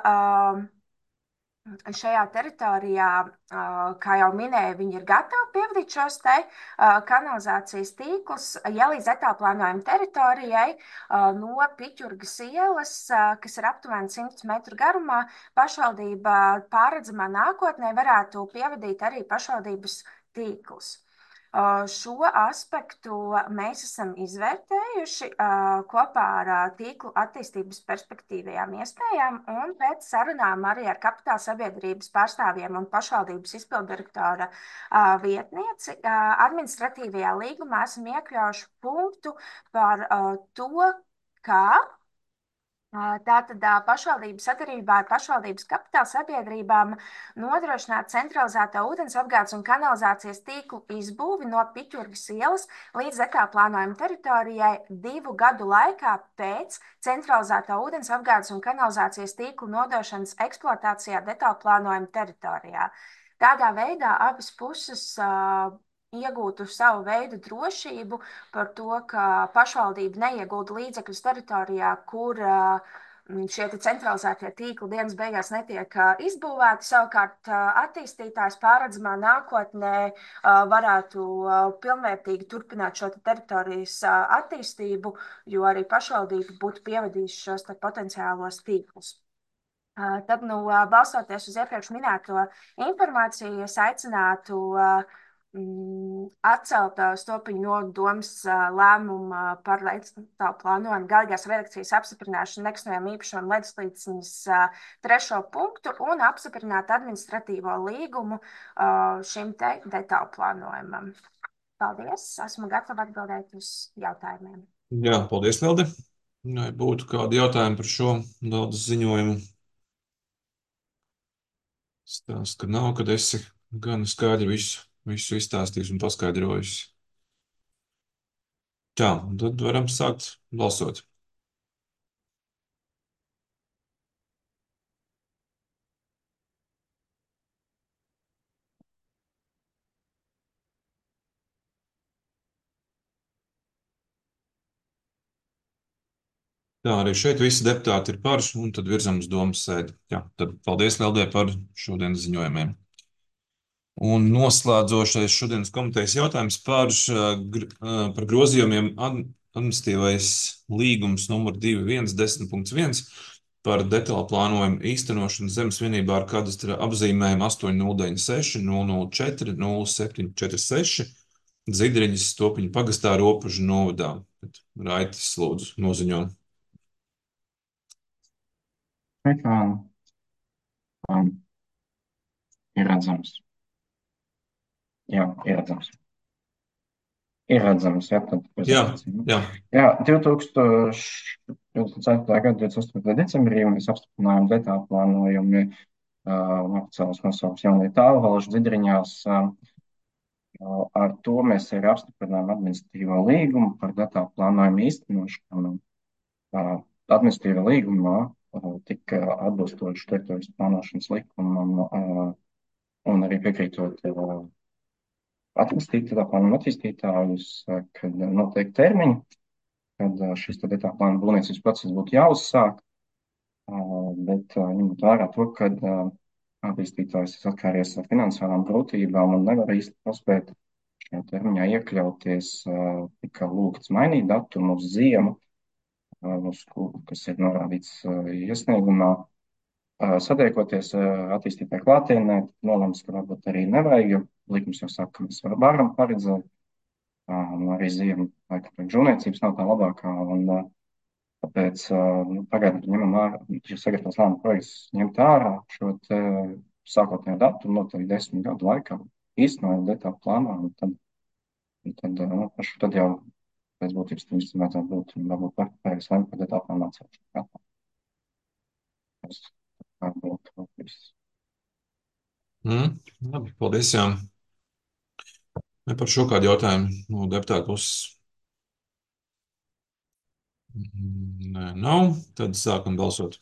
šajā teritorijā, kā jau minēju, viņi ir gatavi pievadīt šos kanalizācijas tīklus, ja līdz etāplānojuma teritorijai no Piķurgas ielas, kas ir aptuveni 100 metru garumā, pašvaldība pārredzamā nākotnē varētu pievadīt arī pašvaldības tīklus. Šo aspektu mēs esam izvērtējuši kopā ar tīklu attīstības perspektīvajām iespējām un pēc sarunām arī ar kapitāla sabiedrības pārstāvjiem un pašvaldības izpildirektora vietnieci. Administratīvajā līgumā esam iekļaujuši punktu par to, kā tātad pašvaldība sadarbībā ar pašvaldības kapitāla sabiedrībām nodrošināt centralizēto ūdens apgādes un kanalizācijas tīklu izbūvi no Piķurgas ielas līdz etāplānojuma teritorijai 2 gadu laikā pēc centralizētā ūdens apgādes un kanalizācijas tīklu nodošanas eksploatācijā etāplānojuma teritorijā. Tādā veidā abas puses iegūtu savu veidu drošību par to, ka pašvaldība neiegulda līdzekļus teritorijā, kur šie centralizētie tīkli dienas beigās netiek izbūvēti. Savukārt attīstītājs pārredzamā nākotnē varētu pilnvērtīgi turpināt šo teritorijas attīstību, jo arī pašvaldība būtu pievadījusi šos potenciālos tīklus. Tad, balstoties uz iepriekš minēto informāciju, es aicinātu atcelt Stopiņu novads domes lēmumu par etālu plānojumu galīgās redakcijas apstiprināšanu nekustamajam īpašumam leģislīcijas 3. punktu un apstiprināt administratīvo līgumu šim etālu plānojumam. Paldies! Esmu gatava atbildēt uz jautājumiem. Jā, paldies, Nelde. Vai būtu kādi jautājumi par šo Neldes ziņojumu? Stāsts, ka nav, kad esi gan skaidri visu izstāstījis un paskaidrojis. Tā, tad varam sākt balsot. Tā arī šeit visi deputāti ir par, un tad virzam uz domas sēdi. Jā, tad paldies, Leldē, par šodienas ziņojumiem. Un noslēdzošais šodienas komitejas jautājums par grozījumiem administratīvais līgums numur 2110.1 par detālu plānojumu īstenošanu zemes vienībā ar kadastra apzīmējumu 8096 004 0746 Zidriņas Stopiņu pagastā Ropužu novadā. Raitis, lūdzu, noziņo. Ir redzams. Jā, ir redzams. Ir redzams, jā, tad prezentācija. Jā, 2024. gada 28. decembrī mēs apstiprinājām detālu plānojumu oficiāls nosaukums Jaunie Tālvalži Dzidriņās. Ar to mēs arī apstiprinājām administratīvo līgumu par detālu plānojumu īstenošanu. Administratīva līgumā tika atbilstoši teritorijas plānošanas likumam un arī piekrītot attīstītājus, kad noteikti termiņi, kad šis detālu plāna būvniecības process būtu jāuzsāk, bet ņemot vērā to, kad attīstītājs ir saskāries ar finansiālām grūtībām un nevar īsti paspēt šajā termiņā iekļauties, tika lūgts mainīt datumu uz ziemu, kas ir norādīts iesniegumā. Sadiekoties attīstītāju klātienē, nolemts, ka varbūt arī nevajag, jo likums jau saka, ka mēs varam paredzēt. Arī ziema, laikam, žūniecības nav tā labākā, un tāpēc pagaidām ņemam ārā, ja sagatavos lēmumu projekts ņemt ārā šo sākotnējo datumu, noteikti 10 gadu laikā īstenojot detālu plānā, un tad jau pēc būtības tam visam vajadzētu būt, un varbūt pēc lēmumu par detālu plānu atcelšanu. Tā būtu viss. Labi, paldies, jā. Vai par šo kādu jautājumu no deputāta puses? Nē, nav. Tad sākam balsot.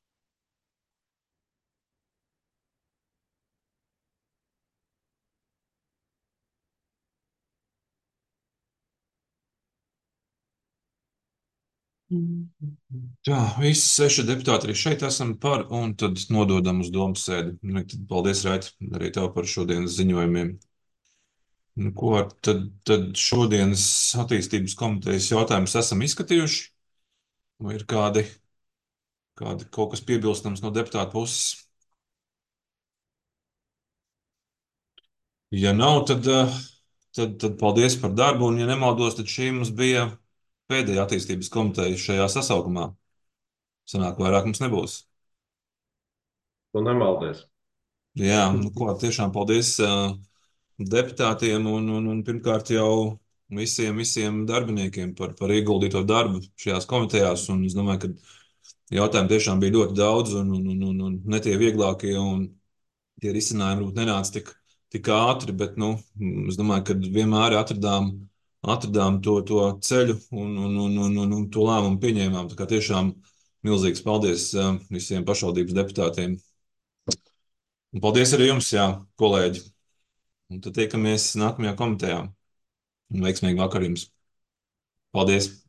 Tā, visi 6 deputāti arī šeit esam par, un tad nododam uz domas sēdi. Paldies, Raiti, arī tev par šodienas ziņojumiem. Ko tad šodienas attīstības komitejas jautājumus esam izskatījuši? Vai ir kādi kaut kas piebilstams no deputāta puses? Ja nav, tad paldies par darbu, un ja nemaldos, tad šī mums bija pēdējā attīstības komiteja šajā sasaukumā. Sanāk, vairāk mums nebūs. Tu nemaldies. Jā, tiešām paldies deputātiem un pirmkārt jau visiem darbiniekiem par ieguldīto darbu šajās komitejās. Un es domāju, ka jautājumu tiešām bija ļoti daudz un ne tie vieglākie, un tie risinājumi varbūt nenāca tik ātri, bet es domāju, ka vienmēr atradām to ceļu un to lēmumu pieņēmām. Tā kā tiešām milzīgs paldies visiem pašvaldības deputātiem. Un paldies arī jums, jā, kolēģi. Un tad tiekamies nākamajā komitejā. Un veiksmīgu vakaru jums. Paldies!